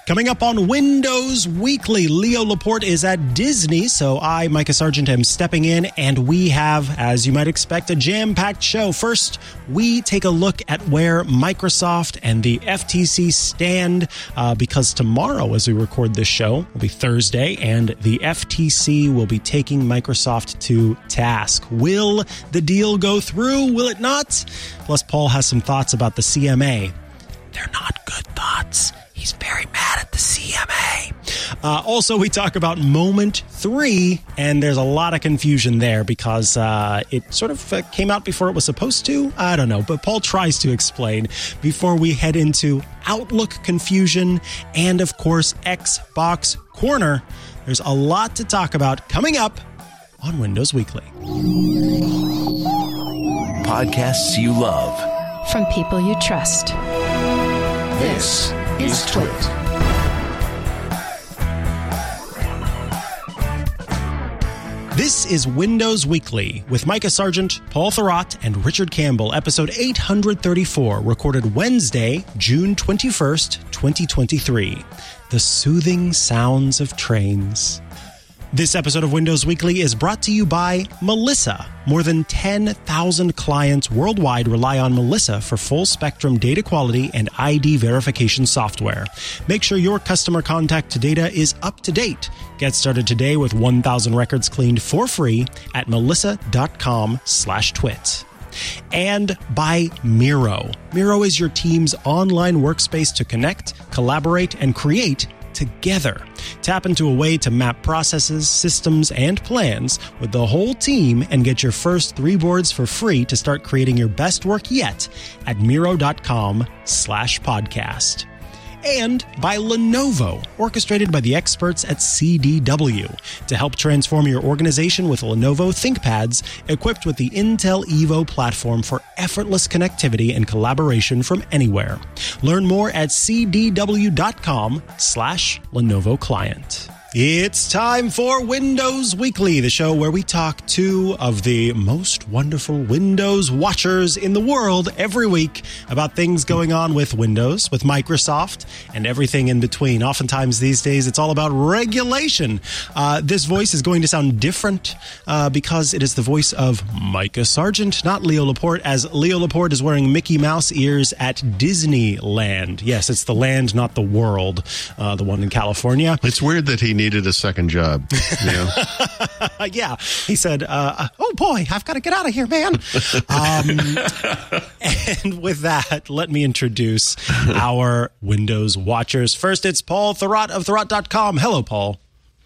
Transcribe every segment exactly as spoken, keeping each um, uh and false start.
Coming up on Windows Weekly, Leo Laporte is at Disney, so I, Micah Sargent, am stepping in, and we have, as you might expect, a jam-packed show. First, we take a look at where Microsoft and the F T C stand, uh, because tomorrow, as we record this show, will be Thursday, and the F T C will be taking Microsoft to task. Will the deal go through? Will it not? Plus, Paul has some thoughts about the C M A. They're not good thoughts. He's very mad at the C M A. Uh, also, we talk about Moment three, and there's a lot of confusion there because uh, it sort of uh, came out before it was supposed to. I don't know, but Paul tries to explain before we head into Outlook confusion and, of course, Xbox Corner. There's a lot to talk about coming up on Windows Weekly. Podcasts you love. From people you trust. This is Twit. This is Windows Weekly with Micah Sargent, Paul Thurrott, and Richard Campbell, episode eight thirty-four, recorded Wednesday, June twenty-first, twenty twenty-three. The soothing sounds of trains. This episode of Windows Weekly is brought to you by Melissa. More than ten thousand clients worldwide rely on Melissa for full-spectrum data quality and I D verification software. Make sure your customer contact data is up to date. Get started today with one thousand records cleaned for free at melissa.com slash twit. And by Miro. Miro is your team's online workspace to connect, collaborate, and create together. Tap into a way to map processes, systems, and plans with the whole team and get your first three boards for free to start creating your best work yet at miro.com slash podcast. And by Lenovo, orchestrated by the experts at C D W to help transform your organization with Lenovo ThinkPads, equipped with the Intel Evo platform for effortless connectivity and collaboration from anywhere. Learn more at cdw.com slash Lenovo Client. It's time for Windows Weekly, the show where we talk to of the most wonderful Windows watchers in the world every week about things going on with Windows, with Microsoft, and everything in between. Oftentimes these days, it's all about regulation. Uh, this voice is going to sound different uh, because it is the voice of Micah Sargent, not Leo Laporte, as Leo Laporte is wearing Mickey Mouse ears at Disneyland. Yes, it's the land, not the world, uh, the one in California. It's weird that he needed a second job. You know? Yeah. He said, uh, oh boy, I've got to get out of here, man. Um, and with that, let me introduce our Windows watchers. First, it's Paul Thurrott of Thurrott dot com. Hello, Paul.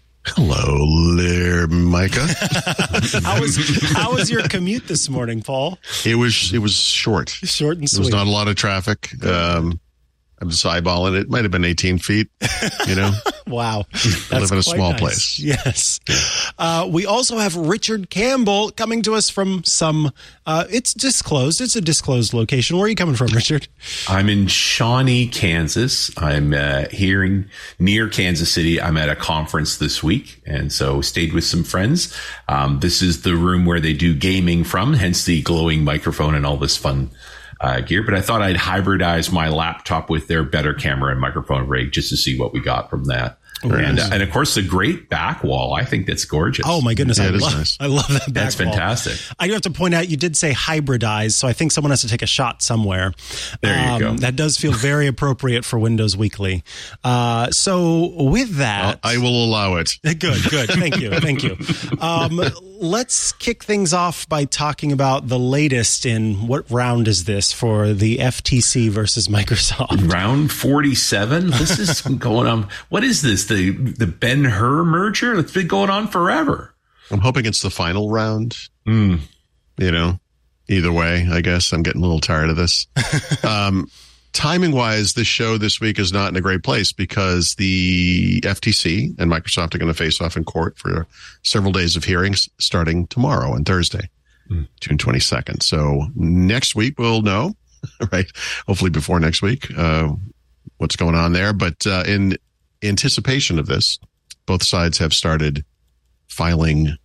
Hello there, Micah. how was how was your commute this morning, Paul? It was it was short. Short and sweet. There was not a lot of traffic. Um, I'm just eyeballing it. It might have been eighteen feet, you know? Wow. I live in a small nice. place. Yes. Uh, we also have Richard Campbell coming to us from some, uh, it's disclosed. It's a disclosed location. Where are you coming from, Richard? I'm in Shawnee, Kansas. I'm uh, here in, near Kansas City. I'm at a conference this week, and so stayed with some friends. Um, this is the room where they do gaming from, hence the glowing microphone and all this fun Uh, gear, but I thought I'd hybridize my laptop with their better camera and microphone rig just to see what we got from that. Very and, nice. uh, and of course, the great back wall. I think that's gorgeous. Oh my goodness. Yeah, I, it is love, nice. I love that back That's wall. fantastic. I do have to point out, you did say hybridize, so I think someone has to take a shot somewhere. There you um, go. That does feel very appropriate for Windows Weekly. Uh, so with that, Well, I will allow it. Good, good. Thank you. Thank you. Um, let's kick things off by talking about the latest in what round is this for the F T C versus Microsoft? Round forty-seven. This is going on. What is this? The the Ben-Hur merger? It's been going on forever. I'm hoping it's the final round. Mm. You know, either way, I guess I'm getting a little tired of this. um, timing wise, this show this week is not in a great place because the F T C and Microsoft are going to face off in court for several days of hearings starting tomorrow and Thursday, mm. June twenty-second. So next week we'll know, right? Hopefully before next week, uh, what's going on there. But uh, in anticipation of this, both sides have started filing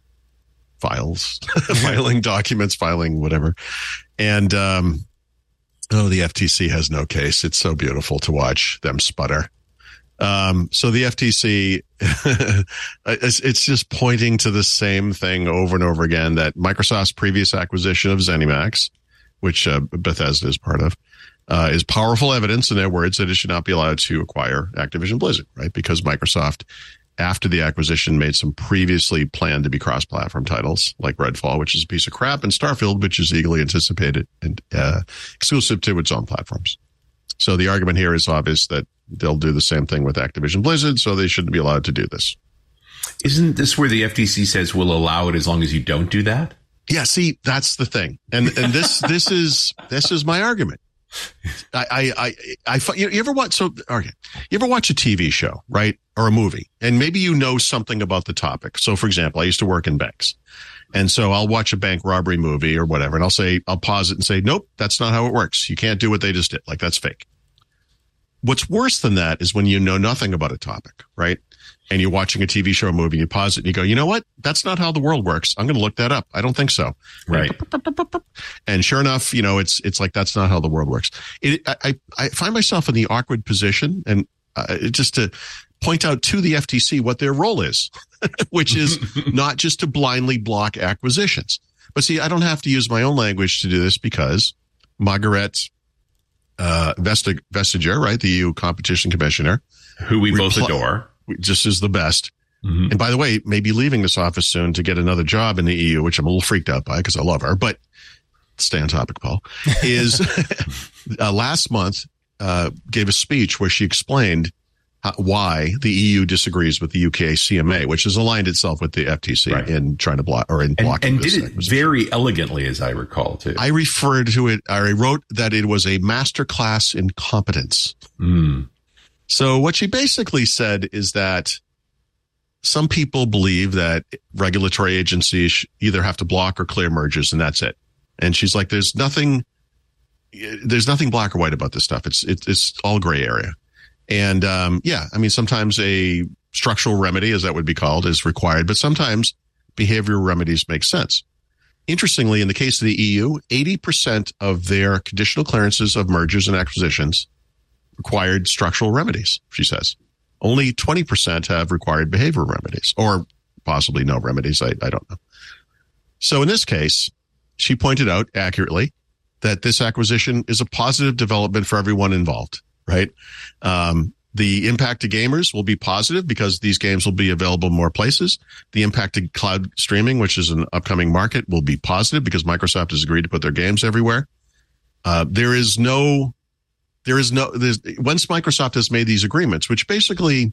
files, filing documents, filing whatever. And, um, oh, the F T C has no case. It's so beautiful to watch them sputter. Um, so the F T C, it's, it's just pointing to the same thing over and over again, that Microsoft's previous acquisition of ZeniMax, which uh, Bethesda is part of, uh, is powerful evidence, in their words, that it should not be allowed to acquire Activision Blizzard, right? Because Microsoft, after the acquisition, made some previously planned to be cross-platform titles, like Redfall, which is a piece of crap, and Starfield, which is eagerly anticipated and uh, exclusive to its own platforms. So the argument here is obvious that they'll do the same thing with Activision Blizzard, so they shouldn't be allowed to do this. Isn't this where the F T C says we'll allow it as long as you don't do that? Yeah, see, that's the thing. And and this this is this is my argument. I I I, I you, you ever watch so okay. You ever watch a T V show, right? Or a movie, and maybe you know something about the topic. So for example, I used to work in banks. And so I'll watch a bank robbery movie or whatever, and I'll say, I'll pause it and say, nope, that's not how it works. You can't do what they just did. Like, that's fake. What's worse than that is when you know nothing about a topic, right? And you're watching a T V show or movie, and you pause it and you go, you know what? That's not how the world works. I'm going to look that up. I don't think so. Right. And sure enough, you know, it's, it's like, that's not how the world works. It, I, I find myself in the awkward position, and uh, just to point out to the F T C what their role is, which is not just to blindly block acquisitions. But see, I don't have to use my own language to do this, because Margaret uh, Vestig- Vestager, right, the E U competition commissioner, who we both repl- adore, just is the best. Mm-hmm. And by the way, maybe leaving this office soon to get another job in the E U, which I'm a little freaked out by because I love her. But stay on topic, Paul. Is uh, last month uh, gave a speech where she explained How, why the E U disagrees with the U K C M A, which has aligned itself with the F T C right. in trying to block or in and, blocking and this did it very elegantly, as I recall, too. I referred to it. I wrote that it was a masterclass in competence. Mm. So what she basically said is that some people believe that regulatory agencies either have to block or clear mergers, and that's it. And she's like, "There's nothing, there's nothing black or white about this stuff. It's it's, it's all gray area." And, um, yeah, I mean, sometimes a structural remedy, as that would be called, is required, but sometimes behavioral remedies make sense. Interestingly, in the case of the E U, eighty percent of their conditional clearances of mergers and acquisitions required structural remedies, she says. Only twenty percent have required behavioral remedies, or possibly no remedies. I, I don't know. So in this case, she pointed out accurately that this acquisition is a positive development for everyone involved. Right. Um, the impact to gamers will be positive because these games will be available in more places. The impact to cloud streaming, which is an upcoming market, will be positive because Microsoft has agreed to put their games everywhere. Uh, there is no, there is no, there's, once Microsoft has made these agreements, which basically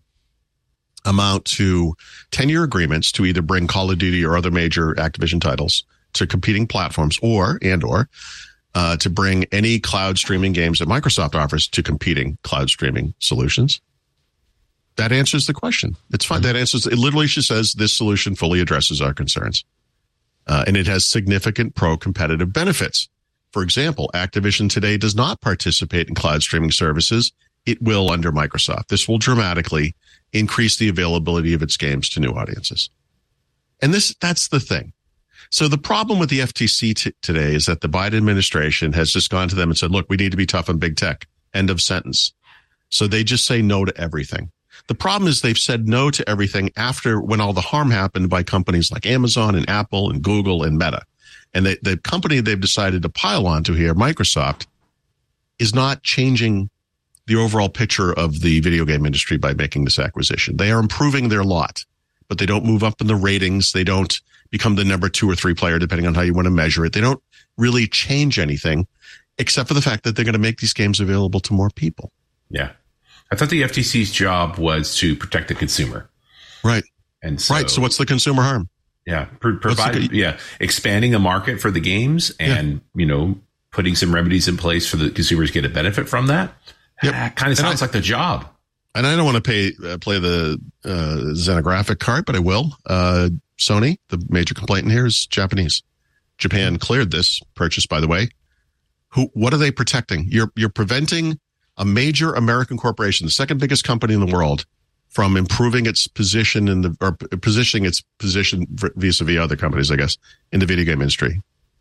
amount to ten-year agreements to either bring Call of Duty or other major Activision titles to competing platforms, or, and or, Uh, to bring any cloud streaming games that Microsoft offers to competing cloud streaming solutions. That answers the question. It's fine. That answers, it literally, she says, this solution fully addresses our concerns. Uh, and it has significant pro-competitive benefits. For example, Activision today does not participate in cloud streaming services. It will under Microsoft. This will dramatically increase the availability of its games to new audiences. And this, that's the thing. So the problem with the F T C t- today is that the Biden administration has just gone to them and said, look, we need to be tough on big tech. End of sentence. So they just say no to everything. The problem is they've said no to everything after when all the harm happened by companies like Amazon and Apple and Google and Meta. And they, the company they've decided to pile onto here, Microsoft, is not changing the overall picture of the video game industry by making this acquisition. They are improving their lot, but they don't move up in the ratings. They don't become the number two or three player, depending on how you want to measure it. They don't really change anything except for the fact that they're going to make these games available to more people. Yeah. I thought the F T C's job was to protect the consumer. Right. And so, right. So what's the consumer harm? Yeah. Pro- provide, the, yeah. Expanding a market for the games and, yeah. you know, putting some remedies in place for the consumers to get a benefit from that. Yep. Ah, kind of sounds I, like the job. And I don't want to pay, uh, play the uh, xenographic card, but I will. Uh, Sony, the major complaint in here, is Japanese. Japan cleared this purchase, by the way. Who? What are they protecting? You're you're preventing a major American corporation, the second biggest company in the world, from improving its position in the or positioning its position vis-a-vis other companies, I guess, in the video game industry.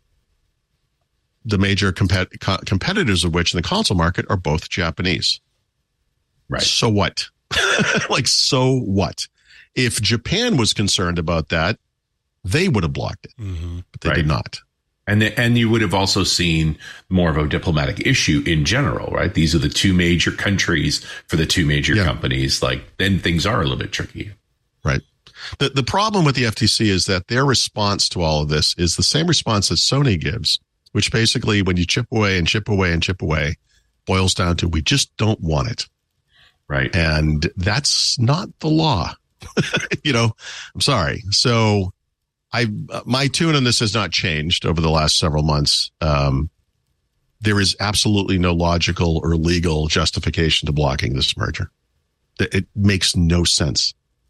The major compet- co- competitors of which in the console market are both Japanese. Right. So what? Like, so what? If Japan was concerned about that, they would have blocked it, mm-hmm. but they right. did not. And the, and you would have also seen more of a diplomatic issue in general, right? These are the two major countries for the two major yeah. companies. Like, then things are a little bit tricky. Right. The the problem with the F T C is that their response to all of this is the same response that Sony gives, which basically, when you chip away and chip away and chip away, boils down to, we just don't want it. Right. And that's not the law. You know, I'm sorry. So I, my tune on this has not changed over the last several months. Um, there is absolutely no logical or legal justification to blocking this merger. It makes no sense.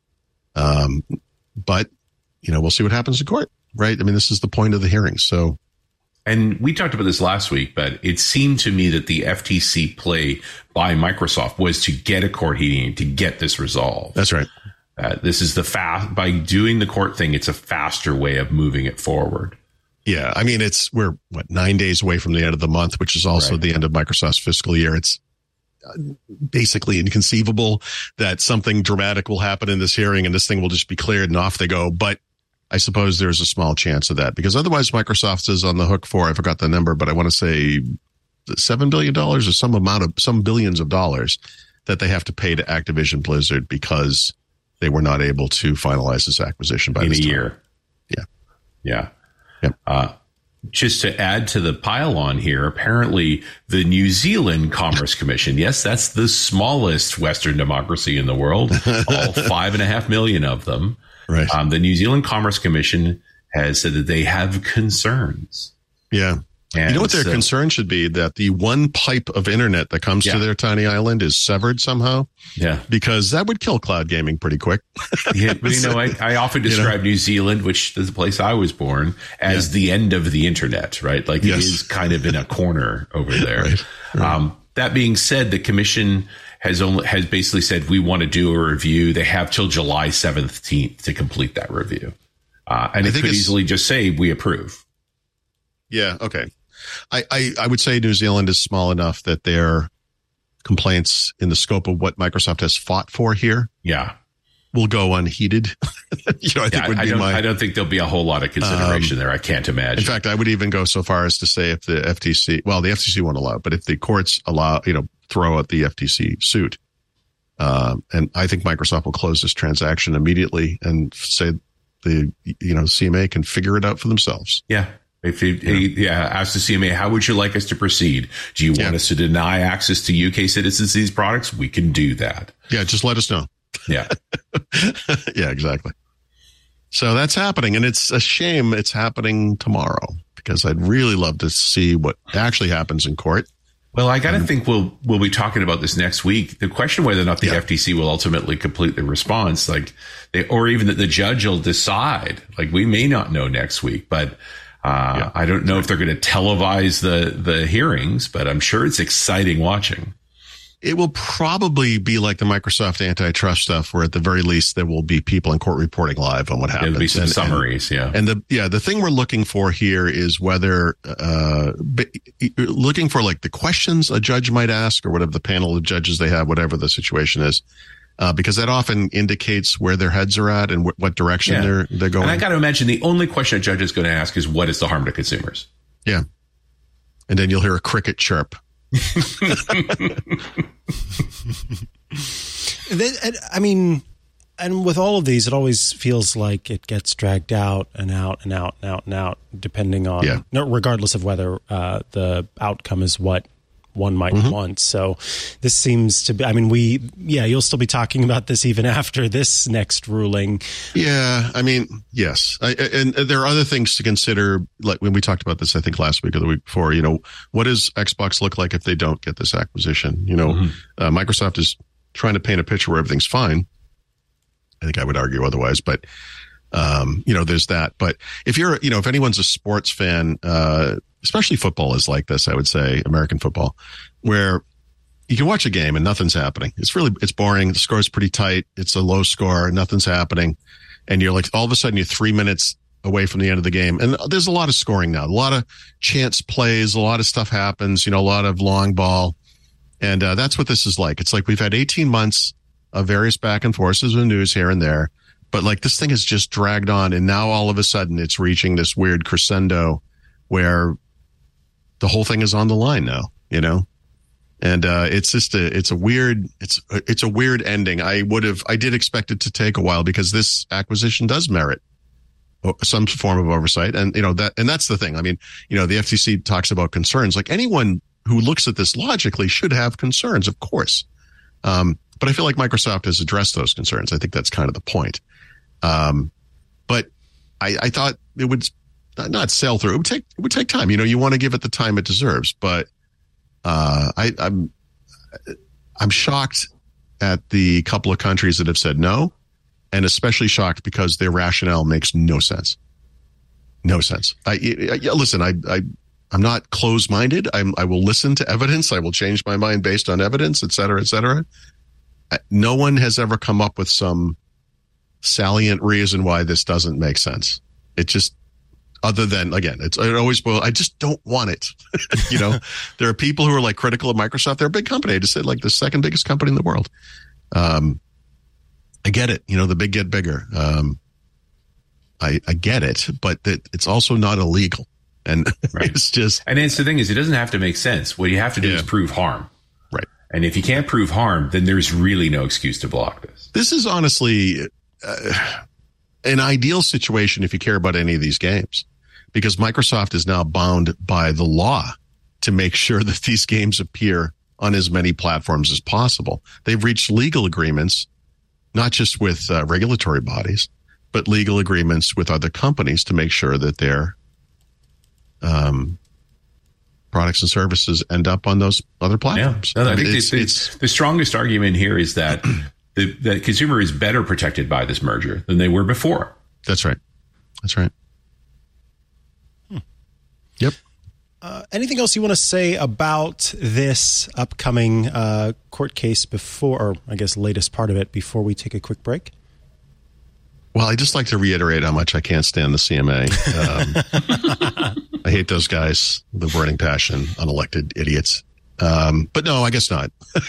Um, but, you know, we'll see what happens in court, right? I mean, this is the point of the hearing. So, and we talked about this last week, but it seemed to me that the F T C play by Microsoft was to get a court hearing, to get this resolved. That's right. Uh, this is the fast, by doing the court thing, it's a faster way of moving it forward. Yeah. I mean, it's, we're what, nine days away from the end of the month, which is also right. the end of Microsoft's fiscal year. It's basically inconceivable that something dramatic will happen in this hearing and this thing will just be cleared and off they go. But I suppose there's a small chance of that, because otherwise Microsoft is on the hook for, I forgot the number, but I want to say seven billion dollars or some amount of, some billions of dollars that they have to pay to Activision Blizzard because they were not able to finalize this acquisition by in this a time. year. Yeah. Yeah. Yep. Uh, just to add to the pile on here, apparently the New Zealand Commerce Commission, yes, that's the smallest Western democracy in the world, all five and a half million of them. Right. Um, the New Zealand Commerce Commission has said that they have concerns. Yeah. And you know what their so, concern should be? That the one pipe of internet that comes yeah. to their tiny island is severed somehow. Yeah. Because that would kill cloud gaming pretty quick. Yeah, but you know, I, I often describe you know? New Zealand, which is the place I was born, as yeah. the end of the internet, right? Like yes. it is kind of in a corner over there. Right. Right. Um, that being said, the commission has only has basically said we want to do a review. They have till July seventeenth to complete that review. Uh, and I it could easily just say we approve. Yeah. Okay. I, I, I would say New Zealand is small enough that their complaints in the scope of what Microsoft has fought for here yeah. will go unheeded. you know, I, think yeah, would I, be don't, my, I don't think there'll be a whole lot of consideration um, there. I can't imagine. In fact, I would even go so far as to say if the F T C, well, the F T C won't allow it, but if the courts allow, you know, throw out the F T C suit, um, and I think Microsoft will close this transaction immediately and say the, you know, C M A can figure it out for themselves. Yeah. If you, yeah. yeah, ask the C M A, how would you like us to proceed? Do you yeah. want us to deny access to U K citizens to these products? We can do that. Yeah, just let us know. Yeah. Yeah, exactly. So that's happening. And it's a shame it's happening tomorrow, because I'd really love to see what actually happens in court. Well, I got to um, think we'll we'll be talking about this next week. The question whether or not the yeah. F T C will ultimately complete the response, like they, or even that the judge will decide. Like, we may not know next week, but Uh, yeah. I don't know if they're going to televise the, the hearings, but I'm sure it's exciting watching. It will probably be like the Microsoft antitrust stuff, where at the very least there will be people in court reporting live on what happens. There'll be some and, summaries, and, yeah. And the yeah, the thing we're looking for here is whether uh, looking for like the questions a judge might ask, or whatever the panel of judges they have, whatever the situation is. Uh, because that often indicates where their heads are at and wh- what direction yeah. they're they're going. And I got to imagine the only question a judge is going to ask is, what is the harm to consumers? Yeah. And then you'll hear a cricket chirp. I mean, and with all of these, it always feels like it gets dragged out and out and out and out and out, depending on, yeah. no, regardless of whether uh, the outcome is what one might mm-hmm. want. So this seems to be, I mean, we, yeah, you'll still be talking about this even after this next ruling. Yeah. I mean, yes. I, and there are other things to consider. Like when we talked about this, I think last week or the week before, you know, what does Xbox look like if they don't get this acquisition? You know, mm-hmm. uh, Microsoft is trying to paint a picture where everything's fine. I think I would argue otherwise, but, um, you know, there's that. But if you're, you know, if anyone's a sports fan, uh, especially football is like this, I would say, American football, where you can watch a game and nothing's happening. It's really, it's boring. The score's pretty tight. It's a low score. Nothing's happening. And you're like, all of a sudden you're three minutes away from the end of the game. And there's a lot of scoring now, a lot of chance plays, a lot of stuff happens, you know, a lot of long ball. And uh, that's what this is like. It's like we've had eighteen months of various back and forths and news here and there. But like this thing has just dragged on. And now all of a sudden it's reaching this weird crescendo where the whole thing is on the line now, you know? And uh, it's just a, it's a weird, it's, it's a weird ending. I would have, I did expect it to take a while because this acquisition does merit some form of oversight. And, you know, that, and that's the thing. I mean, you know, the F T C talks about concerns. Like anyone who looks at this logically should have concerns, of course. Um, but I feel like Microsoft has addressed those concerns. I think that's kind of the point. Um, but I, I thought it would not, not sail through. It would take, it would take time. You know, you want to give it the time it deserves, but Uh, I, I'm, I'm shocked at the couple of countries that have said no, and especially shocked because their rationale makes no sense. No sense. I, I listen. I, I, I'm not closed-minded. I'm, I will listen to evidence. I will change my mind based on evidence, et cetera, et cetera. No one has ever come up with some salient reason why this doesn't make sense. It just. Other than, again, it's it always boils, I just don't want it. You know, there are people who are like critical of Microsoft. They're a big company. I just said like the second biggest company in the world. Um, I get it. You know, the big get bigger. Um, I, I get it, but that it's also not illegal. And right. It's just. And it's the thing is, it doesn't have to make sense. What you have to do yeah. is prove harm. Right. And if you can't prove harm, then there's really no excuse to block this. This is honestly uh, an ideal situation if you care about any of these games. Because Microsoft is now bound by the law to make sure that these games appear on as many platforms as possible. They've reached legal agreements, not just with uh, regulatory bodies, but legal agreements with other companies to make sure that their um, products and services end up on those other platforms. Yeah. No, I think it's, the, it's, the strongest argument here is that the, the consumer is better protected by this merger than they were before. That's right. That's right. Yep. Uh, anything else you want to say about this upcoming uh, court case before, or I guess latest part of it, before we take a quick break? Well, I just like to reiterate how much I can't stand the C M A. Um, I hate those guys, the burning passion, unelected idiots. Um, but no, I guess not.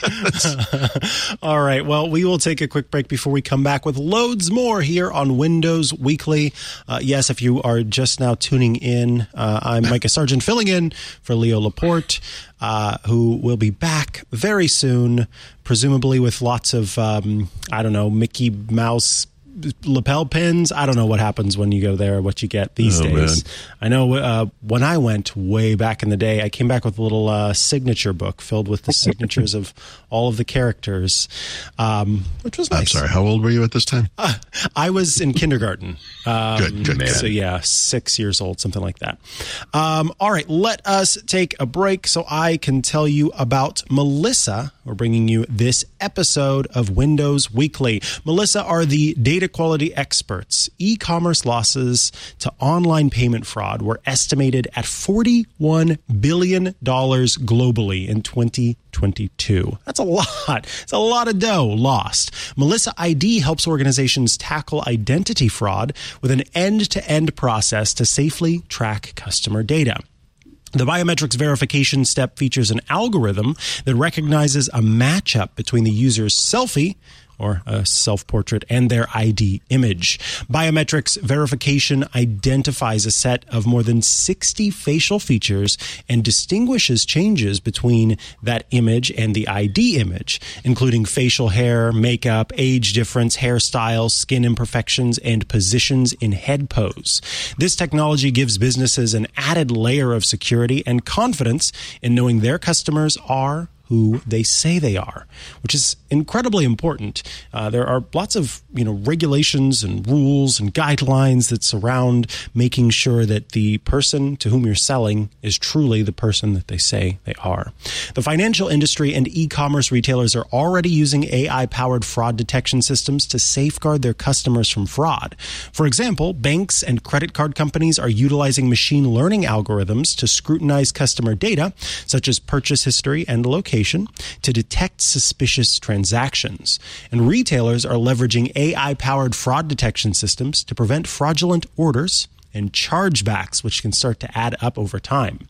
All right. Well, we will take a quick break before we come back with loads more here on Windows Weekly. Uh, yes, if you are just now tuning in, uh, I'm Micah Sargent filling in for Leo Laporte, uh, who will be back very soon, presumably with lots of, um, I don't know, Mickey Mouse lapel pins. I don't know what happens when you go there, what you get these oh, days. Man. I know uh, when I went way back in the day, I came back with a little uh, signature book filled with the signatures of all of the characters, um, which was nice. I'm sorry, how old were you at this time? Uh, I was in kindergarten. Um, good, good, man. So yeah, six years old, something like that. Um, all right, let us take a break so I can tell you about Melissa. We're bringing you this episode of Windows Weekly. Melissa are the data quality experts. E-commerce losses to online payment fraud were estimated at forty-one billion dollars globally in twenty twenty-two. That's a lot. It's a lot of dough lost. Melissa I D helps organizations tackle identity fraud with an end-to-end process to safely track customer data. The biometrics verification step features an algorithm that recognizes a matchup between the user's selfie or a self-portrait and their I D image. Biometrics verification identifies a set of more than sixty facial features and distinguishes changes between that image and the I D image, including facial hair, makeup, age difference, hairstyle, skin imperfections, and positions in head pose. This technology gives businesses an added layer of security and confidence in knowing their customers are who they say they are, which is incredibly important. Uh, there are lots of, you know, regulations and rules and guidelines that surround making sure that the person to whom you're selling is truly the person that they say they are. The financial industry and e-commerce retailers are already using A I-powered fraud detection systems to safeguard their customers from fraud. For example, banks and credit card companies are utilizing machine learning algorithms to scrutinize customer data, such as purchase history and location, to detect suspicious transactions. And retailers are leveraging A I-powered fraud detection systems to prevent fraudulent orders and chargebacks, which can start to add up over time.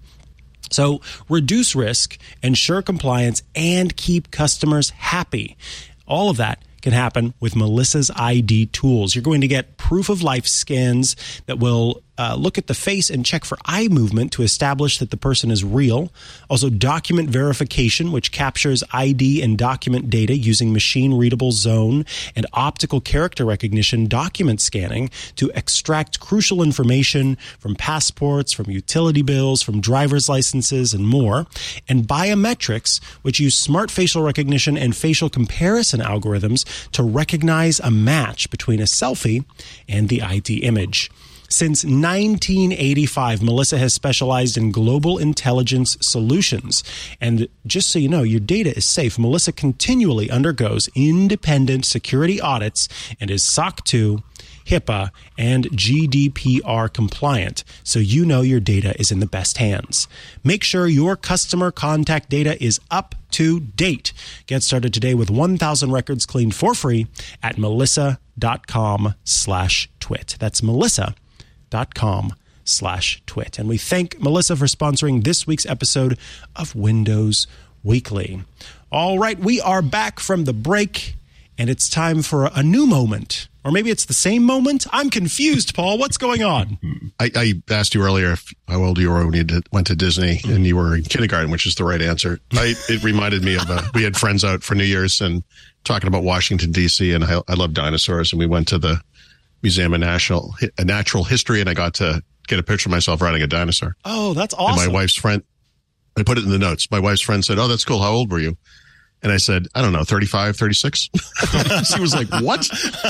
So reduce risk, ensure compliance, and keep customers happy. All of that can happen with Melissa's I D tools. You're going to get proof of life scans that will uh, look at the face and check for eye movement to establish that the person is real. Also, document verification, which captures I D and document data using machine-readable zone and optical character recognition document scanning to extract crucial information from passports, from utility bills, from driver's licenses, and more. And biometrics, which use smart facial recognition and facial comparison algorithms to recognize a match between a selfie and the I D image. Since nineteen eighty-five, Melissa has specialized in global intelligence solutions. And just so you know, your data is safe. Melissa continually undergoes independent security audits and is S O C two, HIPAA, and G D P R compliant, so you know your data is in the best hands. Make sure your customer contact data is up to date. Get started today with one thousand records cleaned for free at melissa.com slash twit. That's melissa.com slash twit. And we thank Melissa for sponsoring this week's episode of Windows Weekly. All right, we are back from the break, and it's time for a new moment. Or maybe it's the same moment. I'm confused, Paul. What's going on? I, I asked you earlier if, how old you were when you did, went to Disney, and you were in kindergarten, which is the right answer. I, it reminded me of, uh, we had friends out for New Year's and talking about Washington, D C, and I, I love dinosaurs. And we went to the Museum of National, Natural History, and I got to get a picture of myself riding a dinosaur. Oh, that's awesome. And my wife's friend, I put it in the notes. My wife's friend said, "Oh, that's cool. How old were you?" And I said, "I don't know, thirty-five, thirty-six. She was like, "What?"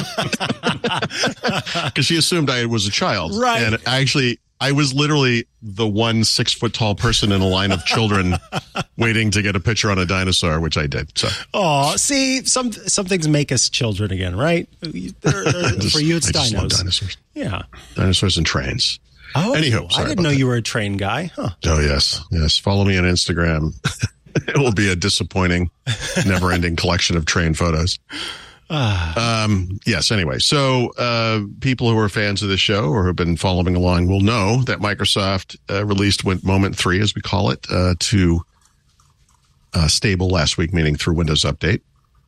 Because she assumed I was a child. Right. And actually, I was literally the one six foot tall person in a line of children waiting to get a picture on a dinosaur, which I did. So, oh, see, some some things make us children again, right? They're, they're, just, for you, it's I just dinos. love dinosaurs. Yeah. Dinosaurs and trains. Oh, Anywho, I didn't know that. You were a train guy. Huh. Oh, yes. Yes. Follow me on Instagram. It will be a disappointing, never-ending collection of train photos. Um, yes, anyway. So uh, people who are fans of the show or have been following along will know that Microsoft uh, released Moment three, as we call it, uh, to uh, stable last week, meaning through Windows Update.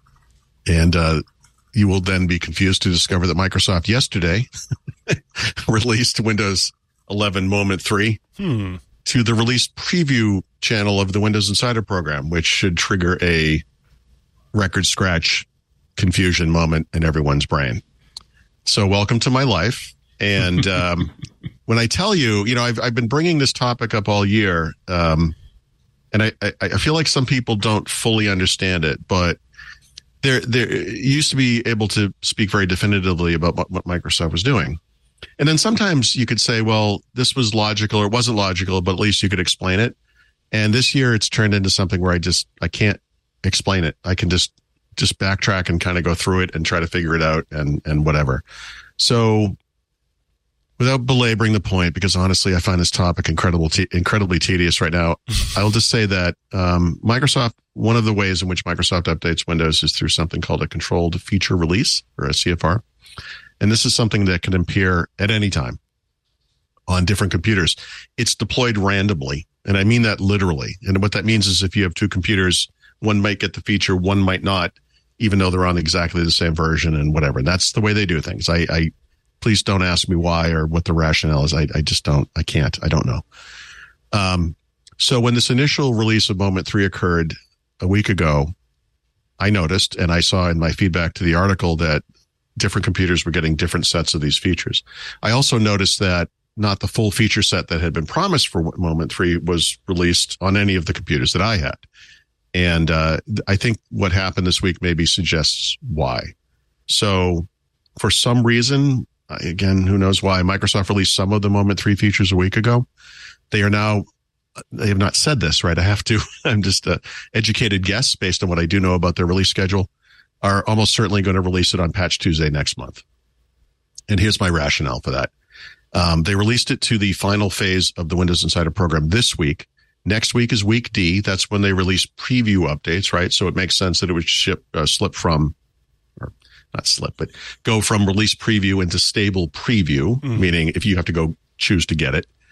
And uh, you will then be confused to discover that Microsoft yesterday released Windows eleven Moment three. Hmm. To the release preview channel of the Windows Insider program, which should trigger a record scratch confusion moment in everyone's brain. So welcome to my life. And um, when I tell you, you know, I've, I've been bringing this topic up all year, um, and I, I, I feel like some people don't fully understand it, but there, there used to be able to speak very definitively about what, what Microsoft was doing. And then sometimes you could say, well, this was logical or it wasn't logical, but at least you could explain it. And this year it's turned into something where I just, I can't explain it. I can just, just backtrack and kind of go through it and try to figure it out and, and whatever. So without belaboring the point, because honestly, I find this topic incredible, te- incredibly tedious right now. I'll just say that um, Microsoft, one of the ways in which Microsoft updates Windows is through something called a controlled feature release, or a C F R. And this is something that can appear at any time on different computers. It's deployed randomly, and I mean that literally. And what that means is if you have two computers, one might get the feature, one might not, even though they're on exactly the same version and whatever. And that's the way they do things. I, I please don't ask me why or what the rationale is. I, I just don't. I can't. I don't know. Um, so when this initial release of Moment three occurred a week ago, I noticed, and I saw in my feedback to the article, that different computers were getting different sets of these features. I also noticed that not the full feature set that had been promised for Moment three was released on any of the computers that I had. And uh, I think what happened this week maybe suggests why. So for some reason, again, who knows why, Microsoft released some of the Moment three features a week ago. They are now, they have not said this, right? I have to, I'm just an educated guess based on what I do know about their release schedule, are almost certainly going to release it on Patch Tuesday next month. And here's my rationale for that. Um, they released it to the final phase of the Windows Insider program this week. Next week is week D. That's when they release preview updates, right? So it makes sense that it would ship, uh, slip from, or not slip, but go from release preview into stable preview, mm. meaning if you have to go choose to get it.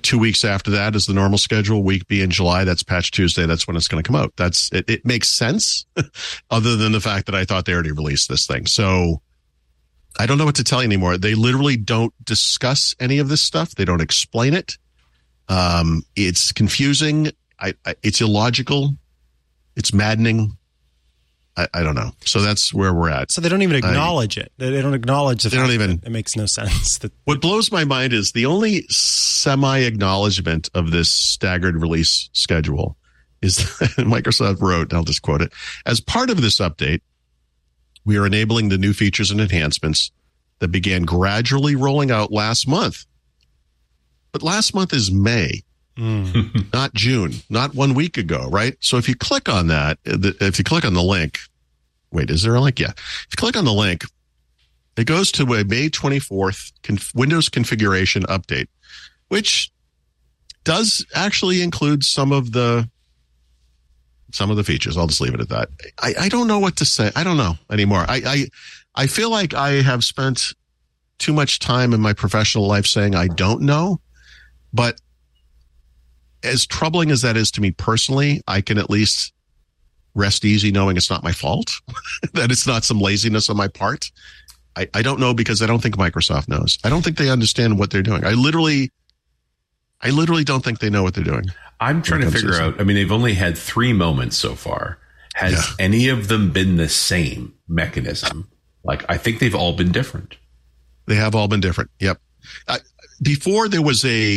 Two weeks after that is the normal schedule. Week B in July, that's Patch Tuesday. That's when it's going to come out. That's it, it makes sense other than the fact that I thought they already released this thing. So I don't know what to tell you anymore. They literally don't discuss any of this stuff. They don't explain it. Um, it's confusing. I, I, it's illogical. It's maddening. I, I don't know. So that's where we're at. So they don't even acknowledge I, it. They don't acknowledge the they fact don't even. That it makes no sense. That, what blows my mind is the only semi-acknowledgement of this staggered release schedule is that Microsoft wrote, I'll just quote it, as part of this update, we are enabling the new features and enhancements that began gradually rolling out last month. But last month is May. Mm. Not June, not one week ago, right? So if you click on that, if you click on the link, wait, is there a link? Yeah. If you click on the link, it goes to a May twenty-fourth conf- Windows configuration update, which does actually include some of the some of the features. I'll just leave it at that. I, I don't know what to say. I don't know anymore. I, I I feel like I have spent too much time in my professional life saying I don't know, but as troubling as that is to me personally, I can at least rest easy knowing it's not my fault, that it's not some laziness on my part. I, I don't know because I don't think Microsoft knows. I don't think they understand what they're doing. I literally, I literally don't think they know what they're doing. I'm trying to figure out, I mean, they've only had three moments so far. Has yeah. any of them been the same mechanism? Like, I think they've all been different. They have all been different. Yep. Uh, before there was a,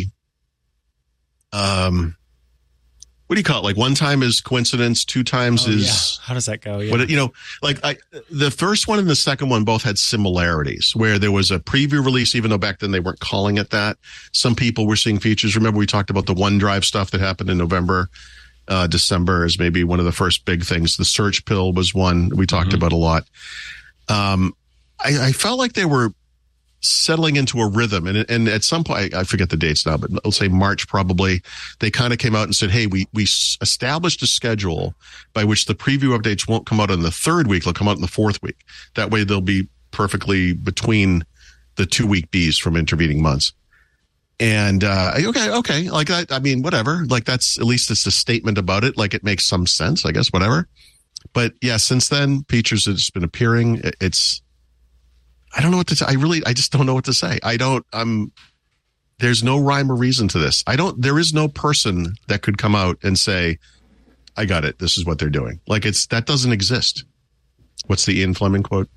Um, what do you call it? Like one time is coincidence, two times oh, is yeah. How does that go? Yeah. What, you know, like I, the first one and the second one both had similarities where there was a preview release, even though back then they weren't calling it that. Some people were seeing features. Remember we talked about the OneDrive stuff that happened in November, uh, December is maybe one of the first big things. The search pill was one we talked mm-hmm. about a lot. Um, I, I felt like they were settling into a rhythm. And, and at some point, I forget the dates now, but let's say March probably, they kind of came out and said, hey, we, we established a schedule by which the preview updates won't come out in the third week. They'll come out in the fourth week. That way they'll be perfectly between the two week Bs from intervening months. And, uh, okay, okay. Like, I, I mean, whatever. Like that's, at least it's a statement about it. Like it makes some sense, I guess, whatever. But yeah, since then, features have just been appearing. It's, I don't know what to say. I really, I just don't know what to say. I don't, I'm, there's no rhyme or reason to this. I don't, there is no person that could come out and say, I got it. This is what they're doing. Like it's, that doesn't exist. What's the Ian Fleming quote?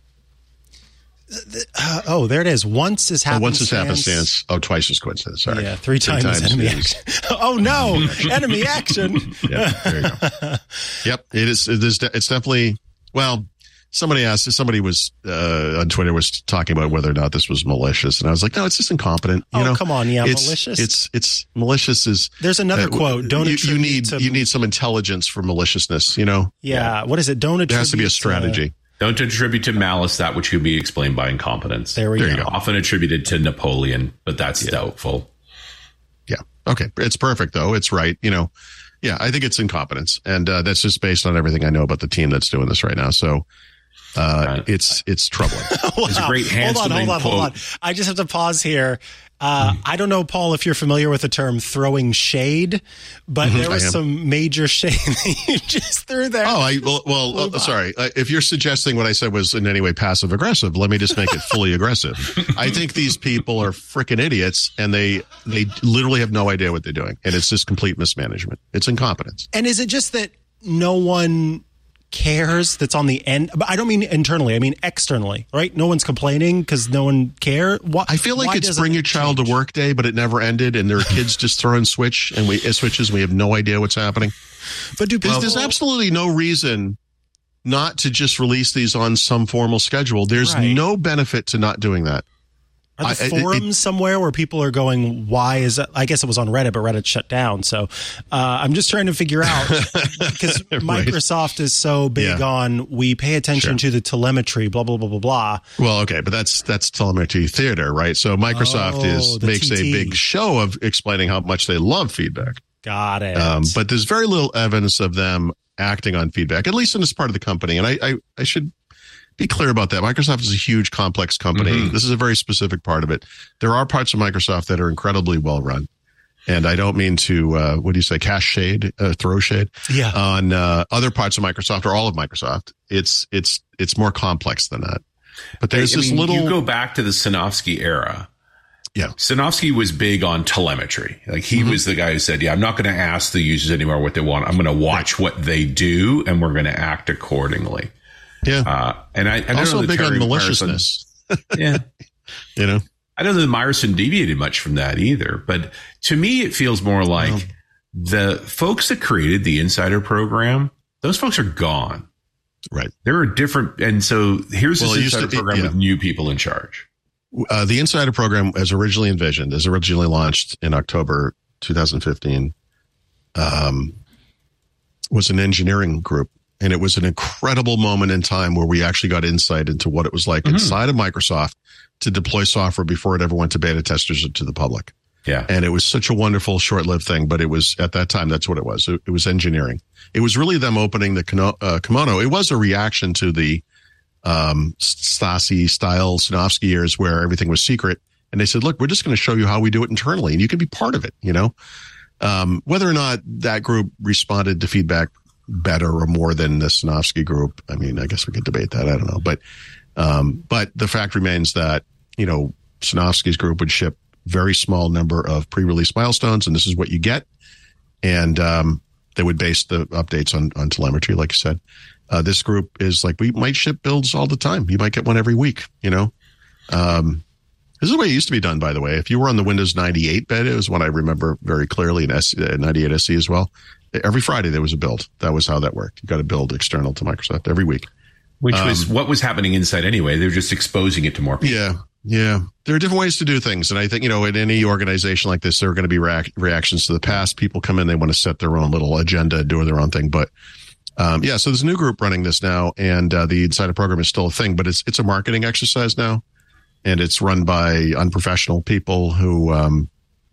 Uh, oh, there it is. Once is happenstance. Oh, once is happenstance. Oh, twice is coincidence. Sorry. Yeah, three, three times, times enemy action. Oh no, enemy action. Yeah, there you go. Yep, it is. It is. It's definitely. Well, somebody asked. Somebody was uh, on Twitter was talking about whether or not this was malicious, and I was like, no, it's just incompetent. You oh, know? come on, yeah, it's, malicious. It's it's malicious. Is there's another uh, quote? Don't you, you need to, you need some intelligence for maliciousness. You know. Yeah. yeah. What is it? Don't attribute. There has to be a strategy. To, Don't attribute to malice that which could be explained by incompetence. There we there go. You go. Often attributed to Napoleon, but that's yeah. doubtful. Yeah. Okay. It's perfect, though. It's right. You know, yeah, I think it's incompetence. And uh, that's just based on everything I know about the team that's doing this right now. So uh, right. it's it's troubling. Wow. It's a great Hans hold on, hold on, quote. hold on. I just have to pause here. Uh, mm. I don't know, Paul, if you're familiar with the term throwing shade, but mm-hmm, there was some major shade that you just threw there. Oh, I well, well uh, sorry. Uh, if you're suggesting what I said was in any way passive aggressive, let me just make it fully aggressive. I think these people are freaking idiots, and they they literally have no idea what they're doing, and it's just complete mismanagement. It's incompetence. And is it just that no one cares that's on the end? But I don't mean internally, I mean externally, right? No one's complaining because no one care. Why, I feel like it's bring your child to work day, but it never ended, and there are kids just throwing switch and we switches. And we have no idea what's happening. But do people, there's, there's absolutely no reason not to just release these on some formal schedule. There's right. no benefit to not doing that. Are there I, forums it, it, somewhere where people are going, why is that? I guess it was on Reddit, but Reddit shut down. So uh, I'm just trying to figure out, because right. Microsoft is so big yeah. on, we pay attention sure. to the telemetry, blah, blah, blah, blah, blah. Well, okay, but that's that's telemetry theater, right? So Microsoft oh, is makes T T. a big show of explaining how much they love feedback. Got it. Um, but there's very little evidence of them acting on feedback, at least in this part of the company. And I, I, I should be clear about that. Microsoft is a huge, complex company. Mm-hmm. This is a very specific part of it. There are parts of Microsoft that are incredibly well run. And I don't mean to, uh, what do you say, cast shade, uh, throw shade Yeah. on uh, other parts of Microsoft or all of Microsoft. It's it's it's more complex than that. But there's I this mean, little. You go back to the Sinofsky era. Yeah. Sinofsky was big on telemetry. Like he Mm-hmm. was the guy who said, yeah, I'm not going to ask the users anymore what they want. I'm going to watch what they do and we're going to act accordingly. Yeah. Uh, and I, I don't also know big on Terry maliciousness. Myerson, yeah. You know? I don't know that Myerson deviated much from that either. But to me, it feels more like Well, the folks that created the Insider program, those folks are gone. right. There are different. And so here's Well, this it used Insider to- program yeah. with new people in charge. Uh, the Insider program, as originally envisioned, as originally launched in October twenty fifteen, um, was an engineering group. And it was an incredible moment in time where we actually got insight into what it was like Mm-hmm. inside of Microsoft to deploy software before it ever went to beta testers or to the public. Yeah. And it was such a wonderful, short-lived thing. But it was, at that time, that's what it was. It, it was engineering. It was really them opening the kino- uh, kimono. It was a reaction to the um, Stasi style Sinofsky years where everything was secret. And they said, look, we're just going to show you how we do it internally and you can be part of it, you know? Um, whether or not that group responded to feedback better or more than the Sinofsky group, I mean, I guess we could debate that. I don't know. But, um, but the fact remains that, you know, Sinofsky's group would ship very small number of pre-release milestones, and this is what you get. And, um, they would base the updates on, on telemetry, like you said. Uh, this group is like, we might ship builds all the time. You might get one every week, you know? Um, this is the way it used to be done, by the way. If you were on the Windows ninety-eight beta, it was one I remember very clearly in S- uh, ninety-eight S E as well. Every Friday there was a build. That was how that worked. You got a build external to Microsoft every week. Which was what was happening inside anyway. They were just exposing it to more people. Yeah. Yeah. There are different ways to do things. And I think, you know, in any organization like this, there are going to be reac- reactions to the past. People come in, they want to set their own little agenda, do their own thing. But, um, yeah, so there's a new group running this now, and uh, the Insider program is still a thing, but it's, it's a marketing exercise now, and it's run by unprofessional people who, um,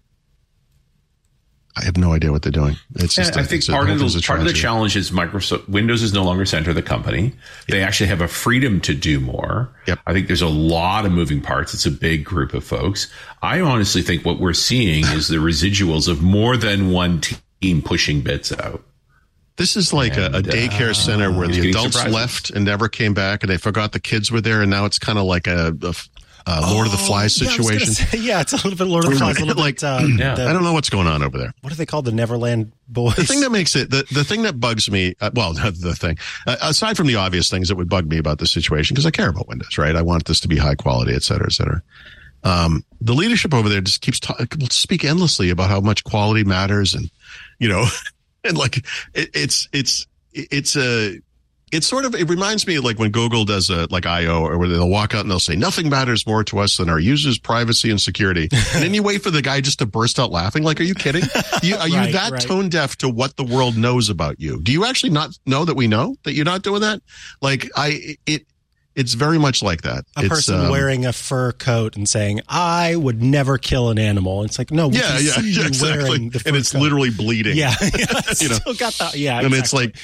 I have no idea what they're doing. It's just, I think it's a- part of it's the a part of the tragedy. challenge is Microsoft Windows is no longer center of the company. They actually have a freedom to do more. Yep. I think there's a lot of moving parts. It's a big group of folks. I honestly think what we're seeing is the residuals of more than one team pushing bits out. This is like a, a And, daycare uh, center where it's the getting adults surprises. left and never came back, and they forgot the kids were there, and now it's kind of like a, a uh, Lord of the Flies Oh, yeah, I was gonna situation. say, yeah, it's a little bit Lord of the Flies, a little Like, bit. Uh, yeah. the- I don't know what's going on over there. what are they called? The Neverland Boys. The thing that makes it, the, the thing that bugs me, uh, well, the thing, uh, aside from the obvious things that would bug me about this situation, because I care about Windows, right? I want this to be high quality, et cetera, et cetera. Um, the leadership over there just keeps ta- speak endlessly about how much quality matters, and, you know, and like, it, it's, it's, it's a, it's sort of, it reminds me of like when Google does a, like I O, or where they'll walk out and they'll say, nothing matters more to us than our users' privacy and security. And then you wait for the guy just to burst out laughing. Like, are you kidding? You, are you Right, that right. tone deaf to what the world knows about you? Do you actually not know that we know that you're not doing that? Like, I, it, it's very much like that. a it's, person um, wearing a fur coat and saying, "I would never kill an animal." It's like, no, we yeah, can yeah, see you yeah, exactly. wearing the fur And it's coat. literally bleeding. yeah, yeah, it's You know. still got that. Yeah, And exactly. it's like,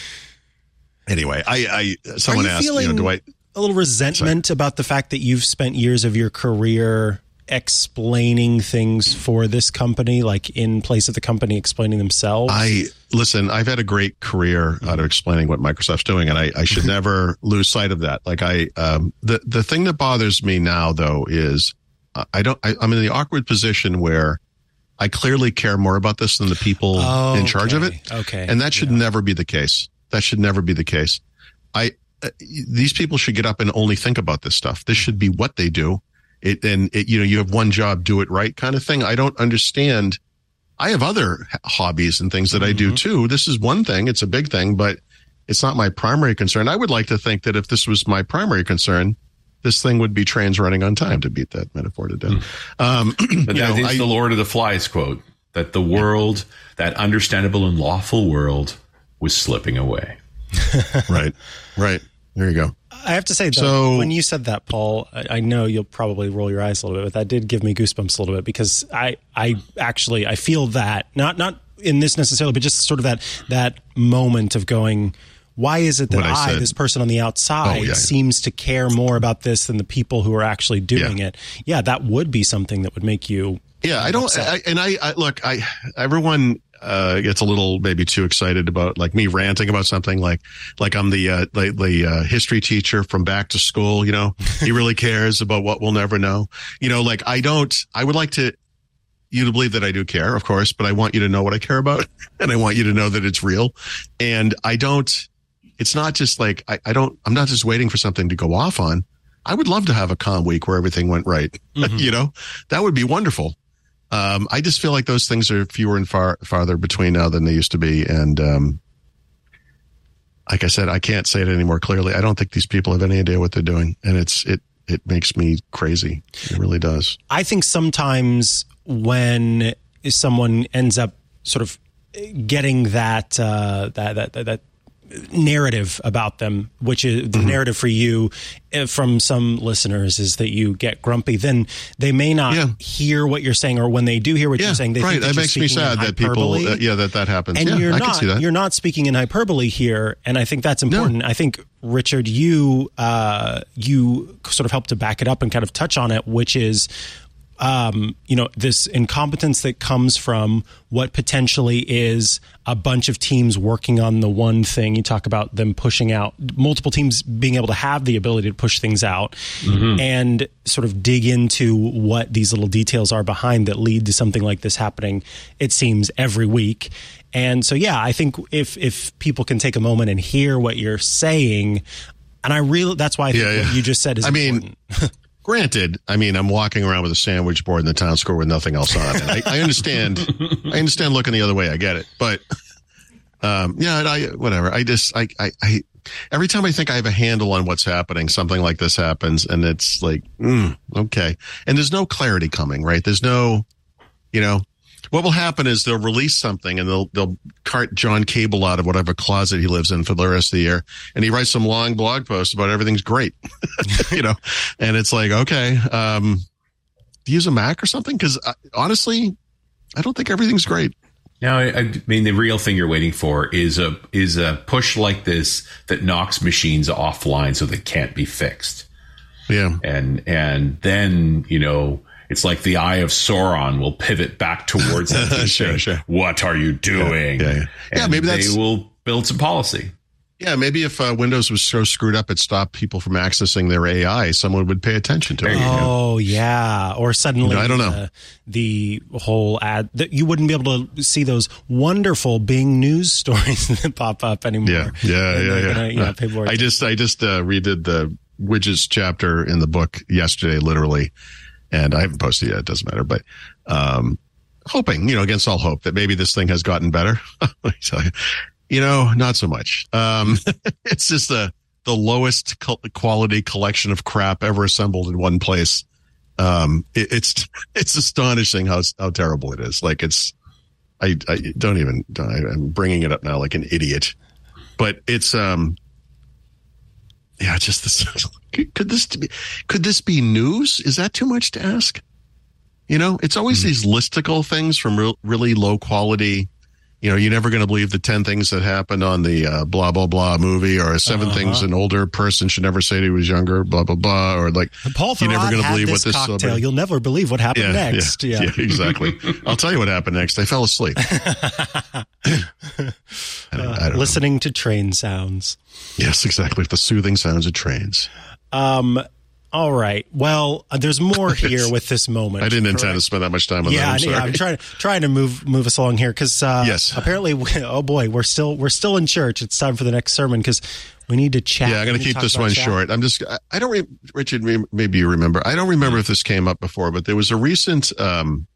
anyway, I, I, Are someone you asked, you know, feeling do I, a little resentment about the fact that you've spent years of your career explaining things for this company, like in place of the company explaining themselves? I listen, I've had a great career out of explaining what Microsoft's doing, and I, I should never lose sight of that. Like I, um, the, the thing that bothers me now though is uh, I don't, I, I'm in the awkward position where I clearly care more about this than the people Oh, in charge of it. okay, okay, And that should yeah. never be the case. That should never be the case. I, uh, these people should get up and only think about this stuff. This should be what they do. It, and it, you know, you have one job, do it right kind of thing. I don't understand. I have other h- hobbies and things that I do too. This is one thing. It's a big thing, but it's not my primary concern. I would like to think that if this was my primary concern, this thing would be trains running on time, to beat that metaphor to death. Um, But you that know, is I- the Lord of the Flies quote, that the world, that understandable and lawful world, was slipping away. right, right. There you go. I have to say, though, So- when you said that, Paul, I, I know you'll probably roll your eyes a little bit, but that did give me goosebumps a little bit, because I, I actually, I feel that, not, not in this necessarily, but just sort of that, that moment of going, why is it that What I I, said. this person on the outside, Oh, yeah. seems to care more about this than the people who are actually doing Yeah. it? Yeah, that would be something that would make you Yeah, I don't, I, and I, I look, I, everyone, uh, gets a little maybe too excited about like me ranting about something like, like I'm the, uh, the, the, uh, history teacher from back to school, you know, he really cares about what we'll never know. You know, like I don't, I would like to, you to believe that I do care, of course, but I want you to know what I care about and I want you to know that it's real. And I don't, it's not just like, I, I don't, I'm not just waiting for something to go off on. I would love to have a calm week where everything went right. Mm-hmm. You know, that would be wonderful. Um, I just feel like those things are fewer and far farther between now than they used to be. And, um, like I said, I can't say it any more clearly. I don't think these people have any idea what they're doing. And it's, it, it makes me crazy. It really does. I think sometimes when someone ends up sort of getting that, uh, that, that, that, that narrative about them, which is the mm-hmm. narrative for you from some listeners is that you get grumpy, then they may not yeah. hear what you're saying, or when they do hear what yeah, you're saying, they right. think that it makes me sad that people, uh, yeah, that that happens. And yeah, you're I not, can see that. You're not speaking in hyperbole here, and I think that's important. No. I think, Richard, you uh, you sort of help to back it up and kind of touch on it, which is, Um, you know, this incompetence that comes from what potentially is a bunch of teams working on the one thing. You talk about them pushing out, multiple teams being able to have the ability to push things out mm-hmm. and sort of dig into what these little details are behind that lead to something like this happening, it seems, every week. And so, yeah, I think if if people can take a moment and hear what you're saying, and I really, that's why I think yeah, yeah. what you just said is I important. mean, granted, I mean, I'm walking around with a sandwich board in the town square with nothing else on. And I, I understand. I understand looking the other way. I get it. But, um, yeah, I, whatever. I just, I, I, I, every time I think I have a handle on what's happening, something like this happens. And it's like, mm, okay. And there's no clarity coming, right? There's no, you know, what will happen is they'll release something and they'll, they'll cart John Cable out of whatever closet he lives in for the rest of the year. And he writes some long blog post about everything's great, you know, and it's like, okay, um, do you use a Mac or something? Cause uh, honestly, I don't think everything's great. No, I, I mean, the real thing you're waiting for is a, is a push like this that knocks machines offline so they can't be fixed. Yeah. And, and then, you know, it's like the Eye of Sauron will pivot back towards that. sure, saying, sure. What are you doing? Yeah, yeah, yeah. And yeah maybe that's, they will build some policy. Yeah, maybe if uh, Windows was so screwed up it stopped people from accessing their A I, someone would pay attention to it. Oh, yeah. Or suddenly, you know, I don't know. Uh, the whole ad, that you wouldn't be able to see those wonderful Bing News stories that pop up anymore. Yeah, yeah, yeah, yeah. Gonna, yeah pay more I just, I just uh, redid the widgets chapter in the book yesterday, literally. And I haven't posted yet. It doesn't matter. But um, hoping, you know, against all hope that maybe this thing has gotten better. You know, not so much. Um, it's just the, the lowest quality collection of crap ever assembled in one place. Um, it, it's it's astonishing how how terrible it is. Like it's, I, I don't even, don't, I'm bringing it up now like an idiot. But it's, um, yeah, just this. Could this be, could this be news? Is that too much to ask? You know, it's always mm-hmm. these listicle things from real, really low quality. You know, you're never going to believe the ten things that happened on the uh, blah, blah, blah movie, or seven uh-huh. things an older person should never say to he was younger, blah, blah, blah. Or like, Paul Thurrott you're never going to believe this what this cocktail. Celebrity. You'll never believe what happened yeah, next. Yeah, yeah. yeah, exactly. I'll tell you what happened next. I fell asleep. I don't, uh, I don't listening know. to train sounds. Yes, exactly. The soothing sounds of trains. Um, all right. Well, uh, there's more here with this moment. I didn't correct? intend to spend that much time on yeah, that. I'm sorry. Yeah, I'm trying trying to move move us along here because uh, yes. apparently, we, oh boy, we're still we're still in church. It's time for the next sermon because we need to chat. Yeah, I'm going to keep this one chat. short. I'm just I, I don't re- Richard. Maybe you remember. I don't remember if this came up before, but there was a recent. Um,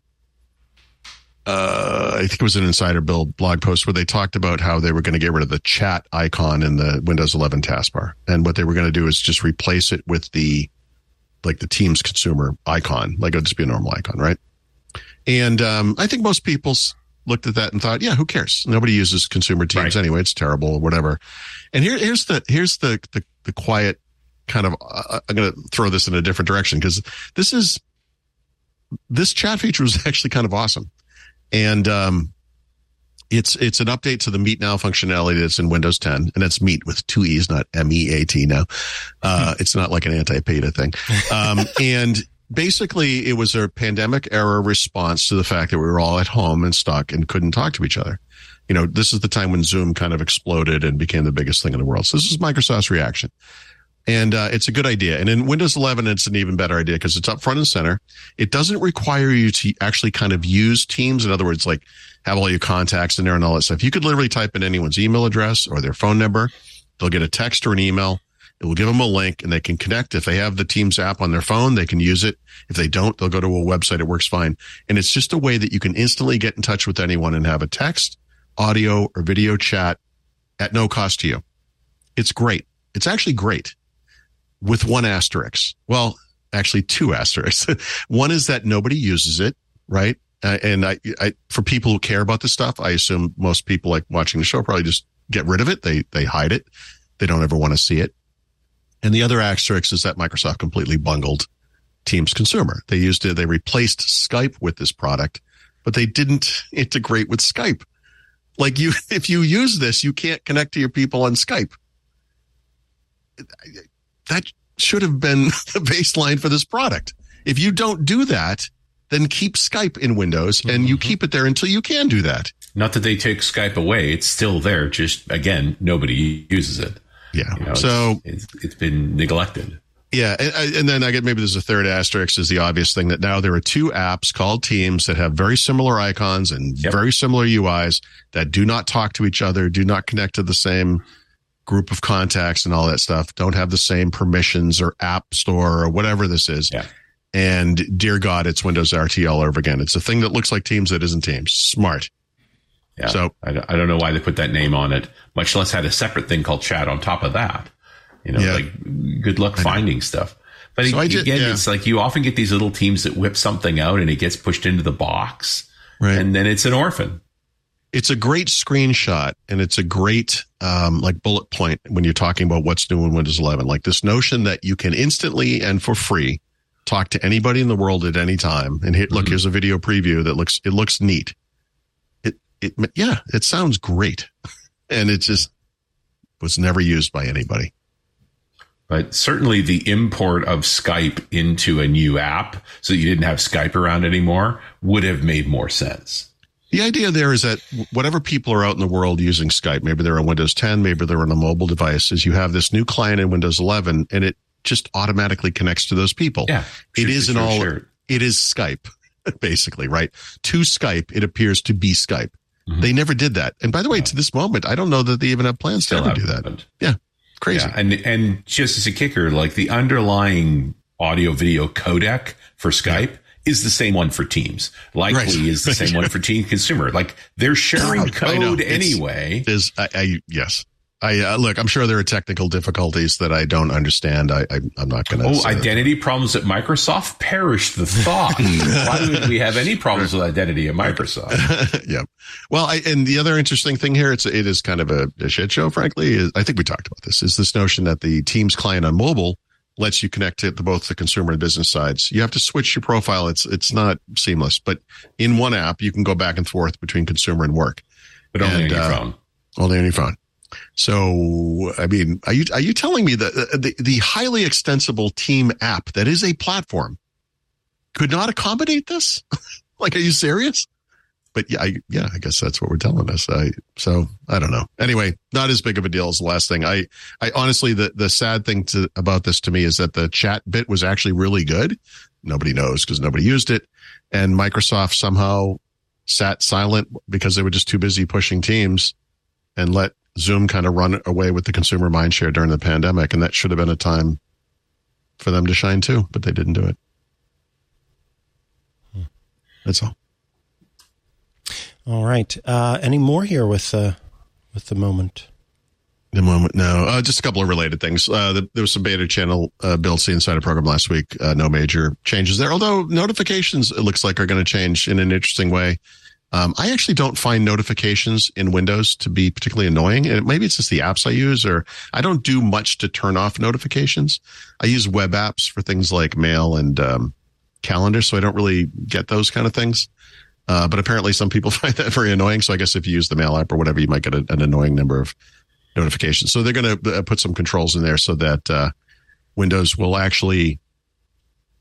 uh, I think it was an Insider Build blog post where they talked about how they were going to get rid of the chat icon in the Windows eleven taskbar, and what they were going to do is just replace it with the like the Teams consumer icon, like it'll just be a normal icon, right? And um, I think most people looked at that and thought, yeah, who cares? Nobody uses consumer Teams right. anyway. It's terrible or whatever. And here, here's the here's the the, the quiet kind of. Uh, I'm going to throw this in a different direction because this is this chat feature was actually kind of awesome. And um, it's it's an update to the Meet Now functionality that's in Windows ten, and it's Meet with two E's, not M E A T now. Uh, it's not like an anti-PETA thing. Um, and basically, it was a pandemic era response to the fact that we were all at home and stuck and couldn't talk to each other. You know, this is the time when Zoom kind of exploded and became the biggest thing in the world. So this is Microsoft's reaction. And uh, it's a good idea. And in Windows eleven, it's an even better idea because it's up front and center. It doesn't require you to actually kind of use Teams. In other words, like have all your contacts in there and all that stuff. You could literally type in anyone's email address or their phone number. They'll get a text or an email. It will give them a link and they can connect. If they have the Teams app on their phone, they can use it. If they don't, they'll go to a website. It works fine. And it's just a way that you can instantly get in touch with anyone and have a text, audio, or video chat at no cost to you. It's great. It's actually great. With one asterisk. Well, actually two asterisks. One is that nobody uses it, right? Uh, and I, I, for people who care about this stuff, I assume most people like watching the show probably just get rid of it. They, they hide it. They don't ever want to see it. And the other asterisk is that Microsoft completely bungled Teams Consumer. They used it. They replaced Skype with this product, but they didn't integrate with Skype. Like you, if you use this, you can't connect to your people on Skype. That should have been the baseline for this product. If you don't do that, then keep Skype in Windows and mm-hmm. you keep it there until you can do that. Not that they take Skype away. It's still there. Just, again, nobody uses it. Yeah. You know, so it's, it's, it's been neglected. Yeah. And, and then I get maybe there's a third asterisk is the obvious thing that now there are two apps called Teams that have very similar icons and yep. very similar U Is that do not talk to each other, do not connect to the same group of contacts and all that stuff, don't have the same permissions or app store or whatever this is. Yeah. And dear God, it's Windows R T all over again. It's a thing that looks like Teams that isn't Teams. Smart. Yeah. So I, I don't know why they put that name on it, much less had a separate thing called Chat on top of that. You know, yeah. like good luck finding stuff. But so again, did, yeah. it's like you often get these little teams that whip something out and it gets pushed into the box right. and then it's an orphan. It's a great screenshot and it's a great um, like bullet point when you're talking about what's new in Windows eleven. Like this notion that you can instantly and for free talk to anybody in the world at any time. And hit, look, mm-hmm. here's a video preview that looks, it looks neat. It, it, yeah, it sounds great. And it just was never used by anybody. But certainly the import of Skype into a new app so you didn't have Skype around anymore would have made more sense. The idea there is that whatever people are out in the world using Skype, maybe they're on Windows ten, maybe they're on a mobile device, is you have this new client in Windows eleven and it just automatically connects to those people. Yeah. It is an all, sure. it is Skype, basically, right? To Skype, it appears to be Skype. Mm-hmm. They never did that. And by the way, no. to this moment, I don't know that they even have plans Still to ever do that. Happened. Yeah. Crazy. Yeah, and and just as a kicker, like the underlying audio video codec for Skype yeah. is the same one for Teams. Likely right. is the same one for Teams Consumer. Like they're sharing no, code anyway. Is I, I yes. I uh, look. I'm sure there are technical difficulties that I don't understand. I, I I'm not going to. Oh, identity that. problems at Microsoft. Perish the thought. Why would we have any problems with identity at Microsoft? yeah. Well, I, and the other interesting thing here, it's it is kind of a, a shit show. Frankly, is, I think we talked about this. Is this notion that the Teams client on mobile lets you connect to the, both the consumer and business sides. You have to switch your profile. It's it's not seamless, but in one app you can go back and forth between consumer and work, but only and, on your uh, phone. Only on your phone. So, I mean, are you, are you telling me that the, the highly extensible Team app that is a platform could not accommodate this? Like, are you serious? But yeah, I, yeah, I guess that's what we're telling us. I, so I don't know. Anyway, not as big of a deal as the last thing. I, I honestly, the, the sad thing to, about this to me is that the chat bit was actually really good. Nobody knows because nobody used it. And Microsoft somehow sat silent because they were just too busy pushing Teams and let Zoom kind of run away with the consumer mindshare during the pandemic. And that should have been a time for them to shine too, but they didn't do it. That's all. All right. Uh, any more here with, uh, with the moment? The moment, no. Uh, just a couple of related things. Uh, the, there was some beta channel uh, build C Insider program last week. Uh, no major changes there, although notifications, it looks like, are going to change in an interesting way. Um, I actually don't find notifications in Windows to be particularly annoying. And maybe it's just the apps I use, or I don't do much to turn off notifications. I use web apps for things like mail and um, calendar, so I don't really get those kind of things. Uh, but apparently some people find that very annoying. So I guess if you use the mail app or whatever, you might get a, an annoying number of notifications. So they're going to put some controls in there so that uh, Windows will actually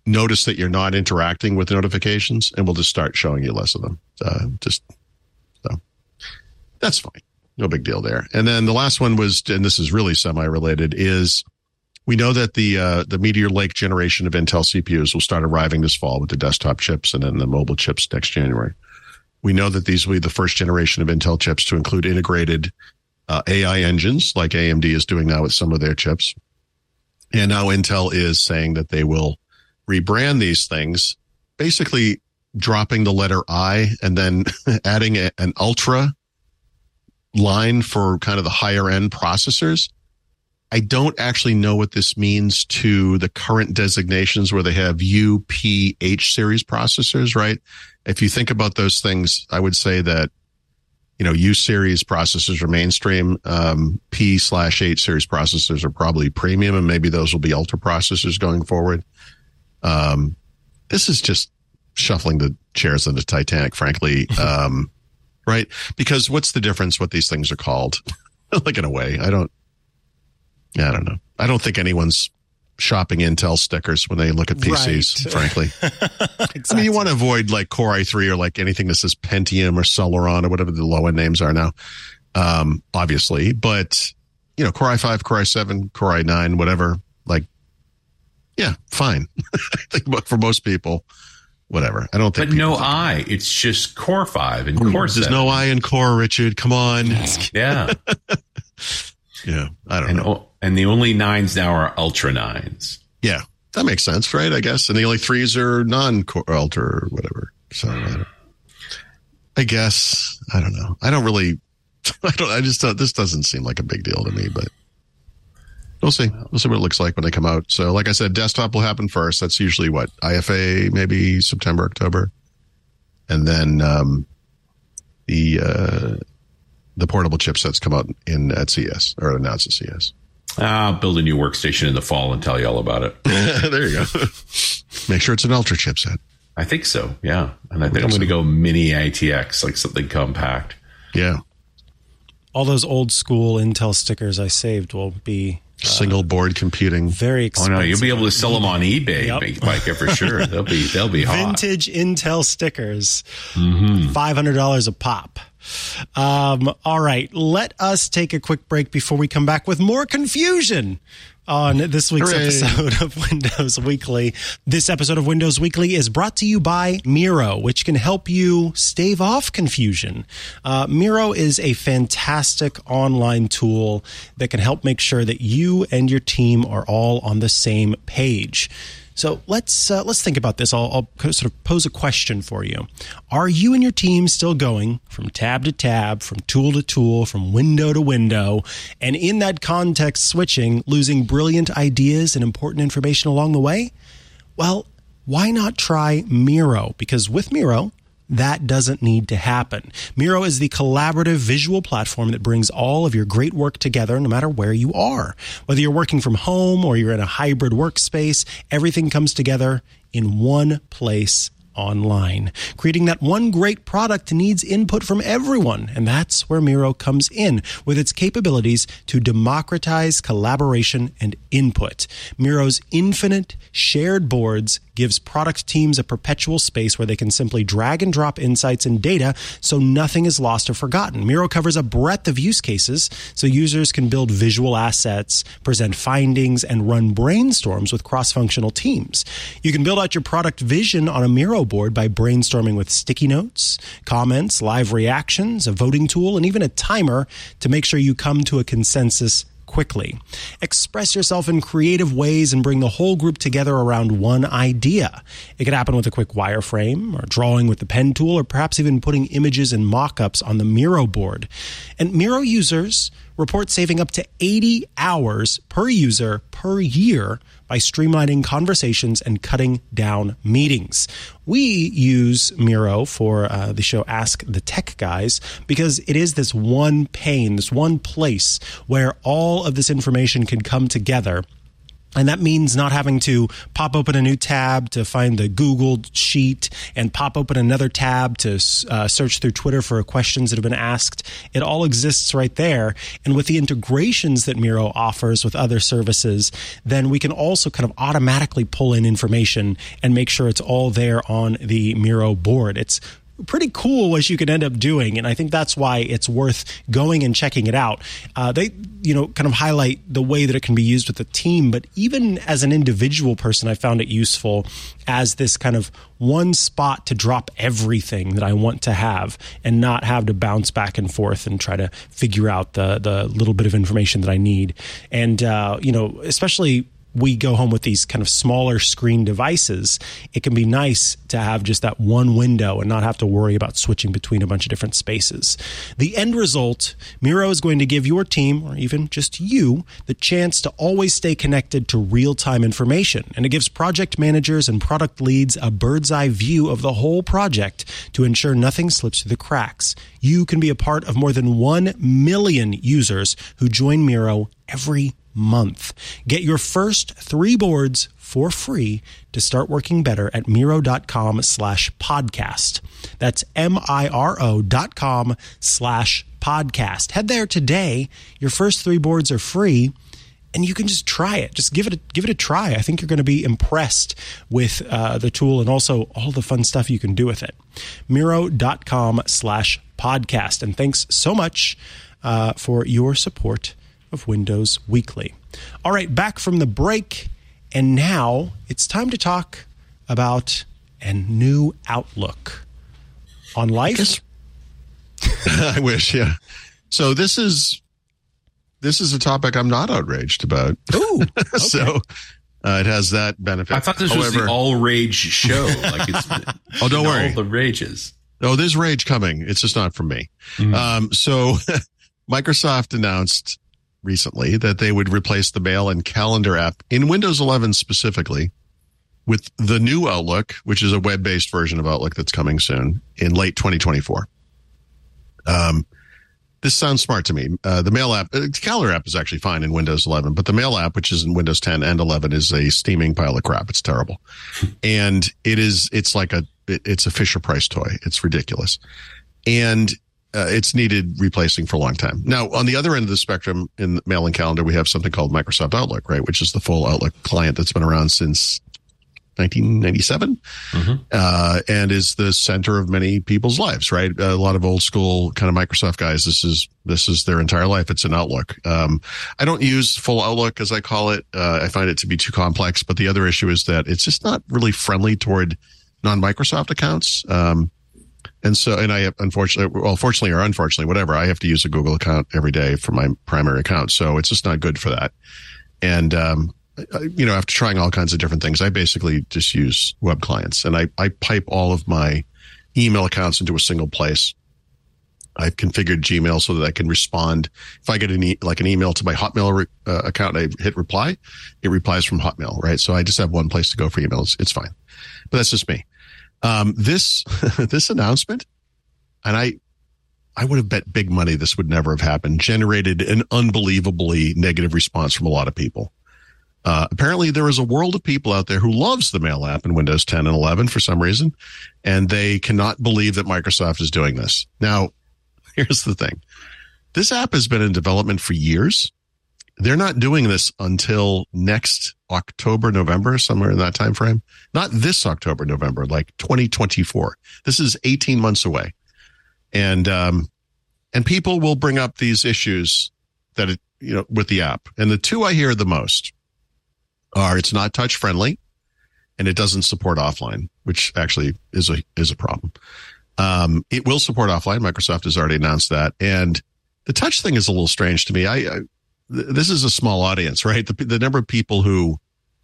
notice that you're not interacting with notifications, and we'll just start showing you less of them. Uh, just so that's fine. No big deal there. And then the last one was, and this is really semi-related, is we know that the uh, the Meteor Lake generation of Intel C P Us will start arriving this fall with the desktop chips and then the mobile chips next January. We know that these will be the first generation of Intel chips to include integrated uh, A I engines like A M D is doing now with some of their chips. And now Intel is saying that they will rebrand these things, basically dropping the letter I and then adding a, an Ultra line for kind of the higher end processors. I don't actually know what this means to the current designations where they have U, P, H series processors, right? If you think about those things, I would say that, you know, U series processors are mainstream. Um, P slash H series processors are probably premium, and maybe those will be ultra processors going forward. Um, this is just shuffling the chairs in the Titanic, frankly. Um, right? Because what's the difference what these things are called? Like, in a way, I don't, I don't know. I don't think anyone's shopping Intel stickers when they look at P Cs, right. Frankly. Exactly. I mean, you want to avoid like Core i three or like anything that says Pentium or Celeron or whatever the low end names are now, um, obviously. But, you know, Core i five, Core i seven, Core i nine, whatever, like, yeah, fine. I think for most people, whatever. I don't think. But no I. It's just Core five and Core There's seven. no I in Core, Richard. Come on. Yeah. Yeah. I don't and, know. And the only nines now are Ultra nines. Yeah. That makes sense, right? I guess. And the only threes are non-Core Ultra or whatever. So I, don't, I guess. I don't know. I don't really. I don't. I just don't. This doesn't seem like a big deal to me, but. We'll see. We'll see what it looks like when they come out. So, like I said, desktop will happen first. That's usually what, I F A, maybe September, October, and then um, the uh, the portable chipsets come out in at C E S or announced at C E S. I'll build a new workstation in the fall and tell you all about it. There you go. Make sure it's an Ultra chipset. I think so. Yeah, and I think I'm going to go mini I T X, like something compact. Yeah. All those old school Intel stickers I saved will be. Single uh, board computing, very expensive. Oh no, you'll be able to sell them on eBay, Yep. Micah, for sure. They'll be they'll be hot. Vintage Intel stickers, mm-hmm. five hundred dollars a pop. Um, all right, let us take a quick break before we come back with more confusion on this week's Hooray. episode of Windows Weekly. This episode of Windows Weekly is brought to you by Miro, which can help you stave off confusion. Uh, Miro is a fantastic online tool that can help make sure that you and your team are all on the same page. So let's uh, let's think about this. I'll, I'll sort of pose a question for you. Are you and your team still going from tab to tab, from tool to tool, from window to window, and in that context switching, losing brilliant ideas and important information along the way? Well, why not try Miro? Because with Miro, that doesn't need to happen. Miro is the collaborative visual platform that brings all of your great work together no matter where you are. Whether you're working from home or you're in a hybrid workspace, everything comes together in one place online. Creating that one great product needs input from everyone, and that's where Miro comes in with its capabilities to democratize collaboration and input. Miro's infinite shared boards gives product teams a perpetual space where they can simply drag and drop insights and data so nothing is lost or forgotten. Miro covers a breadth of use cases so users can build visual assets, present findings, and run brainstorms with cross-functional teams. You can build out your product vision on a Miro board by brainstorming with sticky notes, comments, live reactions, a voting tool, and even a timer to make sure you come to a consensus quickly. Express yourself in creative ways and bring the whole group together around one idea. It could happen with a quick wireframe or drawing with the pen tool, or perhaps even putting images and mock-ups on the Miro board. And Miro users report saving up to eighty hours per user per year by streamlining conversations and cutting down meetings. We use Miro for uh, the show Ask the Tech Guys because it is this one pane, this one place where all of this information can come together And that means not having to pop open a new tab to find the Google sheet and pop open another tab to uh, search through Twitter for questions that have been asked. It all exists right there. And with the integrations that Miro offers with other services, then we can also kind of automatically pull in information and make sure it's all there on the Miro board. It's pretty cool what you can end up doing, and I think that's why it's worth going and checking it out. Uh, they, you know, kind of highlight the way that it can be used with the team, but even as an individual person, I found it useful as this kind of one spot to drop everything that I want to have and not have to bounce back and forth and try to figure out the the little bit of information that I need. And uh, you know, especially we go home with these kind of smaller screen devices, it can be nice to have just that one window and not have to worry about switching between a bunch of different spaces. The end result, Miro is going to give your team, or even just you, the chance to always stay connected to real-time information. And it gives project managers and product leads a bird's eye view of the whole project to ensure nothing slips through the cracks. You can be a part of more than one million users who join Miro every month. Get your first three boards for free to start working better at Miro.com slash podcast. That's M-I-R-O dot com slash podcast. Head there today. Your first three boards are free, and you can just try it. Just give it a, give it a try. I think you're going to be impressed with uh, the tool and also all the fun stuff you can do with it. Miro.com slash podcast. And thanks so much uh, for your support of Windows Weekly. All right, back from the break, and now it's time to talk about a new outlook on life. I, I wish, yeah. So this is this is a topic I'm not outraged about. Ooh, okay. So uh, it has that benefit. I thought this However, was the all rage show. Like it's oh, don't worry, all the rages. Oh, there's rage coming. It's just not from me. Mm. Um, so Microsoft announced recently that they would replace the Mail and Calendar app in Windows eleven specifically with the new Outlook, which is a web-based version of Outlook that's coming soon in late twenty twenty-four. Um, this sounds smart to me. Uh, the Mail app, uh, the Calendar app is actually fine in Windows eleven, but the Mail app, which is in Windows ten and eleven, is a steaming pile of crap. It's terrible. And it is, it's like a, it, it's a Fisher-Price toy. It's ridiculous. And Uh, it's needed replacing for a long time. Now, on the other end of the spectrum, in Mail and Calendar, we have something called Microsoft Outlook, right, which is the full Outlook client that's been around since nineteen ninety-seven, mm-hmm. uh, and is the center of many people's lives, right? A lot of old school kind of Microsoft guys, this is this is their entire life. It's an Outlook. Um, I don't use full Outlook, as I call it. Uh, I find it to be too complex. But the other issue is that it's just not really friendly toward non-Microsoft accounts. Um, And so, and I have, unfortunately, well, fortunately or unfortunately, whatever, I have to use a Google account every day for my primary account. So it's just not good for that. And, um, you know, after trying all kinds of different things, I basically just use web clients, and I, I pipe all of my email accounts into a single place. I've configured Gmail so that I can respond. If I get an e- like an email to my Hotmail re- uh, account, I hit reply, it replies from Hotmail, right? So I just have one place to go for emails. It's fine. But that's just me. Um, this, this announcement, and I, I would have bet big money this would never have happened, generated an unbelievably negative response from a lot of people. Uh, apparently there is a world of people out there who loves the Mail app in Windows ten and eleven for some reason, and they cannot believe that Microsoft is doing this. Now, here's the thing. This app has been in development for years. They're not doing this until next October, November, somewhere in that time frame. Not this October, November, like twenty twenty-four. This is eighteen months away. And um, and people will bring up these issues that, it, you know, with the app. And the two I hear the most are it's not touch friendly and it doesn't support offline, which actually is a is a problem. Um, it will support offline. Microsoft has already announced that. And the touch thing is a little strange to me. I, I This is a small audience, right? The, the number of people who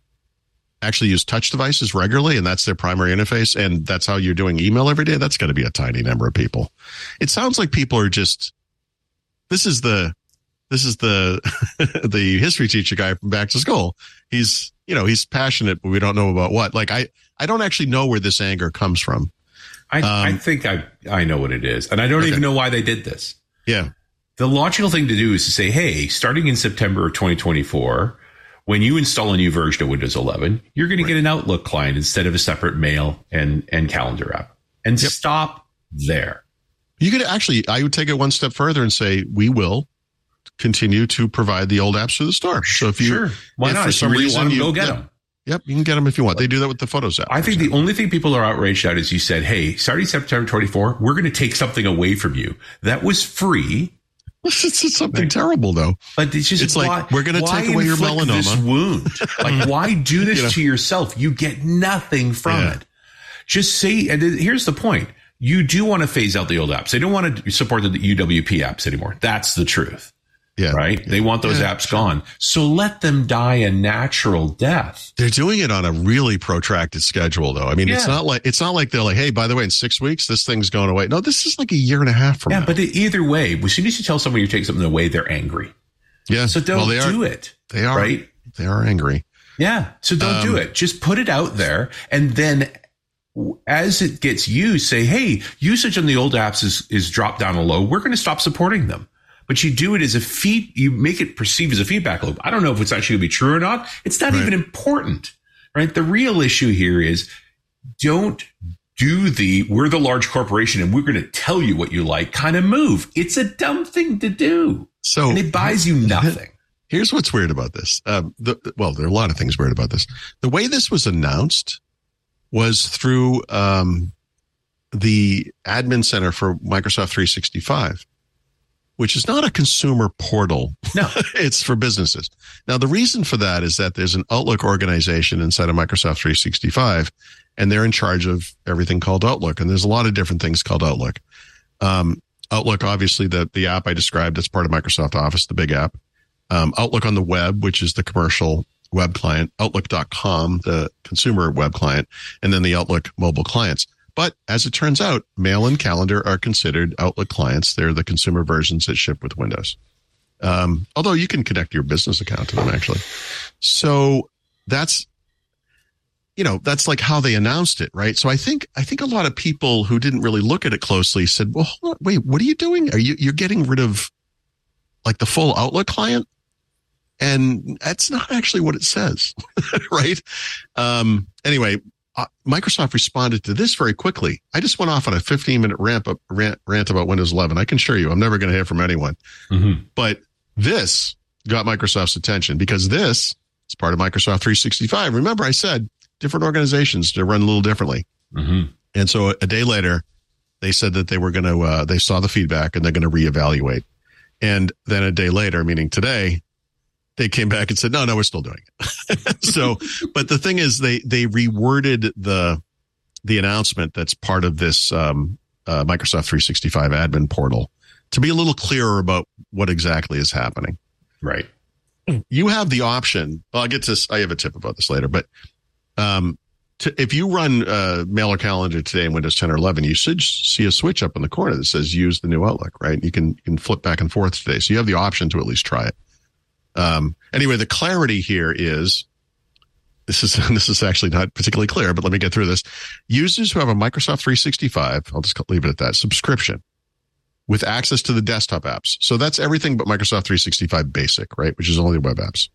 actually use touch devices regularly, and that's their primary interface, and that's how you're doing email every day, that's going to be a tiny number of people. It sounds like people are just, this is the, this is the, the history teacher guy from back to school. He's, you know, he's passionate, but we don't know about what. Like, I, I don't actually know where this anger comes from. I, um, I think I, I know what it is, and I don't okay. even know why they did this. Yeah. The logical thing to do is to say, hey, starting in September of twenty twenty-four, when you install a new version of Windows eleven, you're going right. to get an Outlook client instead of a separate mail and, and calendar app. And yep. stop there. You could actually, I would take it one step further and say, we will continue to provide the old apps through the store. So if you, sure. Why if not? for some you really reason want them, you go get yep, them. Yep, you can get them if you want. They do that with the Photos app. I think the only thing people are outraged at is you said, hey, starting September twenty-fourth, we're going to take something away from you. That was free. It's something right. terrible, though. But it's just it's why, like we're going to take away your melanoma. This wound? Like, why do this you know? to yourself? You get nothing from yeah. it. Just say, and here's the point. You do want to phase out the old apps. They don't want to support the U W P apps anymore. That's the truth. Yeah. Right? They want those yeah. apps gone. So let them die a natural death. They're doing it on a really protracted schedule, though. I mean, yeah. it's not like it's not like they're like, hey, by the way, in six weeks, this thing's going away. No, this is like a year and a half from yeah, now. Yeah, but either way, as soon as you tell someone you take something away, they're angry. Yeah. So don't well, they do are, it. They are. Right? They are angry. Yeah. So don't um, do it. Just put it out there. And then as it gets used, say, hey, usage on the old apps is, is dropped down a low. We're going to stop supporting them. But you do it as a feed, you make it perceived as a feedback loop. I don't know if it's actually going to be true or not. It's not right. even important, right? The real issue here is don't do the, we're the large corporation and we're going to tell you what you like kind of move. It's a dumb thing to do. So and it buys you nothing. Here's what's weird about this. Um, the, well, there are a lot of things weird about this. The way this was announced was through um, the admin center for Microsoft three sixty-five. Which is not a consumer portal. No, it's for businesses. Now, the reason for that is that there's an Outlook organization inside of Microsoft three sixty-five, and they're in charge of everything called Outlook. And there's a lot of different things called Outlook. Um, Outlook, obviously, the, the app I described, that's part of Microsoft Office, the big app. Um, Outlook on the web, which is the commercial web client. Outlook dot com, the consumer web client. And then the Outlook mobile clients. But as it turns out, Mail and Calendar are considered Outlook clients. They're the consumer versions that ship with Windows. Um, although you can connect your business account to them, actually. So that's, you know, that's like how they announced it, right? So I think, I think a lot of people who didn't really look at it closely said, well, hold on, wait, what are you doing? Are you, you're getting rid of like the full Outlook client? And that's not actually what it says, right? Um, anyway, Uh, Microsoft responded to this very quickly. I just went off on a fifteen minute rant, up, rant, rant about Windows eleven. I can assure you, I'm never going to hear from anyone. Mm-hmm. But this got Microsoft's attention because this is part of Microsoft three sixty-five. Remember, I said different organizations to run a little differently. Mm-hmm. And so a day later, they said that they were going to, uh, they saw the feedback and they're going to reevaluate. And then a day later, meaning today, they came back and said, no, no, we're still doing it. So, but the thing is, they, they reworded the, the announcement that's part of this, um, uh, Microsoft three sixty-five admin portal to be a little clearer about what exactly is happening. Right. You have the option. Well, I'll get to, I have a tip about this later, but, um, to, if you run, uh, Mail or Calendar today in Windows ten or eleven, you should see a switch up in the corner that says use the new Outlook, right? You can, you can flip back and forth today. So you have the option to at least try it. Um, anyway, the clarity here is, this is, this is actually not particularly clear, but let me get through this. Users who have a Microsoft three sixty-five, I'll just leave it at that, subscription with access to the desktop apps. So that's everything but Microsoft three sixty-five Basic, right? Which is only web apps.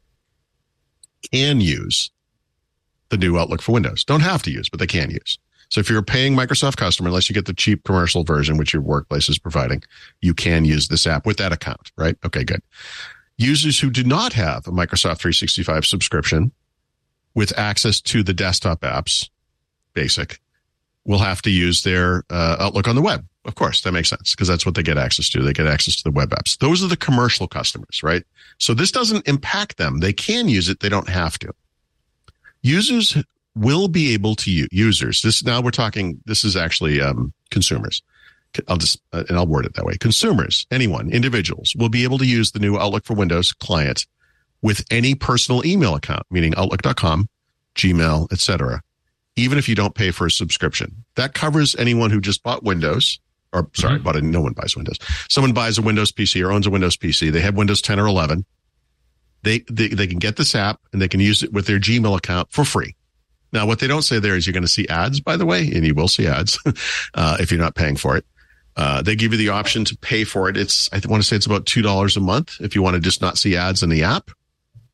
Can use the new Outlook for Windows. Don't have to use, but they can use. So if you're a paying Microsoft customer, unless you get the cheap commercial version, which your workplace is providing, you can use this app with that account, right? Okay, good. Users who do not have a Microsoft three sixty-five subscription with access to the desktop apps, Basic, will have to use their uh, Outlook on the web. Of course, that makes sense because that's what they get access to. They get access to the web apps. Those are the commercial customers, right? So this doesn't impact them. They can use it. They don't have to. Users will be able to use users. This now we're talking. This is actually um, consumers. I'll just, uh, and I'll word it that way. Consumers, anyone, individuals will be able to use the new Outlook for Windows client with any personal email account, meaning Outlook dot com, Gmail, et cetera, even if you don't pay for a subscription. That covers anyone who just bought Windows, or sorry, mm-hmm. bought a, no one buys Windows. Someone buys a Windows P C or owns a Windows P C. They have Windows ten or eleven. They, they, they can get this app and they can use it with their Gmail account for free. Now, what they don't say there is you're going to see ads, by the way, and you will see ads uh, if you're not paying for it. Uh, they give you the option to pay for it. It's, I want to say it's about two dollars a month if you want to just not see ads in the app.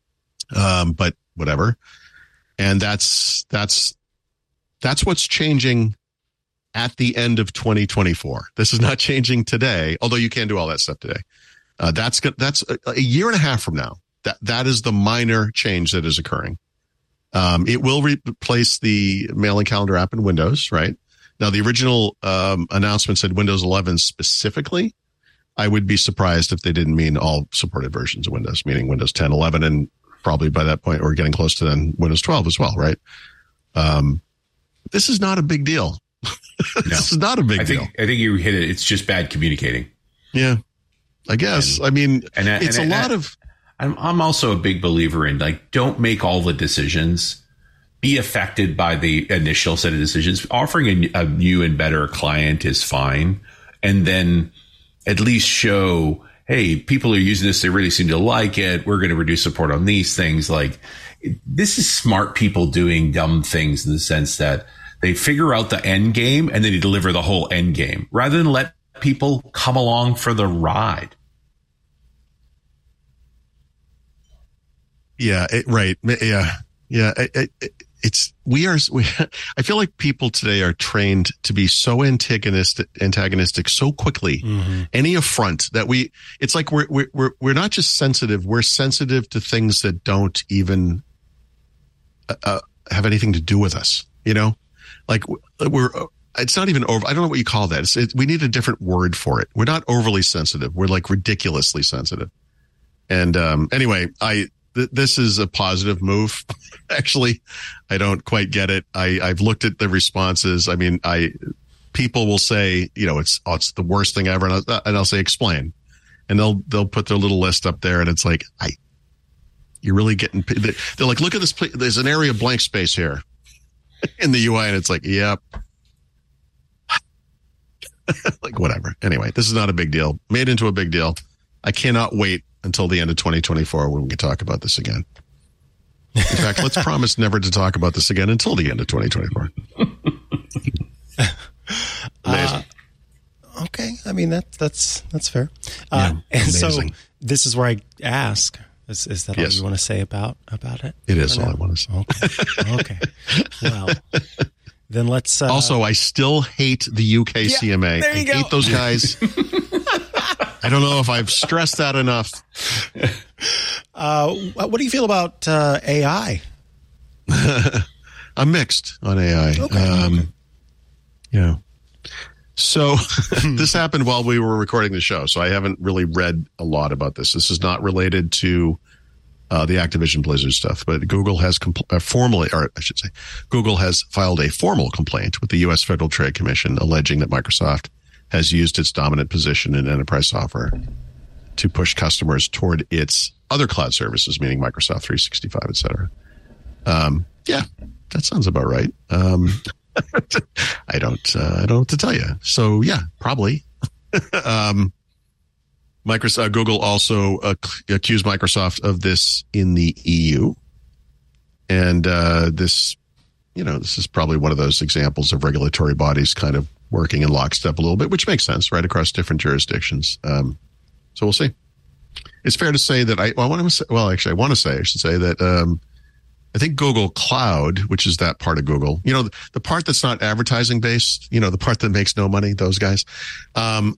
Um, but whatever. And that's, that's, that's what's changing at the end of twenty twenty-four. This is not changing today, although you can do all that stuff today. Uh, that's, that's a, a year and a half from now. That, that is the minor change that is occurring. Um, it will replace the mailing calendar app in Windows, right? Now, the original, um, announcement said Windows eleven specifically. I would be surprised if they didn't mean all supported versions of Windows, meaning Windows ten, eleven, and probably by that point, we're getting close to then Windows twelve as well, right? Um, this is not a big deal. this no. is not a big I think, deal. I think you hit it. It's just bad communicating. Yeah, I guess. And, I mean, and, it's and, a and, lot of. I'm, I'm also a big believer in, like, don't make all the decisions. Be affected by the initial set of decisions. Offering a, a new and better client is fine. And then at least show, hey, people are using this. They really seem to like it. We're going to reduce support on these things. Like, this is smart people doing dumb things in the sense that they figure out the end game and then they deliver the whole end game rather than let people come along for the ride. Yeah, it, right. Yeah. Yeah. It, it, it's, we are, we, I feel like people today are trained to be so antagonistic, antagonistic so quickly. Mm-hmm. Any affront that we, it's like we're, we're, we're, we're not just sensitive. We're sensitive to things that don't even uh, have anything to do with us, you know, like we're, it's not even over. I don't know what you call that. It's, it, we need a different word for it. We're not overly sensitive. We're like ridiculously sensitive. And, um, anyway, I, this is a positive move. Actually, I don't quite get it. I, I've looked at the responses. I mean, I people will say, you know, it's oh, it's the worst thing ever, and I'll, and I'll say explain, and they'll they'll put their little list up there, and it's like, I, you're really getting. They're like, look at this. There's an area of blank space here in the U I, and it's like, yep. Like whatever. Anyway, this is not a big deal. Made into a big deal. I cannot wait until the end of twenty twenty-four when we can talk about this again. In fact, let's promise never to talk about this again until the end of twenty twenty-four. uh, okay. I mean, that, that's, that's fair. Uh, yeah, and amazing. So this is where I ask, is, is that yes. all you want to say about, about it? It is all now? I want to say. Okay. Okay. Well, then let's, uh, also, I still hate the U K C M A. Yeah, there you I go. hate those guys. I don't know if I've stressed that enough. Uh, what do you feel about uh, A I? I'm mixed on A I. Okay. Um, okay. Yeah. So this happened while we were recording the show, so I haven't really read a lot about this. This is not related to uh, the Activision Blizzard stuff, but Google has compl- uh, formally, or I should say, Google has filed a formal complaint with the U S Federal Trade Commission alleging that Microsoft has used its dominant position in enterprise software to push customers toward its other cloud services, meaning Microsoft three sixty-five, et cetera. Um, yeah, that sounds about right. Um, I don't, uh, I don't know what to tell you. So yeah, probably. um, Microsoft, uh, Google also uh, accused Microsoft of this in the E U. And, uh, this, you know, this is probably one of those examples of regulatory bodies kind of working in lockstep a little bit, which makes sense, right, across different jurisdictions. Um, so we'll see. It's fair to say that I, well, I want to say, well, actually, I want to say, I should say that um, I think Google Cloud, which is that part of Google, you know, the, the part that's not advertising based, you know, the part that makes no money, those guys, um,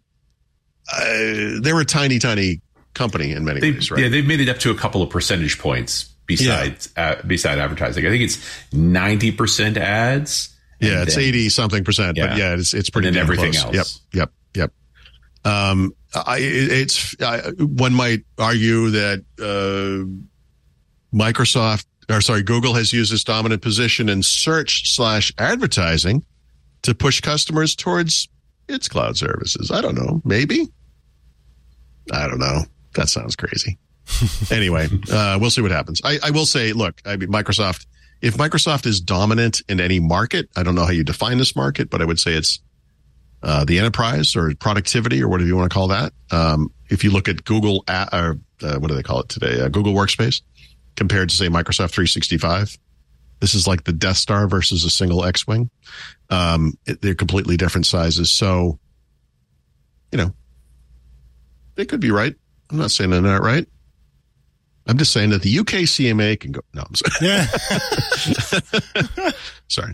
uh, they're a tiny, tiny company in many they, ways, right? Yeah, they've made it up to a couple of percentage points besides yeah. uh, beside advertising. I think it's ninety percent ads. Yeah, it's then, eighty something percent, yeah. but yeah, it's it's pretty and then everything close. else. Yep, yep, yep. Um, I it's I, one might argue that uh, Microsoft, or sorry, Google has used its dominant position in search slash advertising to push customers towards its cloud services. I don't know, maybe. I don't know. That sounds crazy. Anyway, uh, we'll see what happens. I, I will say, look, I mean, Microsoft. If Microsoft is dominant in any market, I don't know how you define this market, but I would say it's uh, the enterprise or productivity or whatever you want to call that. Um, if you look at Google, uh, or uh, what do they call it today? Uh, Google Workspace compared to, say, Microsoft three sixty-five. This is like the Death Star versus a single X-Wing. Um, it, they're completely different sizes. So, you know, they could be right. I'm not saying they're not right. I'm just saying that the U K C M A can go. No, I'm sorry. Yeah. Sorry.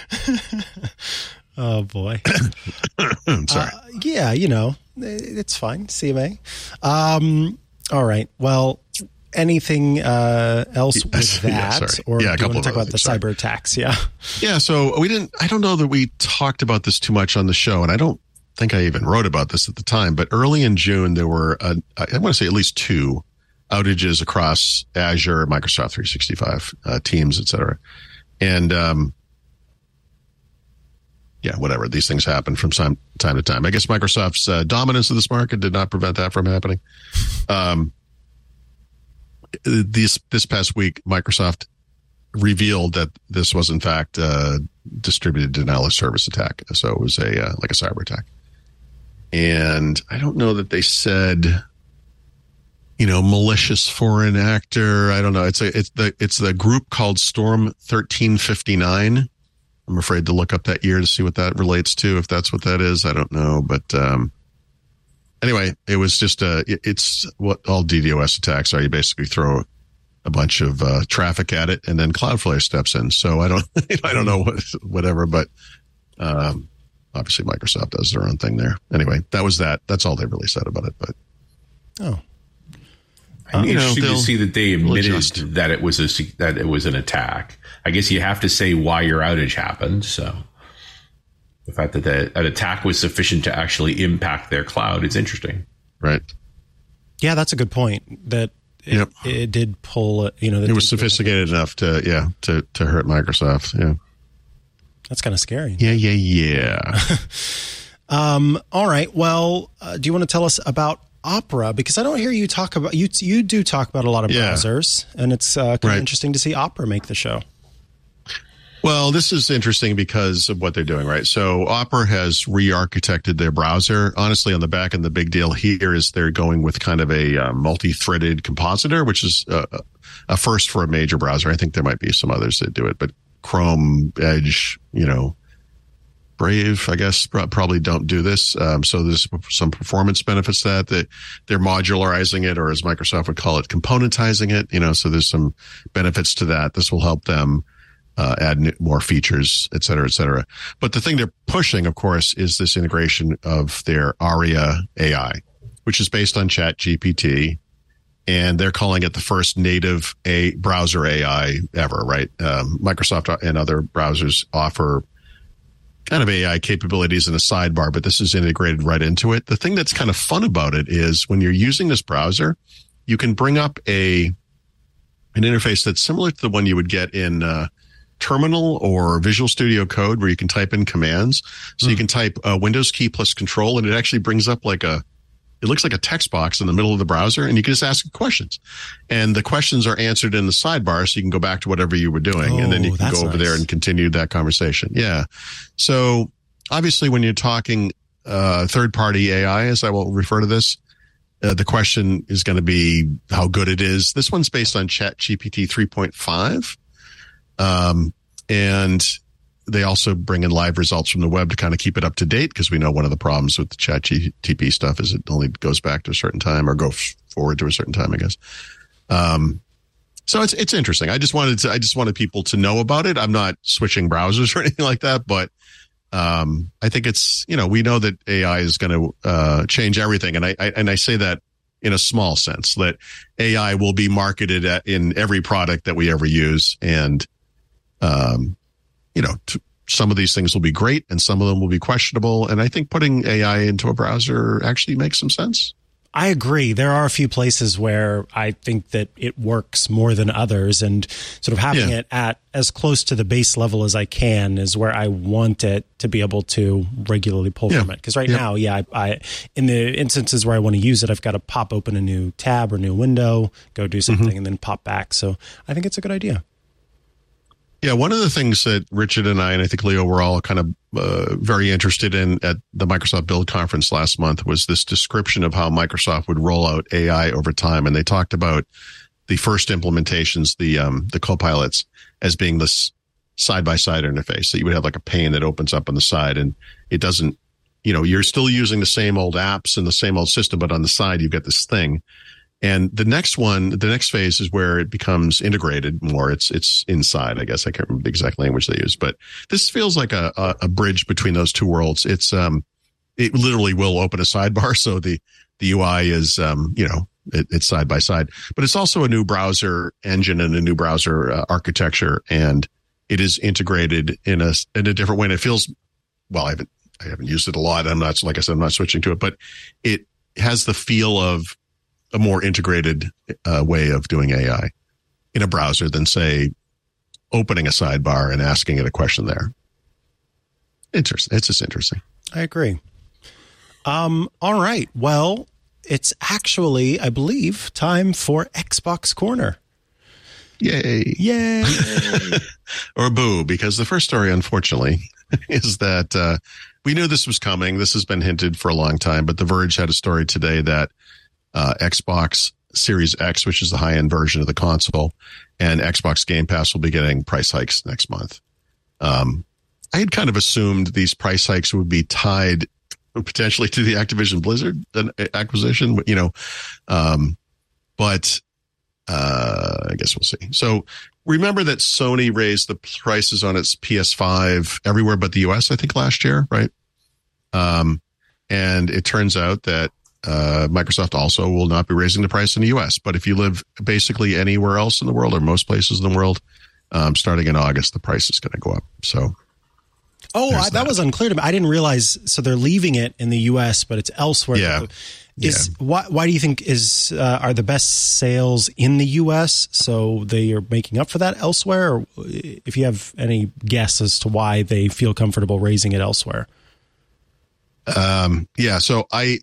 Oh, boy. I'm sorry. Uh, yeah, you know, it's fine. C M A. Um, all right. Well, anything uh, else with Yes, that? yeah, sorry. Or Yeah, a do you couple want to talk of about other the things, cyber attacks? Yeah. Yeah, so we didn't, I don't know that we talked about this too much on the show, and I don't think I even wrote about this at the time, but early in June, there were, uh, I want to say at least two outages across Azure, Microsoft three sixty-five, uh, Teams, et cetera. And, um, yeah, whatever. These things happen from time, time to time. I guess Microsoft's uh, dominance of this market did not prevent that from happening. Um, this, this past week, Microsoft revealed that this was in fact a distributed denial of service attack. So it was a uh, like a cyber attack. And I don't know that they said, you know, malicious foreign actor. I don't know. It's a it's the it's the group called Storm thirteen fifty-nine. I'm afraid to look up that year to see what that relates to. If that's what that is, I don't know. But um, anyway, it was just a. It, it's what all DDoS attacks are. You basically throw a bunch of uh, traffic at it, and then Cloudflare steps in. So I don't, I don't know what, whatever, but um, obviously Microsoft does their own thing there. Anyway, that was that. That's all they really said about it. But oh, I'm you know, interested to they'll- see that they they'll admitted adjust. that it was a that it was an attack. I guess you have to say why your outage happened. So the fact that the, an attack was sufficient to actually impact their cloud, it's interesting. right, yeah, that's a good point. That it, Yep. it did pull. You know, it was sophisticated enough to yeah to to hurt Microsoft. Yeah, That's kind of scary. yeah, yeah, yeah. Um, all right. Well, uh, do you want to tell us about Opera? Because I don't hear you talk about you. You do talk about a lot of Yeah. browsers, and it's uh, kind Right. of interesting to see Opera make the show. Well, this is interesting because of what they're doing, right? So Opera has re-architected their browser. Honestly, on the back end, the big deal here is they're going with kind of a uh, multi-threaded compositor, which is uh, a first for a major browser. I think there might be some others that do it, but Chrome, Edge, you know, Brave, I guess, pro- probably don't do this. Um, so there's some performance benefits to that, that they're modularizing it, or as Microsoft would call it, componentizing it, you know, so there's some benefits to that. This will help them Uh, add new, more features, et cetera, et cetera. But the thing they're pushing, of course, is this integration of their Aria A I, which is based on Chat G P T, and they're calling it the first native a browser A I ever, right? Um, Microsoft and other browsers offer kind of A I capabilities in a sidebar, but this is integrated right into it. The thing that's kind of fun about it is when you're using this browser, you can bring up a an interface that's similar to the one you would get in uh, Terminal or Visual Studio Code, where you can type in commands. So mm. you can type uh, Windows key plus control, and it actually brings up like a, it looks like a text box in the middle of the browser, and you can just ask questions. And the questions are answered in the sidebar, so you can go back to whatever you were doing, oh, and then you can that's go over nice. there and continue that conversation. Yeah. So obviously when you're talking uh, third-party A I, as I will refer to this, uh, the question is going to be how good it is. This one's based on Chat G P T three point five. Um, and they also bring in live results from the web to kind of keep it up to date, because we know one of the problems with the Chat G P T stuff is it only goes back to a certain time, or go f- forward to a certain time, I guess. Um, so it's, it's interesting. I just wanted to, I just wanted people to know about it. I'm not switching browsers or anything like that, but, um, I think it's, you know, we know that A I is going to, uh, change everything. And I, I, and I say that in a small sense, that A I will be marketed at, in every product that we ever use. And, Um, you know, t- some of these things will be great and some of them will be questionable. And I think putting A I into a browser actually makes some sense. I agree. There are a few places where I think that it works more than others, and sort of having Yeah. it at as close to the base level as I can is where I want it to be able to regularly pull Yeah. from it. Because right Yeah. now, yeah, I, I in the instances where I want to use it, I've got to pop open a new tab or new window, go do something, Mm-hmm. and then pop back. So I think it's a good idea. Yeah, one of the things that Richard and I, and I think Leo, were all kind of uh, very interested in at the Microsoft Build Conference last month was this description of how Microsoft would roll out A I over time. And they talked about the first implementations, the um, the Copilots, as being this side-by-side interface, that you would have like a pane that opens up on the side, and it doesn't, you know, you're still using the same old apps and the same old system, but on the side, you've got this thing. And the next one, the next phase is where it becomes integrated more. It's it's inside, I guess. I can't remember the exact language they use, but this feels like a, a, a bridge between those two worlds. It's um, it literally will open a sidebar, so the the U I is um, you know, it, it's side by side. But it's also a new browser engine and a new browser uh, architecture, and it is integrated in a in a different way. And it feels, well, I haven't I haven't used it a lot. I'm not, like I said, I'm not switching to it, but it has the feel of a more integrated uh, way of doing A I in a browser than, say, opening a sidebar and asking it a question there. Interesting. It's just interesting. I agree. Um, all right. Well, it's actually, I believe, time for Xbox Corner. Yay. Yay. Or boo, because the first story, unfortunately, is that uh, we knew this was coming. This has been hinted for a long time, but The Verge had a story today that Uh, Xbox Series X, which is the high-end version of the console, and Xbox Game Pass will be getting price hikes next month. Um, I had kind of assumed these price hikes would be tied potentially to the Activision Blizzard acquisition, you know, um, but uh, I guess we'll see. So remember that Sony raised the prices on its P S five everywhere but the U S, I think, last year, right? Um, and it turns out that Uh, Microsoft also will not be raising the price in the U S. But if you live basically anywhere else in the world or most places in the world, um, starting in August, the price is going to go up. So, oh, I, that. that was unclear to me. I didn't realize. So they're leaving it in the U S, but it's elsewhere. Yeah. Is yeah. why? Why do you think is uh, are the best sales in the U S? So they are making up for that elsewhere. Or if you have any guess as to why they feel comfortable raising it elsewhere. Um, yeah, so I,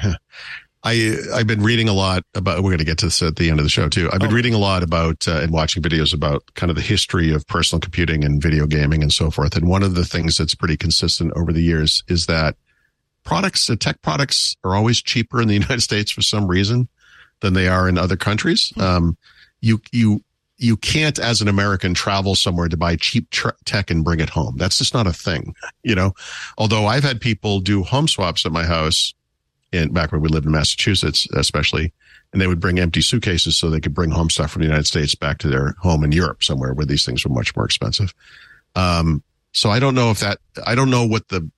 I, I've been reading a lot about, we're going to get to this at the end of the show too. I've been oh. reading a lot about, uh, and watching videos about kind of the history of personal computing and video gaming and so forth. And one of the things that's pretty consistent over the years is that products, uh, tech products are always cheaper in the United States for some reason than they are in other countries. Um, you, you, you can't, as an American, travel somewhere to buy cheap tr- tech and bring it home. That's just not a thing, you know. Although I've had people do home swaps at my house, in back when we lived in Massachusetts, especially, and they would bring empty suitcases so they could bring home stuff from the United States back to their home in Europe somewhere where these things were much more expensive. Um, so I don't know if that, I don't know what the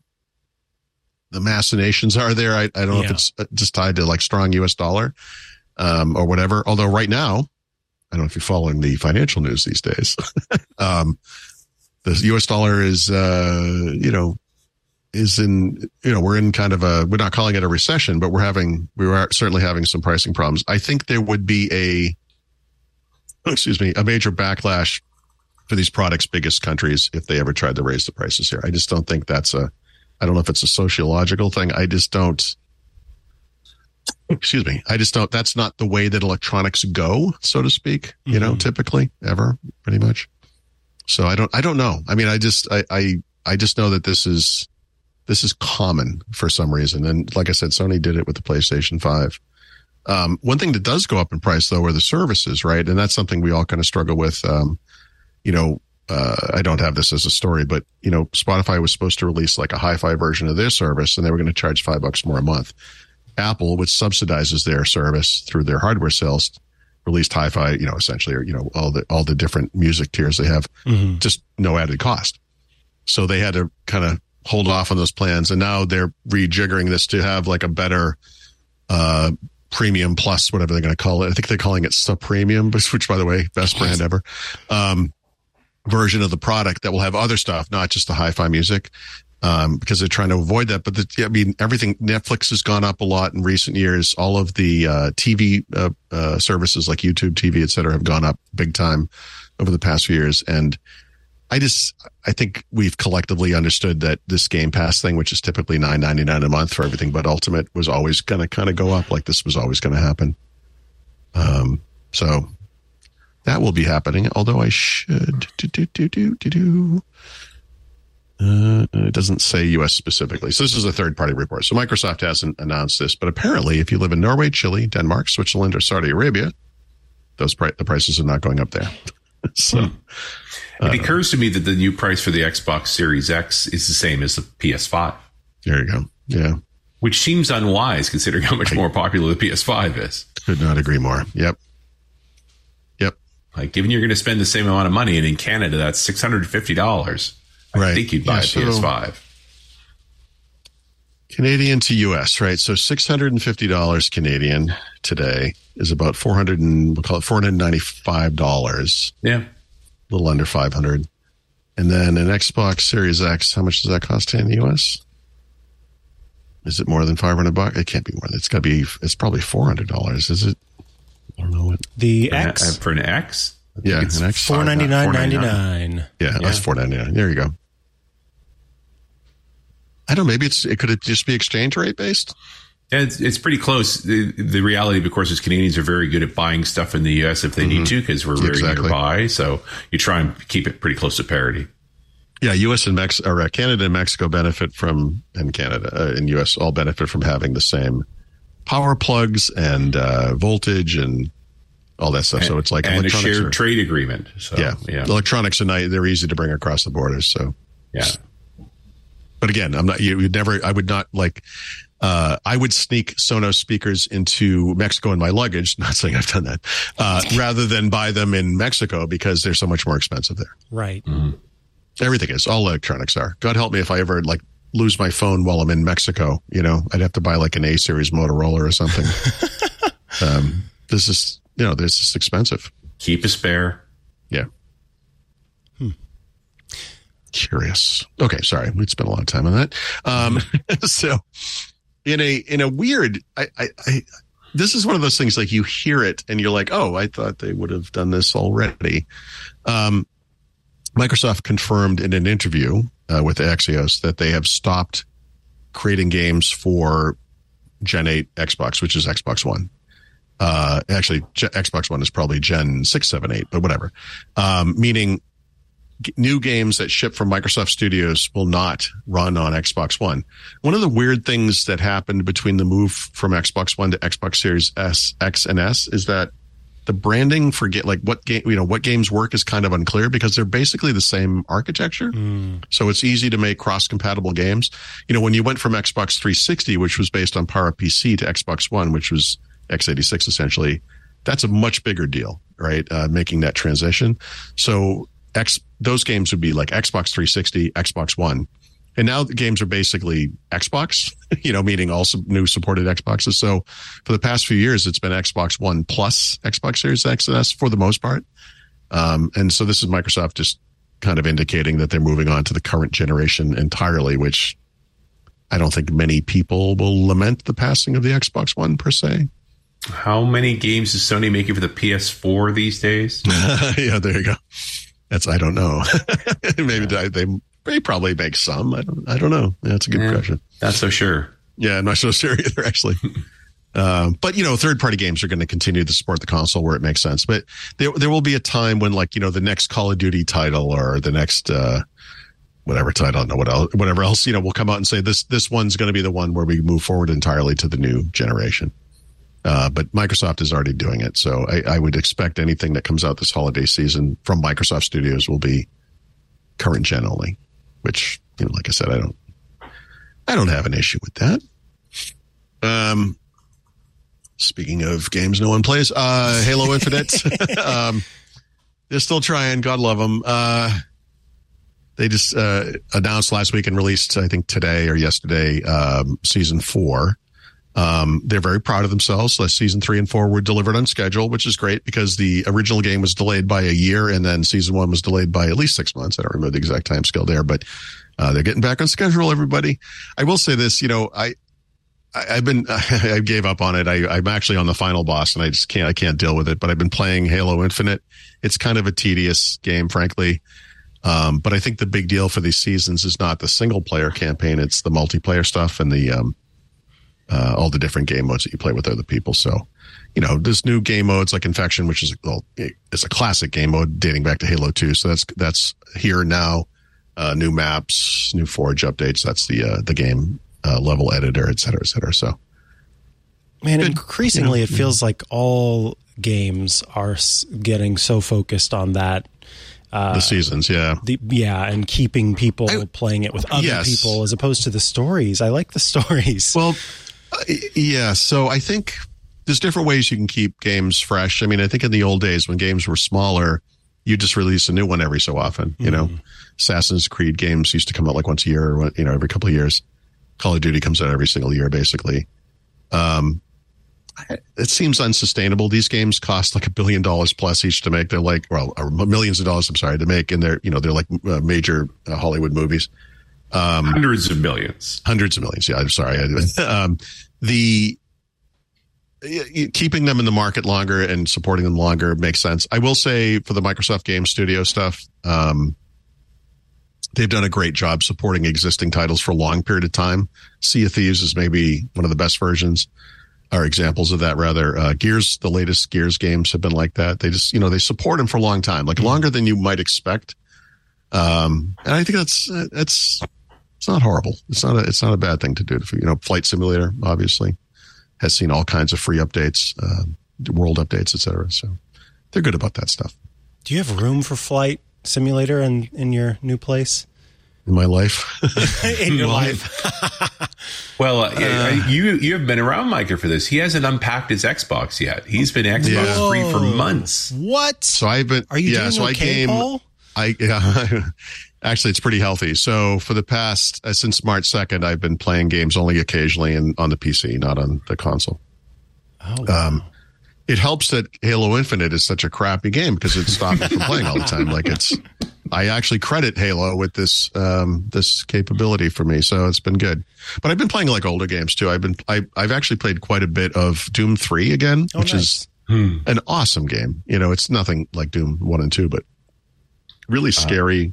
the machinations are there. I, I don't know yeah. if it's just tied to like strong U S dollar um, or whatever. Although right now, I don't know if you're following the financial news these days. um, the U S dollar is, uh, you know, is in, you know, we're in kind of a, we're not calling it a recession, but we're having, we are certainly having some pricing problems. I think there would be a, excuse me, a major backlash for these products' biggest countries if they ever tried to raise the prices here. I just don't think that's a, I don't know if it's a sociological thing. I just don't, excuse me. I just don't, that's not the way that electronics go, so to speak, you mm-hmm. know, typically ever pretty much. So I don't, I don't know. I mean, I just, I, I, I just know that this is, this is common for some reason. And like I said, Sony did it with the PlayStation five. Um, one thing that does go up in price though are the services, right? And that's something we all kind of struggle with. Um, you know, uh, I don't have this as a story, but you know, Spotify was supposed to release like a hi-fi version of their service and they were going to charge five bucks more a month. Apple, which subsidizes their service through their hardware sales, released hi-fi, you know, essentially, or, you know, all the, all the different music tiers they have, mm-hmm. just no added cost. So they had to kind of hold off on those plans. And now they're rejiggering this to have like a better, uh, premium plus, whatever they're going to call it. I think they're calling it sub-premium, which by the way, best brand ever, um, version of the product that will have other stuff, not just the hi-fi music. Um, because they're trying to avoid that. But the, I mean, everything, Netflix has gone up a lot in recent years. All of the, uh, T V, uh, uh, services like YouTube T V, et cetera, have gone up big time over the past few years. And I just, I think we've collectively understood that this Game Pass thing, which is typically nine ninety-nine a month for everything but Ultimate, was always going to kind of go up. Like this was always going to happen. Um, so that will be happening. Although I should do, do, do, do, do, do. Uh, it doesn't say U S specifically. So this is a third-party report. So Microsoft hasn't announced this, but apparently if you live in Norway, Chile, Denmark, Switzerland, or Saudi Arabia, those pri- the prices are not going up there. so hmm. It uh, occurs to me that the new price for the Xbox Series X is the same as the P S five. There you go. Yeah. Which seems unwise considering how much more popular the P S five is. Could not agree more. Yep. Yep. Like, given you're going to spend the same amount of money, and in Canada, that's six hundred fifty dollars. I right. think you'd buy yeah, a so P S five. Canadian to U S, right? So six hundred fifty dollars Canadian today is about four hundred and we'll call it four hundred ninety-five dollars. Yeah. A little under five hundred. And then an Xbox Series X, how much does that cost in the U S? Is it more than five hundred bucks? It can't be more. It's got to be, it's probably four hundred dollars. Is it? I don't know what. The For an- X? For an X? I think Yeah, it's an X. four ninety-nine ninety-nine. Yeah, Yeah. that's four ninety-nine. There you go. I don't know. Maybe it's, it could it just be exchange rate based? Yeah, it's, it's pretty close. The, the reality, of course, is Canadians are very good at buying stuff in the U S if they need to, because we're very Exactly. nearby. So you try and keep it pretty close to parity. Yeah, U S and Mex or uh, Canada and Mexico benefit from, and Canada uh, and U S all benefit from having the same power plugs and uh, voltage and all that stuff. So it's like and a electronics shared are- trade agreement. So, yeah, yeah, electronics are nice. They're easy to bring across the borders. So yeah. But again, I'm not. You would never. I would not like. Uh, I would sneak Sonos speakers into Mexico in my luggage. Not saying I've done that. Uh, rather than buy them in Mexico because they're so much more expensive there. Right. Mm-hmm. Everything is. All electronics are. God help me if I ever like lose my phone while I'm in Mexico. You know, I'd have to buy like an A series Motorola or something. um, this is you know this is expensive. Keep a spare. Yeah. Curious. Okay, sorry. We'd spent a lot of time on that. Um, so in a, in a weird, I, I, I, this is one of those things like you hear it and you're like, oh, I thought they would have done this already. Um, Microsoft confirmed in an interview uh, with Axios that they have stopped creating games for Gen eight Xbox, which is Xbox One. Uh, actually, G- Xbox One is probably Gen six, seven, eight, but whatever. Um, meaning, new games that ship from Microsoft Studios will not run on Xbox One. One of the weird things that happened between the move from Xbox One to Xbox Series S, X, and S is that the branding for get like what game you know what games work is kind of unclear because they're basically the same architecture. Mm. So it's easy to make cross-compatible games. You know, when you went from Xbox three sixty, which was based on PowerPC, to Xbox One, which was x eighty-six essentially, that's a much bigger deal, right? Uh, making that transition. So X, those games would be like Xbox three sixty, Xbox One. And now the games are basically Xbox, you know, meaning all sub- new supported Xboxes. So for the past few years, it's been Xbox One plus Xbox Series X and S for the most part. Um, and so this is Microsoft just kind of indicating that they're moving on to the current generation entirely, which I don't think many people will lament the passing of the Xbox One per se. How many games is Sony making for the P S four these days? Yeah, there you go. That's, I don't know. Maybe yeah. they, they probably make some. I don't, I don't know. That's a good yeah, question. Not so sure. Yeah, I'm not so sure either, actually. um, but, you know, third party games are going to continue to support the console where it makes sense. But there, there will be a time when, like, you know, the next Call of Duty title or the next, uh, whatever title, I don't know what else, whatever else, you know, will come out and say this, this one's going to be the one where we move forward entirely to the new generation. Uh, but Microsoft is already doing it. So I, I would expect anything that comes out this holiday season from Microsoft Studios will be current gen only, which, you know, like I said, I don't, I don't have an issue with that. Um, speaking of games no one plays, uh, Halo Infinite, um, they're still trying. God love them. Uh, they just, uh, announced last week and released, I think today or yesterday, um, season four. Um, they're very proud of themselves. Last season three and four were delivered on schedule, which is great because the original game was delayed by a year and then season one was delayed by at least six months. I don't remember the exact time scale there, but, uh, they're getting back on schedule, everybody. I will say this, you know, I, I I've been, I gave up on it. I, I'm actually on the final boss and I just can't, I can't deal with it, but I've been playing Halo Infinite. It's kind of a tedious game, frankly. Um, but I think the big deal for these seasons is not the single player campaign. It's the multiplayer stuff and the, um, Uh, all the different game modes that you play with other people. So, you know, there's new game modes like Infection, which is, well, it's a classic game mode dating back to Halo two. So that's, that's here now. Uh, new maps, new Forge updates. That's the, uh, the game, uh, level editor, et cetera, et cetera. So, man, good. increasingly you know, it feels yeah. like all games are getting so focused on that. Uh, the seasons, yeah. The, yeah, and keeping people I, playing it with other yes. people as opposed to the stories. I like the stories. Well, uh, yeah, so I think there's different ways you can keep games fresh. I mean, I think in the old days when games were smaller, you just release a new one every so often. You know, mm. Assassin's Creed games used to come out like once a year or, you know, every couple of years. Call of Duty comes out every single year, basically. Um, it seems unsustainable. These games cost like a billion dollars plus each to make. They're like, well, or millions of dollars, I'm sorry, to make. And they're, you know, they're like uh, major uh, Hollywood movies. Um, hundreds of millions. Hundreds of millions. Yeah, I'm sorry. um, the keeping them in the market longer and supporting them longer makes sense. I will say for the Microsoft Game Studio stuff, um, they've done a great job supporting existing titles for a long period of time. Sea of Thieves is maybe one of the best versions or examples of that, rather. Uh, Gears, the latest Gears games have been like that. They just, you know, they support them for a long time, like longer than you might expect. Um, and I think that's, that's, it's not horrible. It's not a, it's not a bad thing to do. You know, Flight Simulator, obviously, has seen all kinds of free updates, uh, world updates, et cetera. So they're good about that stuff. Do you have room for Flight Simulator in, in your new place? In my life? in your life. Well, uh, uh, you you have been around Micah for this. He hasn't unpacked his Xbox yet. He's been Xbox yeah. free for months. What? So I've been. Are you yeah, doing so okay, I game, Paul? I yeah, actually, it's pretty healthy. So for the past uh, since March second, I've been playing games only occasionally and on the P C, not on the console. Oh, wow. Um, it helps that Halo Infinite is such a crappy game because it stopped me from playing all the time. Like it's, I actually credit Halo with this um, this capability for me, so it's been good. But I've been playing like older games too. I've been I, I've actually played quite a bit of Doom three again, oh, which nice. is hmm. an awesome game. You know, it's nothing like Doom one and two, but really scary,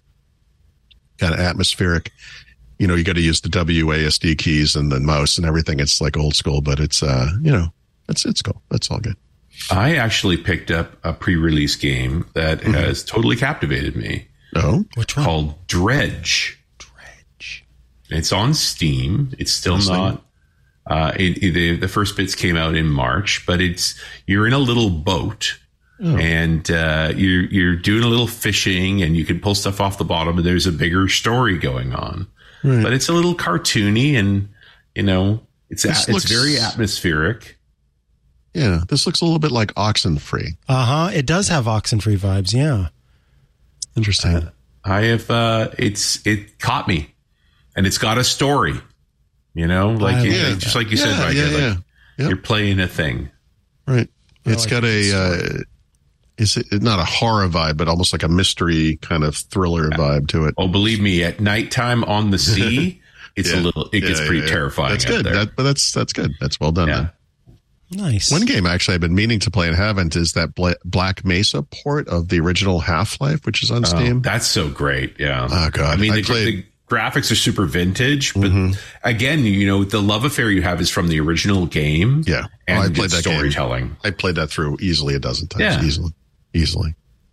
uh, kind of atmospheric. You know, you got to use the W A S D keys and the mouse and everything. It's like old school, but it's uh, you know, it's it's cool. That's all good. I actually picked up a pre-release game that mm-hmm. has totally captivated me. Oh, which one? Called Dredge. Dredge. It's on Steam. It's still That's not. Uh, it, it, the, the first bits came out in March, but it's you're in a little boat oh. and uh, you're you're doing a little fishing, and you can pull stuff off the bottom, and there's a bigger story going on. Right. But it's a little cartoony, and you know it's a, it's looks- very atmospheric. Yeah, this looks a little bit like Oxenfree. Uh-huh. It does have Oxenfree vibes, yeah. Interesting. Uh, I have, uh, it's, it caught me. And it's got a story, you know, like, you, yeah. just like you yeah, said, right? Yeah, like, yeah. Yep. You're playing a thing. Right. It's like got a, uh, is it not a horror vibe, but almost like a mystery kind of thriller yeah. vibe to it. Oh, believe me, at nighttime on the sea, it's yeah. a little, it gets yeah, pretty yeah, terrifying. That's good. That, but that's, that's good. That's well done. Yeah. Then. Nice. One game actually I've been meaning to play and haven't is that Black Mesa port of the original Half-Life, which is on oh, Steam. That's so great. Yeah. Oh, God. I mean, I the, played- the graphics are super vintage, but mm-hmm. again, you know, the love affair you have is from the original game. Yeah. And oh, I played that storytelling. Game. I played that through easily a dozen times. Yeah. Easily. Easily.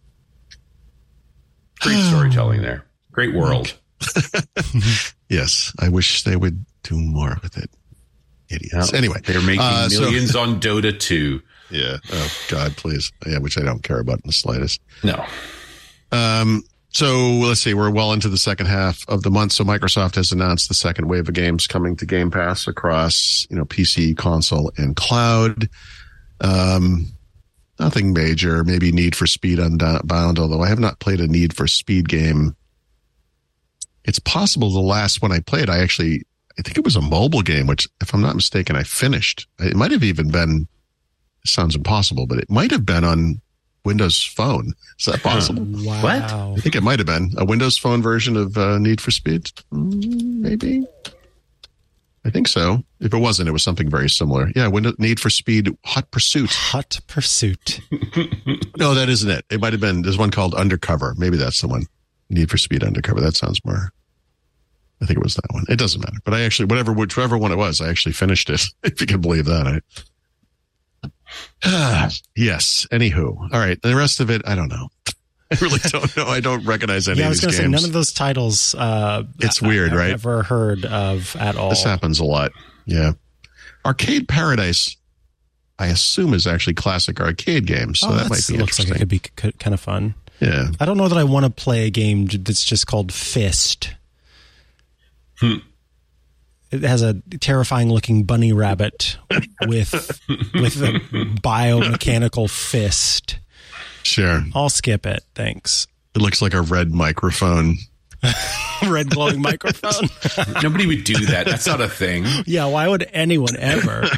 Great storytelling there. Great world. Yes. I wish they would do more with it. Idiots. Well, anyway, they're making uh, millions so, on Dota two. Yeah. Oh God, please. Yeah, which I don't care about in the slightest. No. Um. So let's see. We're well into the second half of the month. So Microsoft has announced the second wave of games coming to Game Pass across, you know, P C, console, and cloud. Um. Nothing major. Maybe Need for Speed Unbound. Although I have not played a Need for Speed game. It's possible the last one I played, I actually. I think it was a mobile game, which, if I'm not mistaken, I finished. It might have even been, it sounds impossible, but it might have been on Windows Phone. Is that possible? Wow. What? I think it might have been a Windows Phone version of uh, Need for Speed. Maybe. I think so. If it wasn't, it was something very similar. Yeah, Windows, Need for Speed Hot Pursuit. Hot Pursuit. No, that isn't it. It might have been, there's one called Undercover. Maybe that's the one. Need for Speed Undercover. That sounds more. I think it was that one. It doesn't matter. But I actually, whatever, whichever one it was, I actually finished it. If you can believe that. I, ah, yes. Anywho. All right. The rest of it, I don't know. I really don't know. I don't recognize any yeah, of I was these going to games. say, none of those titles uh, it's weird, I've right? never heard of at all. This happens a lot. Yeah. Arcade Paradise, I assume, is actually classic arcade games. So oh, that might be looks interesting. like it could be c- kind of fun. Yeah. I don't know that I want to play a game that's just called Fist. Hmm. it has a terrifying looking bunny rabbit with with a biomechanical fist. Sure. I'll skip it. Thanks. It looks like a red microphone. Red glowing microphone. Nobody would do that. That's not a thing. Yeah, why would anyone ever?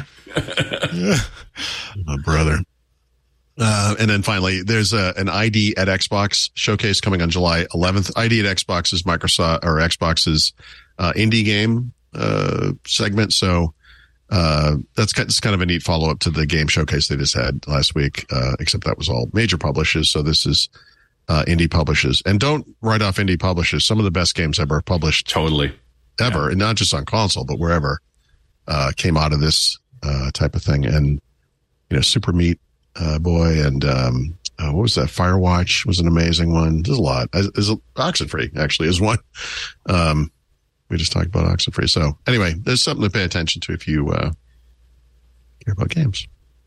My brother. Uh, and then finally, there's a, an I D at Xbox showcase coming on July eleventh. I D at Xbox is Microsoft or Xbox's uh, indie game uh, segment. So uh, that's, that's kind of a neat follow up to the game showcase they just had last week, uh, except that was all major publishers. So this is uh, indie publishers. And don't write off indie publishers. Some of the best games ever published. Totally. Ever. Yeah. And not just on console, but wherever uh, came out of this uh, type of thing. And, you know, Super Meat Uh, Boy, and um, uh, what was that? Firewatch was an amazing one. There's a lot. There's Oxenfree actually is one. Um, we just talked about Oxenfree. So anyway, there's something to pay attention to if you uh, care about games.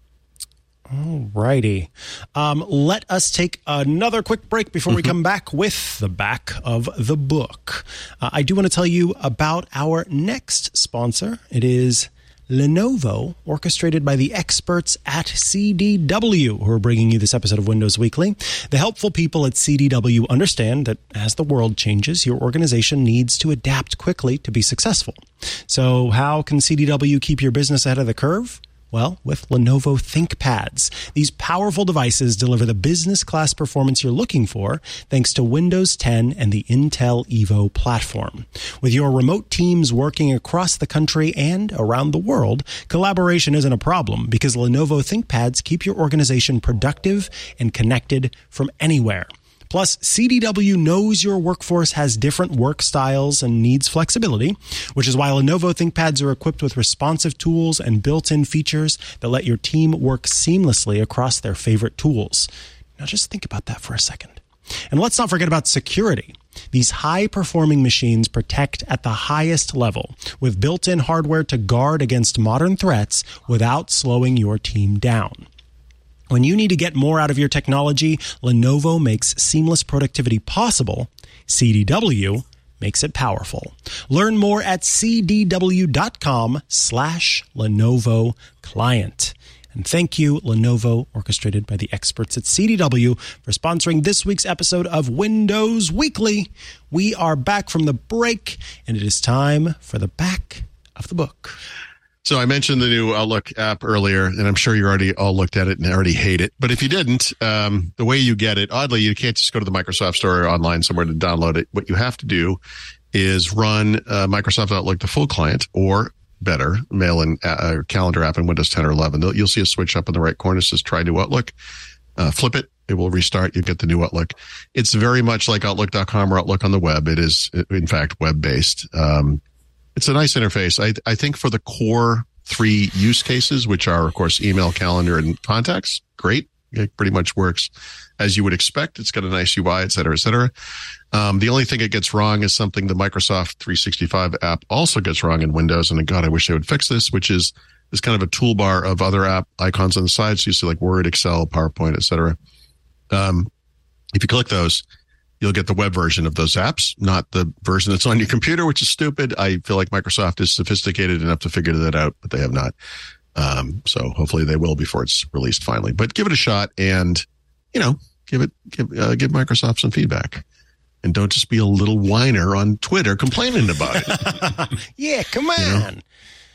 All righty. Um, let us take another quick break before we come back with the back of the book. Uh, I do want to tell you about our next sponsor. It is Lenovo, orchestrated by the experts at C D W, who are bringing you this episode of Windows Weekly. The helpful people at C D W understand that as the world changes, your organization needs to adapt quickly to be successful. So how can C D W keep your business ahead of the curve? Well, with Lenovo ThinkPads. These powerful devices deliver the business class performance you're looking for thanks to Windows ten and the Intel Evo platform. With your remote teams working across the country and around the world, collaboration isn't a problem because Lenovo ThinkPads keep your organization productive and connected from anywhere. Plus, C D W knows your workforce has different work styles and needs flexibility, which is why Lenovo ThinkPads are equipped with responsive tools and built-in features that let your team work seamlessly across their favorite tools. Now, just think about that for a second. And let's not forget about security. These high-performing machines protect at the highest level with built-in hardware to guard against modern threats without slowing your team down. When you need to get more out of your technology, Lenovo makes seamless productivity possible. C D W makes it powerful. Learn more at cdw.com slash Lenovo Client. And thank you, Lenovo, orchestrated by the experts at C D W, for sponsoring this week's episode of Windows Weekly. We are back from the break, and it is time for the back of the book. So I mentioned the new Outlook app earlier, and I'm sure you already all looked at it and already hate it. But if you didn't, um, the way you get it, oddly, you can't just go to the Microsoft Store or online somewhere to download it. What you have to do is run uh, Microsoft Outlook, the full client, or better, mail-in uh, calendar app in Windows ten or eleven. You'll see a switch up in the right corner that says Try New Outlook. Uh, flip it. It will restart. You get the new Outlook. It's very much like Outlook dot com or Outlook on the web. It is, in fact, web-based. Um, It's a nice interface. I, I think for the core three use cases, which are, of course, email, calendar, and contacts, great. It pretty much works as you would expect. It's got a nice U I, et cetera, et cetera. Um, the only thing it gets wrong is something the Microsoft three sixty-five app also gets wrong in Windows. And God, I wish they would fix this, which is this kind of a toolbar of other app icons on the side. So you see like Word, Excel, PowerPoint, et cetera. Um, if you click those, you'll get the web version of those apps, not the version that's on your computer, which is stupid. I feel like Microsoft is sophisticated enough to figure that out, but they have not. Um, so hopefully they will before it's released finally. But give it a shot, and you know, give it give uh, give Microsoft some feedback, and don't just be a little whiner on Twitter complaining about it. Yeah, come on. You know?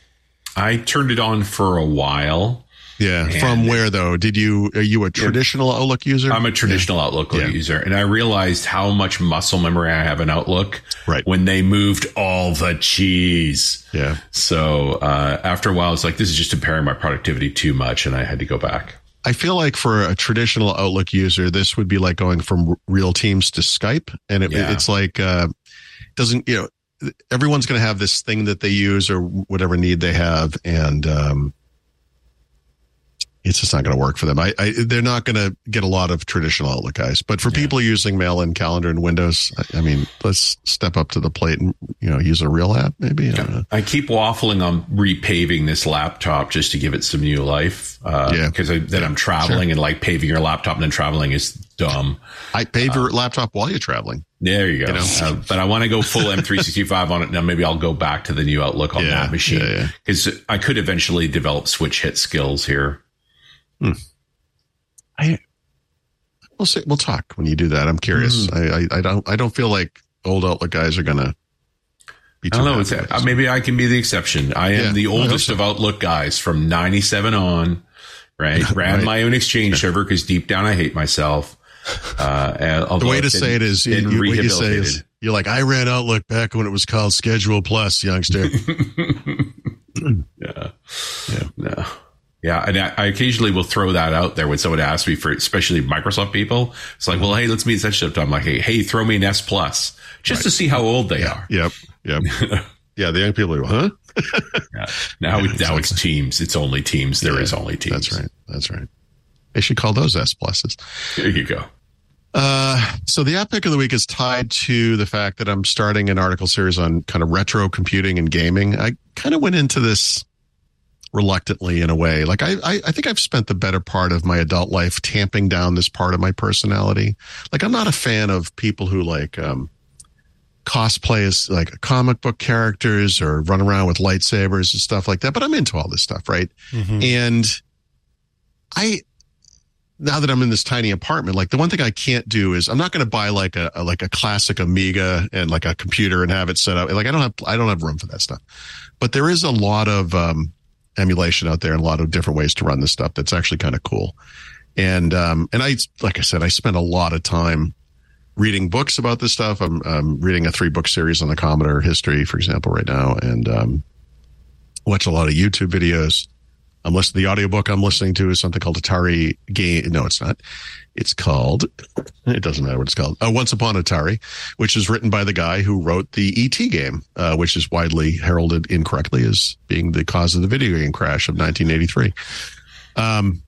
I turned it on for a while. Yeah. From where though? Did you, are you a traditional yeah, Outlook user? I'm a traditional yeah. Outlook yeah. user. And I realized how much muscle memory I have in Outlook right. when they moved all the cheese. Yeah. So, uh, after a while, it's like, this is just impairing my productivity too much. And I had to go back. I feel like for a traditional Outlook user, this would be like going from real Teams to Skype. And it, yeah. it's like, uh, doesn't, you know, everyone's going to have this thing that they use or whatever need they have. And, um, it's just not going to work for them. I, I they're not going to get a lot of traditional Outlook guys, but for yeah. people using mail and calendar and Windows, I, I mean, let's step up to the plate and, you know, use a real app maybe. I, don't know. I keep waffling on repaving this laptop just to give it some new life. Uh, yeah. Because I, then I'm traveling sure. and like paving your laptop and then traveling is dumb. I paid for uh, a laptop while you're traveling. There you go. You know? uh, but I want to go full M three sixty-five on it. Now maybe I'll go back to the new Outlook on yeah, that machine because yeah, yeah. I could eventually develop switch hit skills here. Hmm. I we'll see. We'll talk when you do that. I'm curious. Mm. I, I I don't I don't feel like old Outlook guys are gonna. I don't know. It's, uh, maybe I can be the exception. I am yeah, the oldest so. of Outlook guys from ninety-seven on. Right, ran right. my own Exchange yeah. server because deep down I hate myself. Uh, the way to say it is, you, you, what you say is, you're like, I ran Outlook back when it was called Schedule Plus, youngster. yeah, yeah, no, yeah. And I, I occasionally will throw that out there when someone asks me for, especially Microsoft people. It's like, well, hey, let's meet such stuff. I'm like, hey, hey, throw me an S Plus just right. to see how old they yeah. are. Yep, yep. Yeah, the young people are, huh? yeah. Now, yeah, now it's Teams. It's only Teams. There yeah, is only Teams. That's right. That's right. They should call those S pluses. There you go. Uh, so the app pick of the week is tied to the fact that I'm starting an article series on kind of retro computing and gaming. I kind of went into this reluctantly in a way. Like I, I, I think I've spent the better part of my adult life tamping down this part of my personality. Like I'm not a fan of people who like, um, cosplay as like comic book characters or run around with lightsabers and stuff like that. But I'm into all this stuff. Right. Mm-hmm. And I, now that I'm in this tiny apartment, like the one thing I can't do is I'm not going to buy like a, a like a classic Amiga and like a computer and have it set up. Like I don't have, I don't have room for that stuff, but there is a lot of, um, emulation out there and a lot of different ways to run this stuff. That's actually kind of cool. And, um, and I, like I said, I spent a lot of time reading books about this stuff. I'm, um, reading a three book series on the Commodore history, for example, right now, and, um, watch a lot of YouTube videos. I'm listening, the audiobook I'm listening to is something called Atari Game. No, it's not. It's called, it doesn't matter what it's called. Uh, Once Upon Atari, which is written by the guy who wrote the E T game, uh, which is widely heralded incorrectly as being the cause of the video game crash of nineteen eighty-three. Um,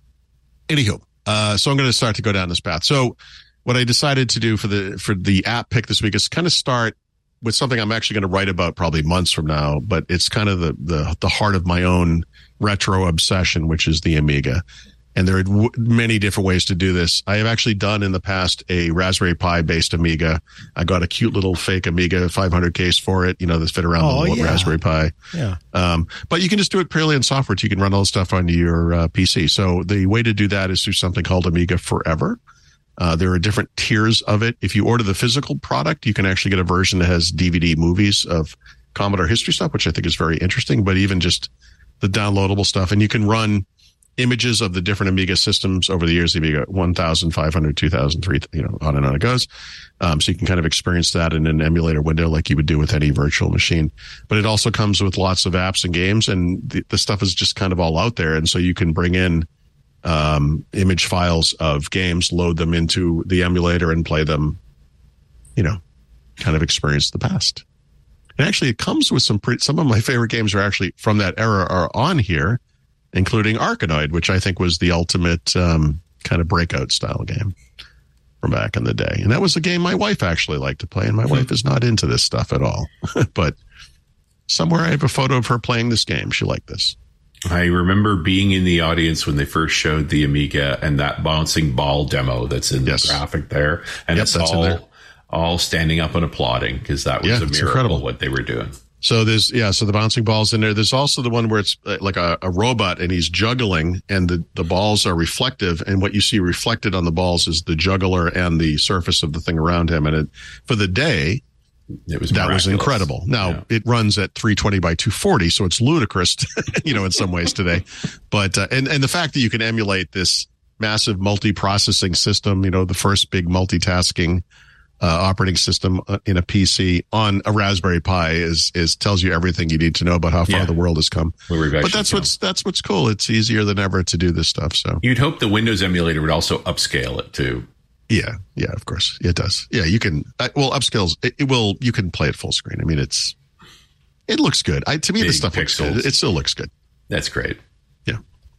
anywho, uh, so I'm going to start to go down this path. So what I decided to do for the, for the app pick this week is kind of start with something I'm actually going to write about probably months from now, but it's kind of the, the, the heart of my own retro obsession, which is the Amiga. And there are w- many different ways to do this. I have actually done in the past a Raspberry Pi based Amiga. I got a cute little fake Amiga five hundred case for it, you know, that's fit around oh, the little yeah. Raspberry Pi. Yeah. Um, but you can just do it purely in software. So you can run all the stuff on your uh, P C. So the way to do that is through something called Amiga Forever. Uh, there are different tiers of it. If you order the physical product, you can actually get a version that has D V D movies of Commodore history stuff, which I think is very interesting, but even just the downloadable stuff. And you can run images of the different Amiga systems over the years, the Amiga one thousand, five hundred, two thousand, three, you know, on and on it goes. Um, so you can kind of experience that in an emulator window like you would do with any virtual machine. But it also comes with lots of apps and games, and the, the stuff is just kind of all out there. And so you can bring in um, image files of games, load them into the emulator and play them, you know, kind of experience the past. And actually it comes with some pretty, some of my favorite games are actually from that era are on here, including Arkanoid, which I think was the ultimate, um, kind of breakout style game from back in the day. And that was a game my wife actually liked to play. And my wife is not into this stuff at all, but somewhere I have a photo of her playing this game. She liked this. I remember being in the audience when they first showed the Amiga and that bouncing ball demo that's in yes. the graphic there. And yep, it's all, all standing up and applauding because that was yeah, a miracle incredible. What they were doing. So there's, yeah, so the bouncing balls in there. There's also the one where it's like a, a robot and he's juggling and the, the balls are reflective. And what you see reflected on the balls is the juggler and the surface of the thing around him. And it, for the day, It was that was incredible. Now yeah. it runs at three twenty by two forty, so it's ludicrous, you know, in some ways today. But uh, and and the fact that you can emulate this massive multi-processing system, you know, the first big multitasking uh, operating system in a P C on a Raspberry Pi is is tells you everything you need to know about how far yeah. the world has come. But that's come. what's that's what's cool. It's easier than ever to do this stuff. So you'd hope the Windows emulator would also upscale it too. Yeah, yeah, of course it does. Yeah, you can. Uh, well, upscales. It, it will. You can play it full screen. I mean, it's. It looks good. I to me, Big the stuff pixels. looks good. It still looks good. That's great. Yeah.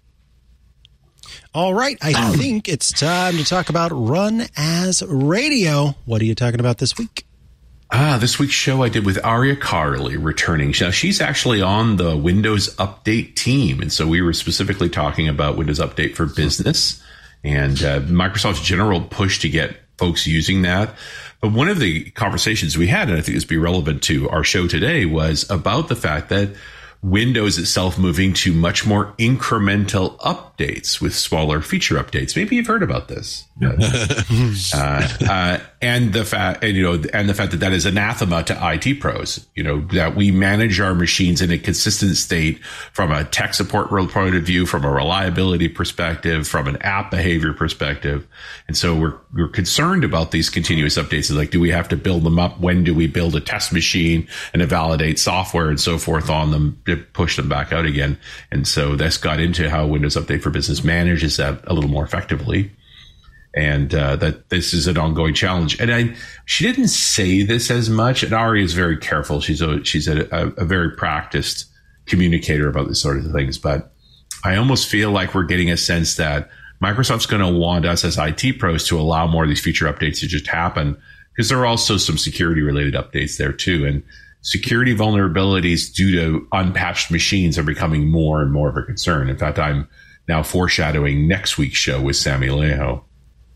All right, I think it's time to talk about Run as Radio. What are you talking about this week? Ah, this week's show I did with Aria Carley returning. Now, she's actually on the Windows Update team, and so we were specifically talking about Windows Update for Business. and uh, Microsoft's general push to get folks using that. But one of the conversations we had, and I think this would be relevant to our show today, was about the fact that Windows itself moving to much more incremental updates with smaller feature updates. Maybe you've heard about this. uh, uh, and the fact, and, you know, and the fact that that is anathema to I T pros, you know, that we manage our machines in a consistent state from a tech support point of view, from a reliability perspective, from an app behavior perspective. And so we're, we're concerned about these continuous updates. Like, do we have to build them up? When do we build a test machine and to validate software and so forth on them to push them back out again? And so that's got into how Windows Update for Business manages that a little more effectively. And uh, that this is an ongoing challenge. And I, she didn't say this as much. And Ari is very careful. She's a, she's a, a very practiced communicator about this sort of things. But I almost feel like we're getting a sense that Microsoft's going to want us as I T pros to allow more of these feature updates to just happen, because there are also some security related updates there too. And security vulnerabilities due to unpatched machines are becoming more and more of a concern. In fact, I'm now foreshadowing next week's show with Sammy Leho.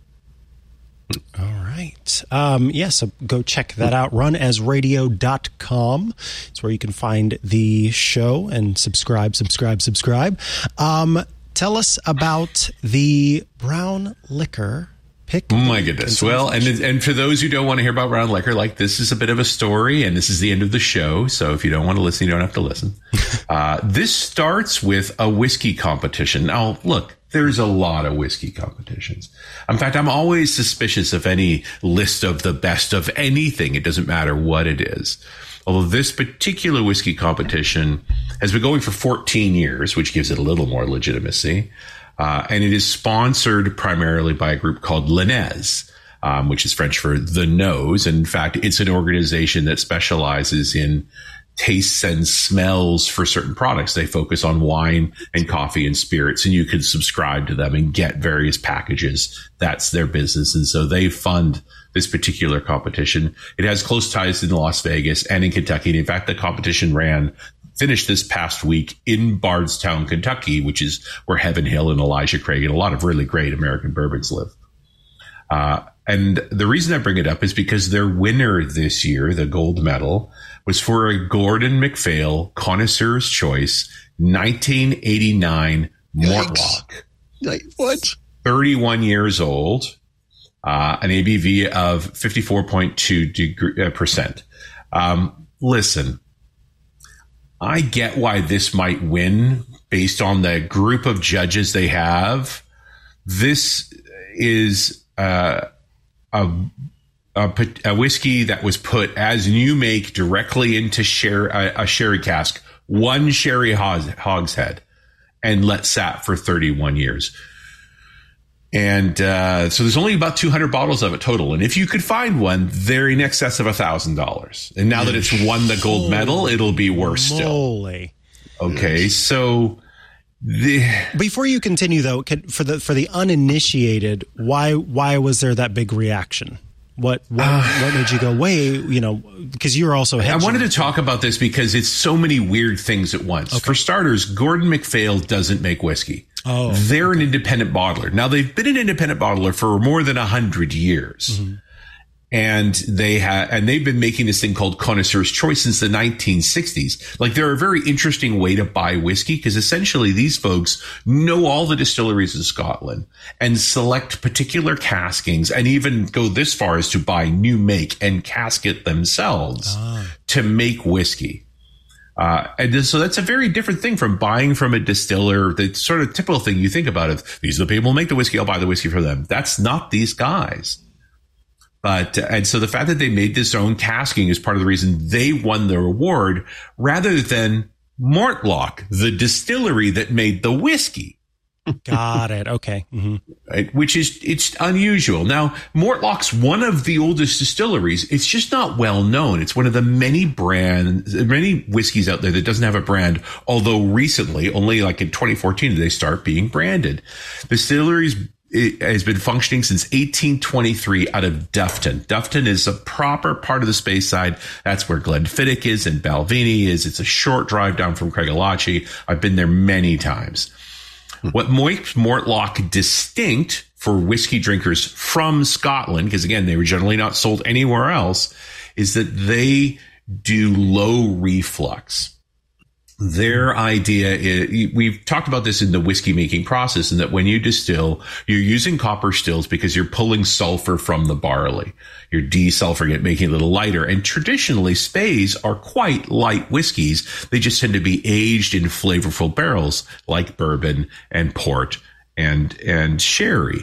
All right. Um, yeah, so go check that out. run as radio dot com. It's where you can find the show and subscribe, subscribe, subscribe. Um, tell us about the brown liquor pick. Oh my goodness. Well, and and for those who don't want to hear about brown liquor, like, this is a bit of a story, and this is the end of the show. So if you don't want to listen, you don't have to listen. uh, this starts with a whiskey competition. Now, look, there's a lot of whiskey competitions. In fact, I'm always suspicious of any list of the best of anything. It doesn't matter what it is. Although this particular whiskey competition has been going for fourteen years, which gives it a little more legitimacy. Uh, and it is sponsored primarily by a group called L'Nez, um, which is French for the nose. And in fact, it's an organization that specializes in tastes and smells for certain products. They focus on wine and coffee and spirits, and you can subscribe to them and get various packages. That's their business. And so they fund this particular competition. It has close ties in Las Vegas and in Kentucky. And in fact, the competition ran finished this past week in Bardstown, Kentucky, which is where Heaven Hill and Elijah Craig and a lot of really great American bourbons live. Uh, and the reason I bring it up is because their winner this year, the gold medal, was for a Gordon MacPhail Connoisseur's Choice nineteen eighty-nine Mortlach. Like, what? thirty-one years old, uh, an A B V of fifty-four point two percent. Um, listen, I get why this might win based on the group of judges they have. This is uh, a, a a whiskey that was put as new make directly into sher- a, a sherry cask, one sherry hos- hogshead, and let sat for thirty-one years. And uh, so there's only about two hundred bottles of it total. And if you could find one, they're in excess of one thousand dollars. And now that it's won the gold medal, it'll be worse still. Moly. Okay, so the Before you continue, though, could, for the for the uninitiated, why why was there that big reaction? What what, uh, what made you go, wait, you know, because you're also hedging. I wanted to talk about this because it's so many weird things at once. Okay. For starters, Gordon MacPhail doesn't make whiskey. Oh, They're okay. an independent bottler. Now, they've been an independent bottler for more than one hundred years. Mm-hmm. And they have, and they've been making this thing called Connoisseur's Choice since the nineteen sixties. Like, they're a very interesting way to buy whiskey because essentially these folks know all the distilleries in Scotland and select particular caskings and even go this far as to buy new make and cask it themselves ah. to make whiskey. Uh, and so that's a very different thing from buying from a distiller. The sort of typical thing you think about of these are the people who make the whiskey. I'll buy the whiskey from them. That's not these guys. But, and so the fact that they made this own casking is part of the reason they won the award rather than Mortlach, the distillery that made the whiskey. Got it. Okay. Mm-hmm. Right? Which is, it's unusual. Now, Mortlach's one of the oldest distilleries. It's just not well known. It's one of the many brands, many whiskeys out there that doesn't have a brand. Although recently, only like in twenty fourteen, did they start being branded. Distilleries It has been functioning since eighteen twenty-three out of Dufton. Dufton is a proper part of the Space Side. That's where Glenfiddich is and Balvenie is. It's a short drive down from Craigellachie. I've been there many times. What makes Mortlach distinct for whiskey drinkers from Scotland, because again, they were generally not sold anywhere else, is that they do low reflux. Their idea is, we've talked about this in the whiskey making process, and that when you distill, you're using copper stills because you're pulling sulfur from the barley. You're desulfuring it, making it a little lighter. And traditionally, Spays are quite light whiskeys. They just tend to be aged in flavorful barrels like bourbon and port and, and sherry.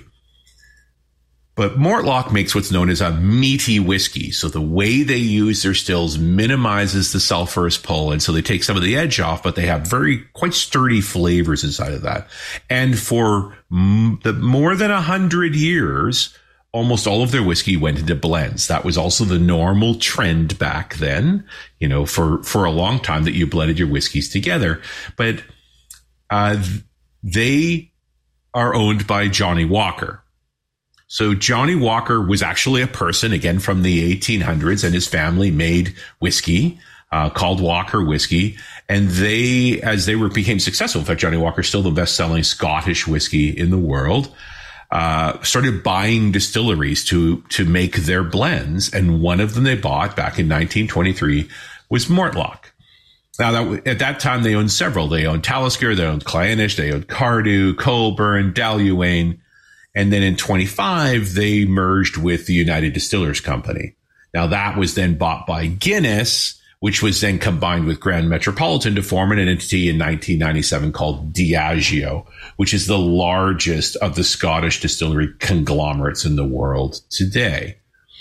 But Mortlach makes what's known as a meaty whiskey. So the way they use their stills minimizes the sulfurous pull. And so they take some of the edge off, but they have very quite sturdy flavors inside of that. And for m- the more than a hundred years, almost all of their whiskey went into blends. That was also the normal trend back then, you know, for, for a long time, that you blended your whiskeys together. But uh, they are owned by Johnnie Walker. So Johnnie Walker was actually a person, again, from the eighteen hundreds, and his family made whiskey uh, called Walker whiskey. And they, as they were became successful, in fact, Johnnie Walker is still the best-selling Scottish whiskey in the world, uh, started buying distilleries to to make their blends. And one of them they bought back in nineteen twenty-three was Mortlach. Now, that, at that time, they owned several. They owned Talisker, they owned Clynelish, they owned Cardew, Colburn, Dalhuaine. And then in twenty-five, they merged with the United Distillers Company. Now, that was then bought by Guinness, which was then combined with Grand Metropolitan to form an entity in nineteen ninety-seven called Diageo, which is the largest of the Scottish distillery conglomerates in the world today.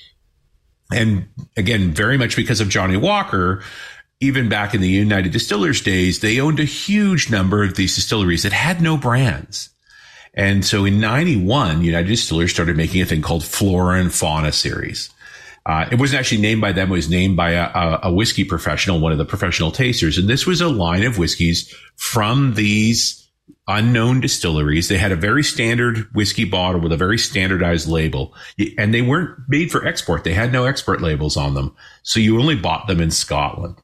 And again, very much because of Johnnie Walker, even back in the United Distillers days, they owned a huge number of these distilleries that had no brands. And so in ninety-one, United Distillers started making a thing called Flora and Fauna series. Uh, it wasn't actually named by them. It was named by a, a, a whiskey professional, one of the professional tasters. And this was a line of whiskeys from these unknown distilleries. They had a very standard whiskey bottle with a very standardized label. And they weren't made for export. They had no export labels on them. So you only bought them in Scotland.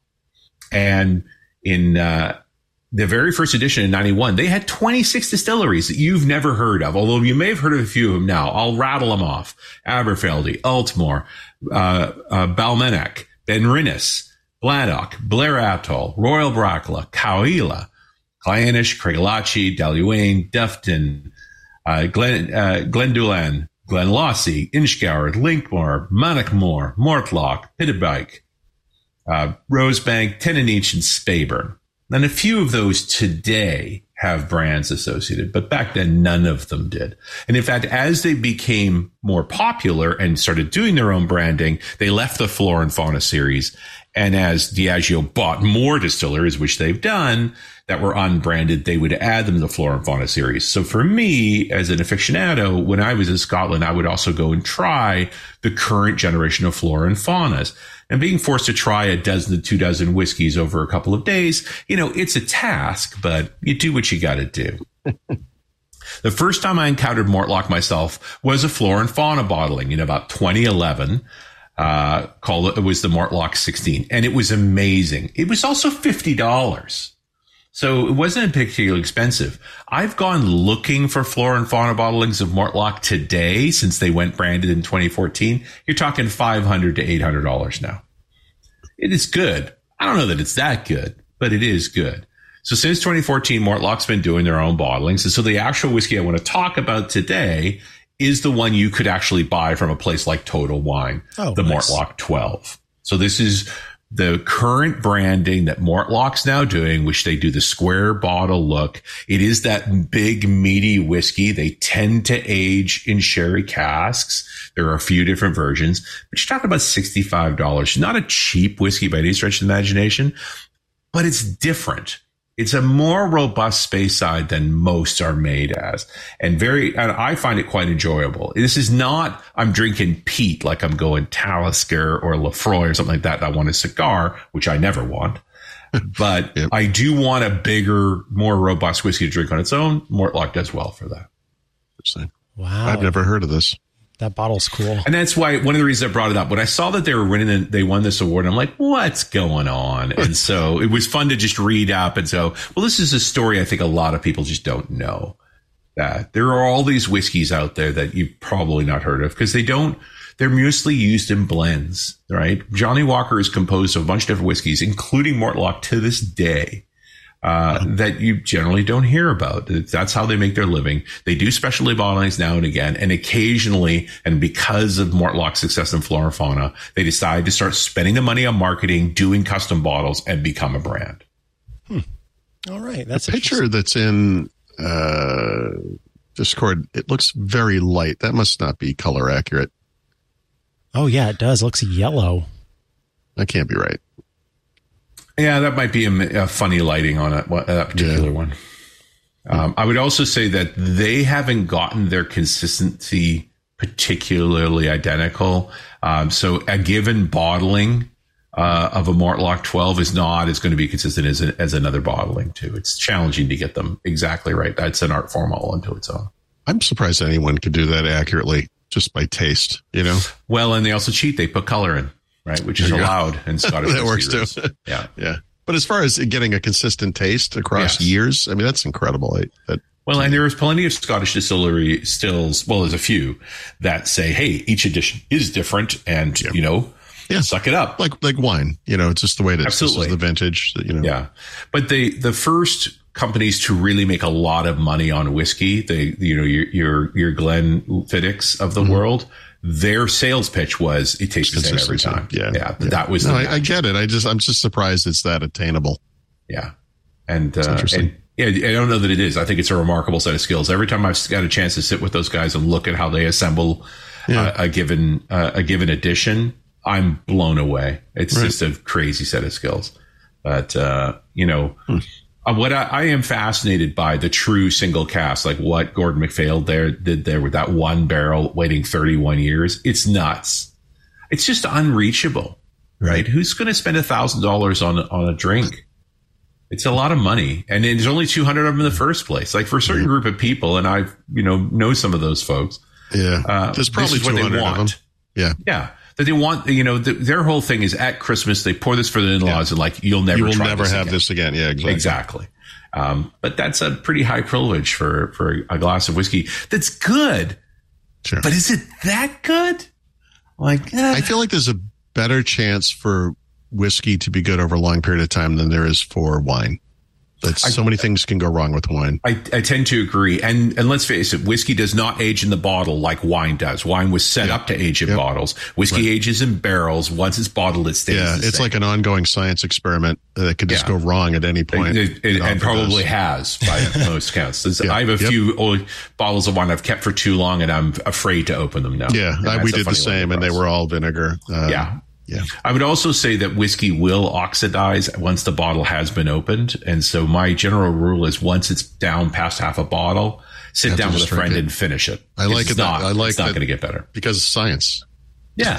And in uh the very first edition in ninety-one, they had twenty-six distilleries that you've never heard of, although you may have heard of a few of them now. I'll rattle them off. Aberfeldy, Altmore, uh, uh, Balmenach, Benrinnes, Bladdock, Blair Atoll, Royal Brackla, Cowila, Clynelish, Craiglachie, Dalhuaine, Dufton, uh, Glen, uh, Glendullan, Glenlossie, Inchgoward, Linkmore, Monachmore, Mortlach, Pittibike, uh, Rosebank, Tenanich, and Speyburn. And a few of those today have brands associated, but back then none of them did. And in fact, as they became more popular and started doing their own branding, they left the Flora and Fauna series. And as Diageo bought more distilleries, which they've done, that were unbranded, they would add them to the Flora and Fauna series. So for me, as an aficionado, when I was in Scotland, I would also go and try the current generation of Flora and Faunas. And being forced to try a dozen to two dozen whiskeys over a couple of days, you know, it's a task, but you do what you got to do. The first time I encountered Mortlach myself was a Flora and Fauna bottling in about twenty eleven. Uh, called it was the Mortlach sixteen, and it was amazing. It was also fifty dollars. So it wasn't particularly expensive. I've gone looking for Flora and Fauna bottlings of Mortlach today since they went branded in twenty fourteen. You're talking five hundred to eight hundred dollars now. It is good. I don't know that it's that good, but it is good. So since twenty fourteen, Mortlach's been doing their own bottlings. And so the actual whiskey I want to talk about today is the one you could actually buy from a place like Total Wine, oh, the nice. Mortlach twelve. So this is the current branding that Mortlach's now doing, which they do the square bottle look. It is that big, meaty whiskey. They tend to age in sherry casks. There are a few different versions, but you're talking about sixty-five dollars. Not a cheap whiskey by any stretch of the imagination, but it's different. It's a more robust Speyside than most are made as, and very, and I find it quite enjoyable. This is not, I'm drinking peat like I'm going Talisker or Lefroy or something like that. I want a cigar, which I never want, but yep. I do want a bigger, more robust whiskey to drink on its own. Mortlach does well for that. Wow. I've never heard of this. That bottle's cool. And that's why one of the reasons I brought it up, when I saw that they were winning, they won this award, I'm like, what's going on? And so it was fun to just read up and so, well, this is a story I think a lot of people just don't know. that there are all these whiskeys out there that you've probably not heard of because they don't, they're mostly used in blends, right? Johnnie Walker is composed of a bunch of different whiskeys, including Mortlach to this day, uh, that you generally don't hear about. That's how they make their living. They do specialty bottlings now and again, and occasionally, and because of Mortlach's success in Flora and Fauna, they decide to start spending the money on marketing, doing custom bottles, and become a brand. Hmm. All right. That's a picture that's in uh, Discord. It looks very light. That must not be color accurate. Oh, yeah, it does. It looks yellow. That can't be right. Yeah, that might be a, a funny lighting on it, that particular yeah. one. Um, I would also say that they haven't gotten their consistency particularly identical. Um, so a given bottling uh, of a Mortlach twelve is not as going to be consistent as, a, as another bottling, too. It's challenging to get them exactly right. That's an art form all unto its own. I'm surprised anyone could do that accurately. Just by taste, you know? Well, and they also cheat. They put color in, right? Which is allowed in Scottish that works rules. too. Yeah. Yeah. But as far as getting a consistent taste across yes. years, I mean, that's incredible. I, that, well, and there is plenty of Scottish distillery stills. Well, there's a few that say, hey, each edition is different and, yeah. you know, yeah. suck it up. Like, like wine, you know, it's just the way it is. Absolutely. This is the vintage, you know. Yeah. But they, the first companies to really make a lot of money on whiskey, they, you know, your, your, your Glenfiddich of the mm-hmm. world, their sales pitch was it tastes the same every time. Yeah. Yeah. yeah. That was, no, I, I get it. I just, I'm just surprised it's that attainable. Yeah. And, uh, and yeah, I don't know that it is. I think it's a remarkable set of skills. Every time I've got a chance to sit with those guys and look at how they assemble yeah. uh, a given, uh, a given edition, I'm blown away. It's right. just a crazy set of skills. But, uh, you know, hmm. Uh, what I, I am fascinated by the true single cast, like what Gordon MacPhail there did there with that one barrel waiting thirty-one years. It's nuts. It's just unreachable, right? right? Who's going to spend a thousand dollars on on a drink? It's a lot of money, and there's only two hundred of them in the first place. Like for a certain group of people, and I, you know, know some of those folks. Yeah, uh, there's probably two hundred of them. Yeah, yeah. That they want, you know, the, their whole thing is at Christmas, they pour this for the in-laws yeah. and like, you'll never, you will try never this have again. this again. Yeah, exactly. Exactly. Um, but that's a pretty high privilege for, for a glass of whiskey. That's good. Sure. But is it that good? Like, eh. I feel like there's a better chance for whiskey to be good over a long period of time than there is for wine. That's, I, so many things can go wrong with wine. I, I tend to agree. And and let's face it, whiskey does not age in the bottle like wine does. Wine was set yeah. up to age in yep. bottles. Whiskey right. ages in barrels. Once it's bottled, it stays Yeah, the it's same. like an ongoing science experiment that could just yeah. go wrong at any point. It, it, it, and probably has by most counts. Yeah. I have a yep. few old bottles of wine I've kept for too long, and I'm afraid to open them now. Yeah, I, we did the same, and they were all vinegar. Uh, yeah. Yeah. I would also say that whiskey will oxidize once the bottle has been opened. And so my general rule is once it's down past half a bottle, sit down with a friend and finish it. I like it's it. Not, I like it's not going to get better. Because of science. Yeah.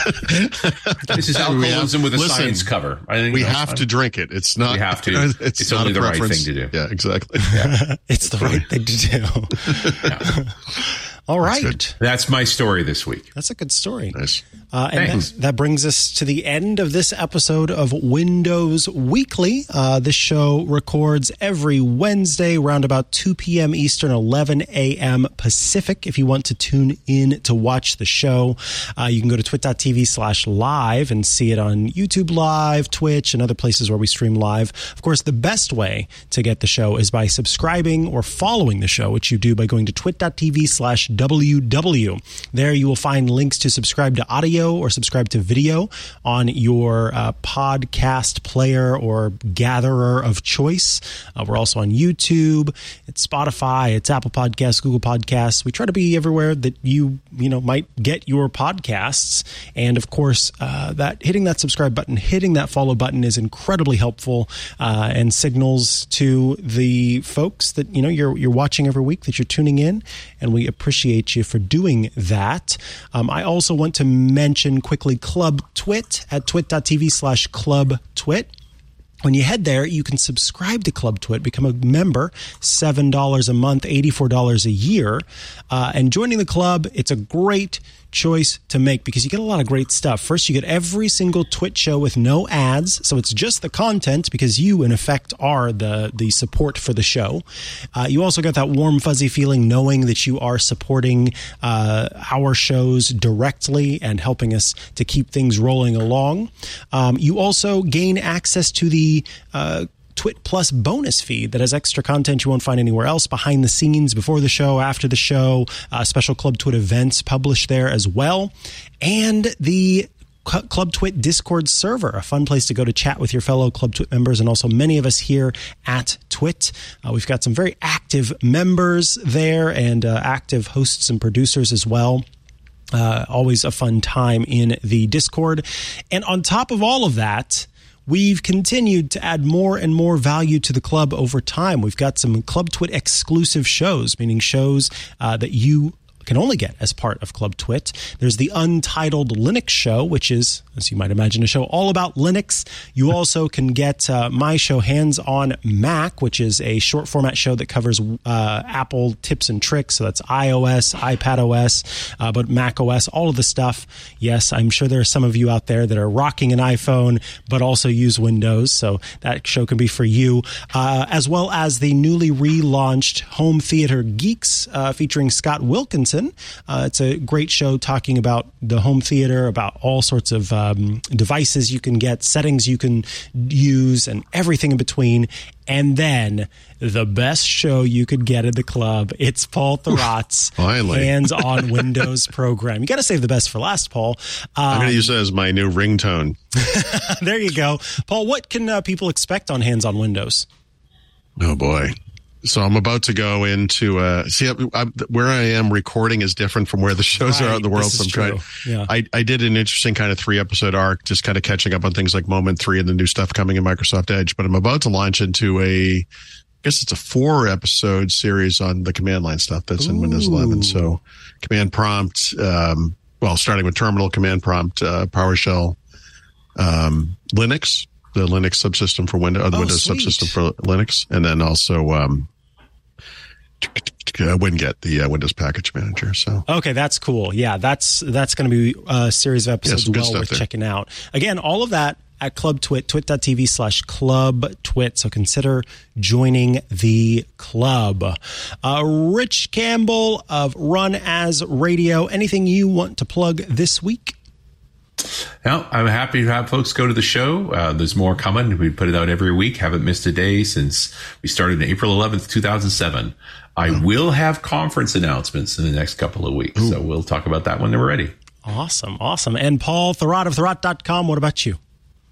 This is alcoholism with a listen, science cover. I think we have to drink it. It's not. We have to. It's, it's not only a the preference. right thing to do. Yeah, exactly. Yeah. It's the right thing to do. Yeah. All right. That's, That's my story this week. That's a good story. Nice. Uh, and that, that brings us to the end of this episode of Windows Weekly. Uh, this show records every Wednesday around about two p.m. Eastern, eleven a.m. Pacific. If you want to tune in to watch the show, uh, you can go to twit.tv slash live and see it on YouTube Live, Twitch, and other places where we stream live. Of course, the best way to get the show is by subscribing or following the show, which you do by going to twit.tv slash WW. There you will find links to subscribe to audio or subscribe to video on your uh, podcast player or gatherer of choice. Uh, we're also on YouTube, it's Spotify, it's Apple Podcasts, Google Podcasts. We try to be everywhere that you, you know, might get your podcasts. And of course, uh, that hitting that subscribe button, hitting that follow button is incredibly helpful uh, and signals to the folks that, you know, you're, you're watching every week, that you're tuning in, and we appreciate you for doing that. Um, I also want to mention quickly Club Twit at twit.tv slash Club Twit. When you head there, you can subscribe to Club Twit, become a member, seven dollars a month, eighty-four dollars a year. Uh, and joining the club, it's a great choice to make because you get a lot of great stuff. First, you get every single Twit show with no ads. So it's just the content because you, in effect, are the, the support for the show. Uh, you also get that warm, fuzzy feeling knowing that you are supporting uh, our shows directly and helping us to keep things rolling along. Um, you also gain access to the uh, Twit Plus bonus feed that has extra content you won't find anywhere else, behind the scenes, before the show, after the show, uh, special Club Twit events published there as well, and the Club Twit Discord server, a fun place to go to chat with your fellow Club Twit members and also many of us here at Twit. Uh, we've got some very active members there and uh, active hosts and producers as well. Uh, always a fun time in the Discord. And on top of all of that, we've continued to add more and more value to the club over time. We've got some Club Twit exclusive shows, meaning shows uh, that you can only get as part of Club Twit. There's the Untitled Linux Show, which is, as you might imagine, a show all about Linux. You also can get uh, my show, Hands on Mac, which is a short format show that covers uh, Apple tips and tricks. So that's iOS, iPadOS, uh, but macOS, all of the stuff. Yes, I'm sure there are some of you out there that are rocking an iPhone, but also use Windows. So that show can be for you, uh, as well as the newly relaunched Home Theater Geeks, uh, featuring Scott Wilkinson. Uh, it's a great show talking about the home theater, about all sorts of um, devices you can get, settings you can use, and everything in between. And then the best show you could get at the club, it's Paul Thurrott's Hands on Windows program. You got to save the best for last, Paul. Um, I'm going to use that as my new ringtone. There you go. Paul, what can uh, people expect on Hands on Windows? Oh, boy. So I'm about to go into uh, see I, I, where I am recording is different from where the shows right. are out in the world. This So I'm true. trying. Yeah. I, I did an interesting kind of three episode arc, just kind of catching up on things like Moment Three and the new stuff coming in Microsoft Edge. But I'm about to launch into a, I guess it's a four episode series on the command line stuff that's in Ooh. Windows eleven. So command prompt, um, well, starting with terminal, command prompt, uh, PowerShell, um, Linux. The Linux subsystem for Windows, or the Oh, Windows sweet. subsystem for Linux, and then also um, WinGet, the uh, Windows Package Manager. So okay, that's cool. Yeah, that's that's going to be a series of episodes Yeah, well worth there. checking out. Again, all of that at Club Twit, twit.tv slash Club Twit. So consider joining the club. Uh, Rich Campbell of Run As Radio. Anything you want to plug this week? Well, I'm happy to have folks go to the show. Uh, there's more coming. We put it out every week. Haven't missed a day since we started on April eleventh, two thousand seven. I oh. will have conference announcements in the next couple of weeks. Ooh. So we'll talk about that when we're ready. Awesome. Awesome. And Paul Thurrott of Thurrott dot com. What about you?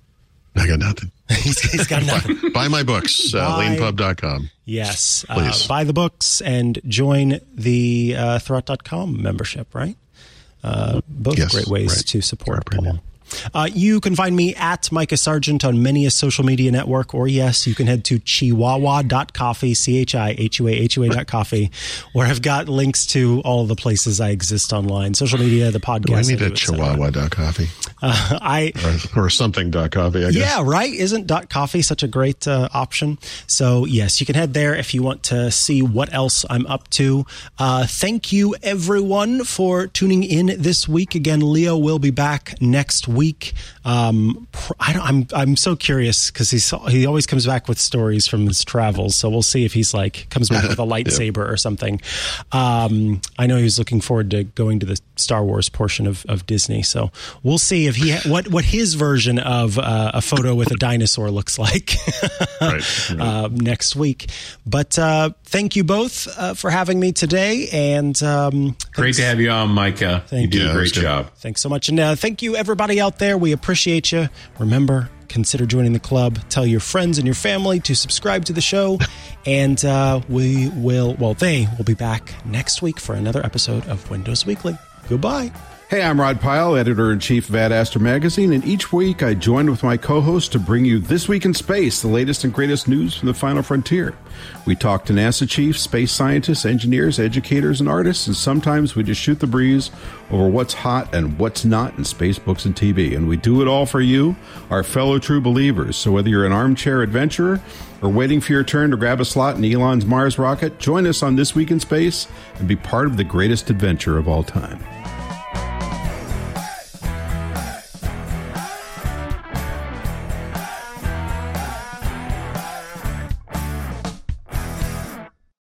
I got nothing. he's, he's got nothing. buy, buy my books, uh, lane pub dot com. Yes. Please. Uh, buy the books and join the uh, Thurrott dot com membership, right? Uh, both yes, great ways right. to support right, Paul. Uh, you can find me at Micah Sargent on many a social media network, or yes, you can head to chihuahua dot coffee, C H I H U A H U A dot coffee, where I've got links to all of the places I exist online, social media, the podcast. Do I need I a do, chihuahua dot coffee. Uh, I or, or something dot coffee, I guess. Yeah, right? Isn't dot coffee such a great uh, option? So, yes, you can head there if you want to see what else I'm up to. Uh, thank you, everyone, for tuning in this week. Again, Leo will be back next week. Um, I don't, I'm I'm so curious because he's he always comes back with stories from his travels. So we'll see if he's like comes back with a lightsaber yep. or something. Um, I know he was looking forward to going to the Star Wars portion of, of Disney. So we'll see if he ha- what what his version of uh, a photo with a dinosaur looks like right. Right. Uh, next week. But uh, thank you both uh, for having me today. And um, great to have you on, Micah. Thank you you. did a great job. Thanks so much. And uh, thank you, everybody out there. We appreciate you. Remember, consider joining the club. Tell your friends and your family to subscribe to the show. And uh, we will, well, they will be back next week for another episode of Windows Weekly. Goodbye. Hey, I'm Rod Pyle, editor-in-chief of Ad Astra Magazine, and each week I join with my co-host to bring you This Week in Space, the latest and greatest news from the final frontier. We talk to NASA chiefs, space scientists, engineers, educators, and artists, and sometimes we just shoot the breeze over what's hot and what's not in space, books, and T V. And we do it all for you, our fellow true believers. So whether you're an armchair adventurer or waiting for your turn to grab a slot in Elon's Mars rocket, join us on This Week in Space and be part of the greatest adventure of all time.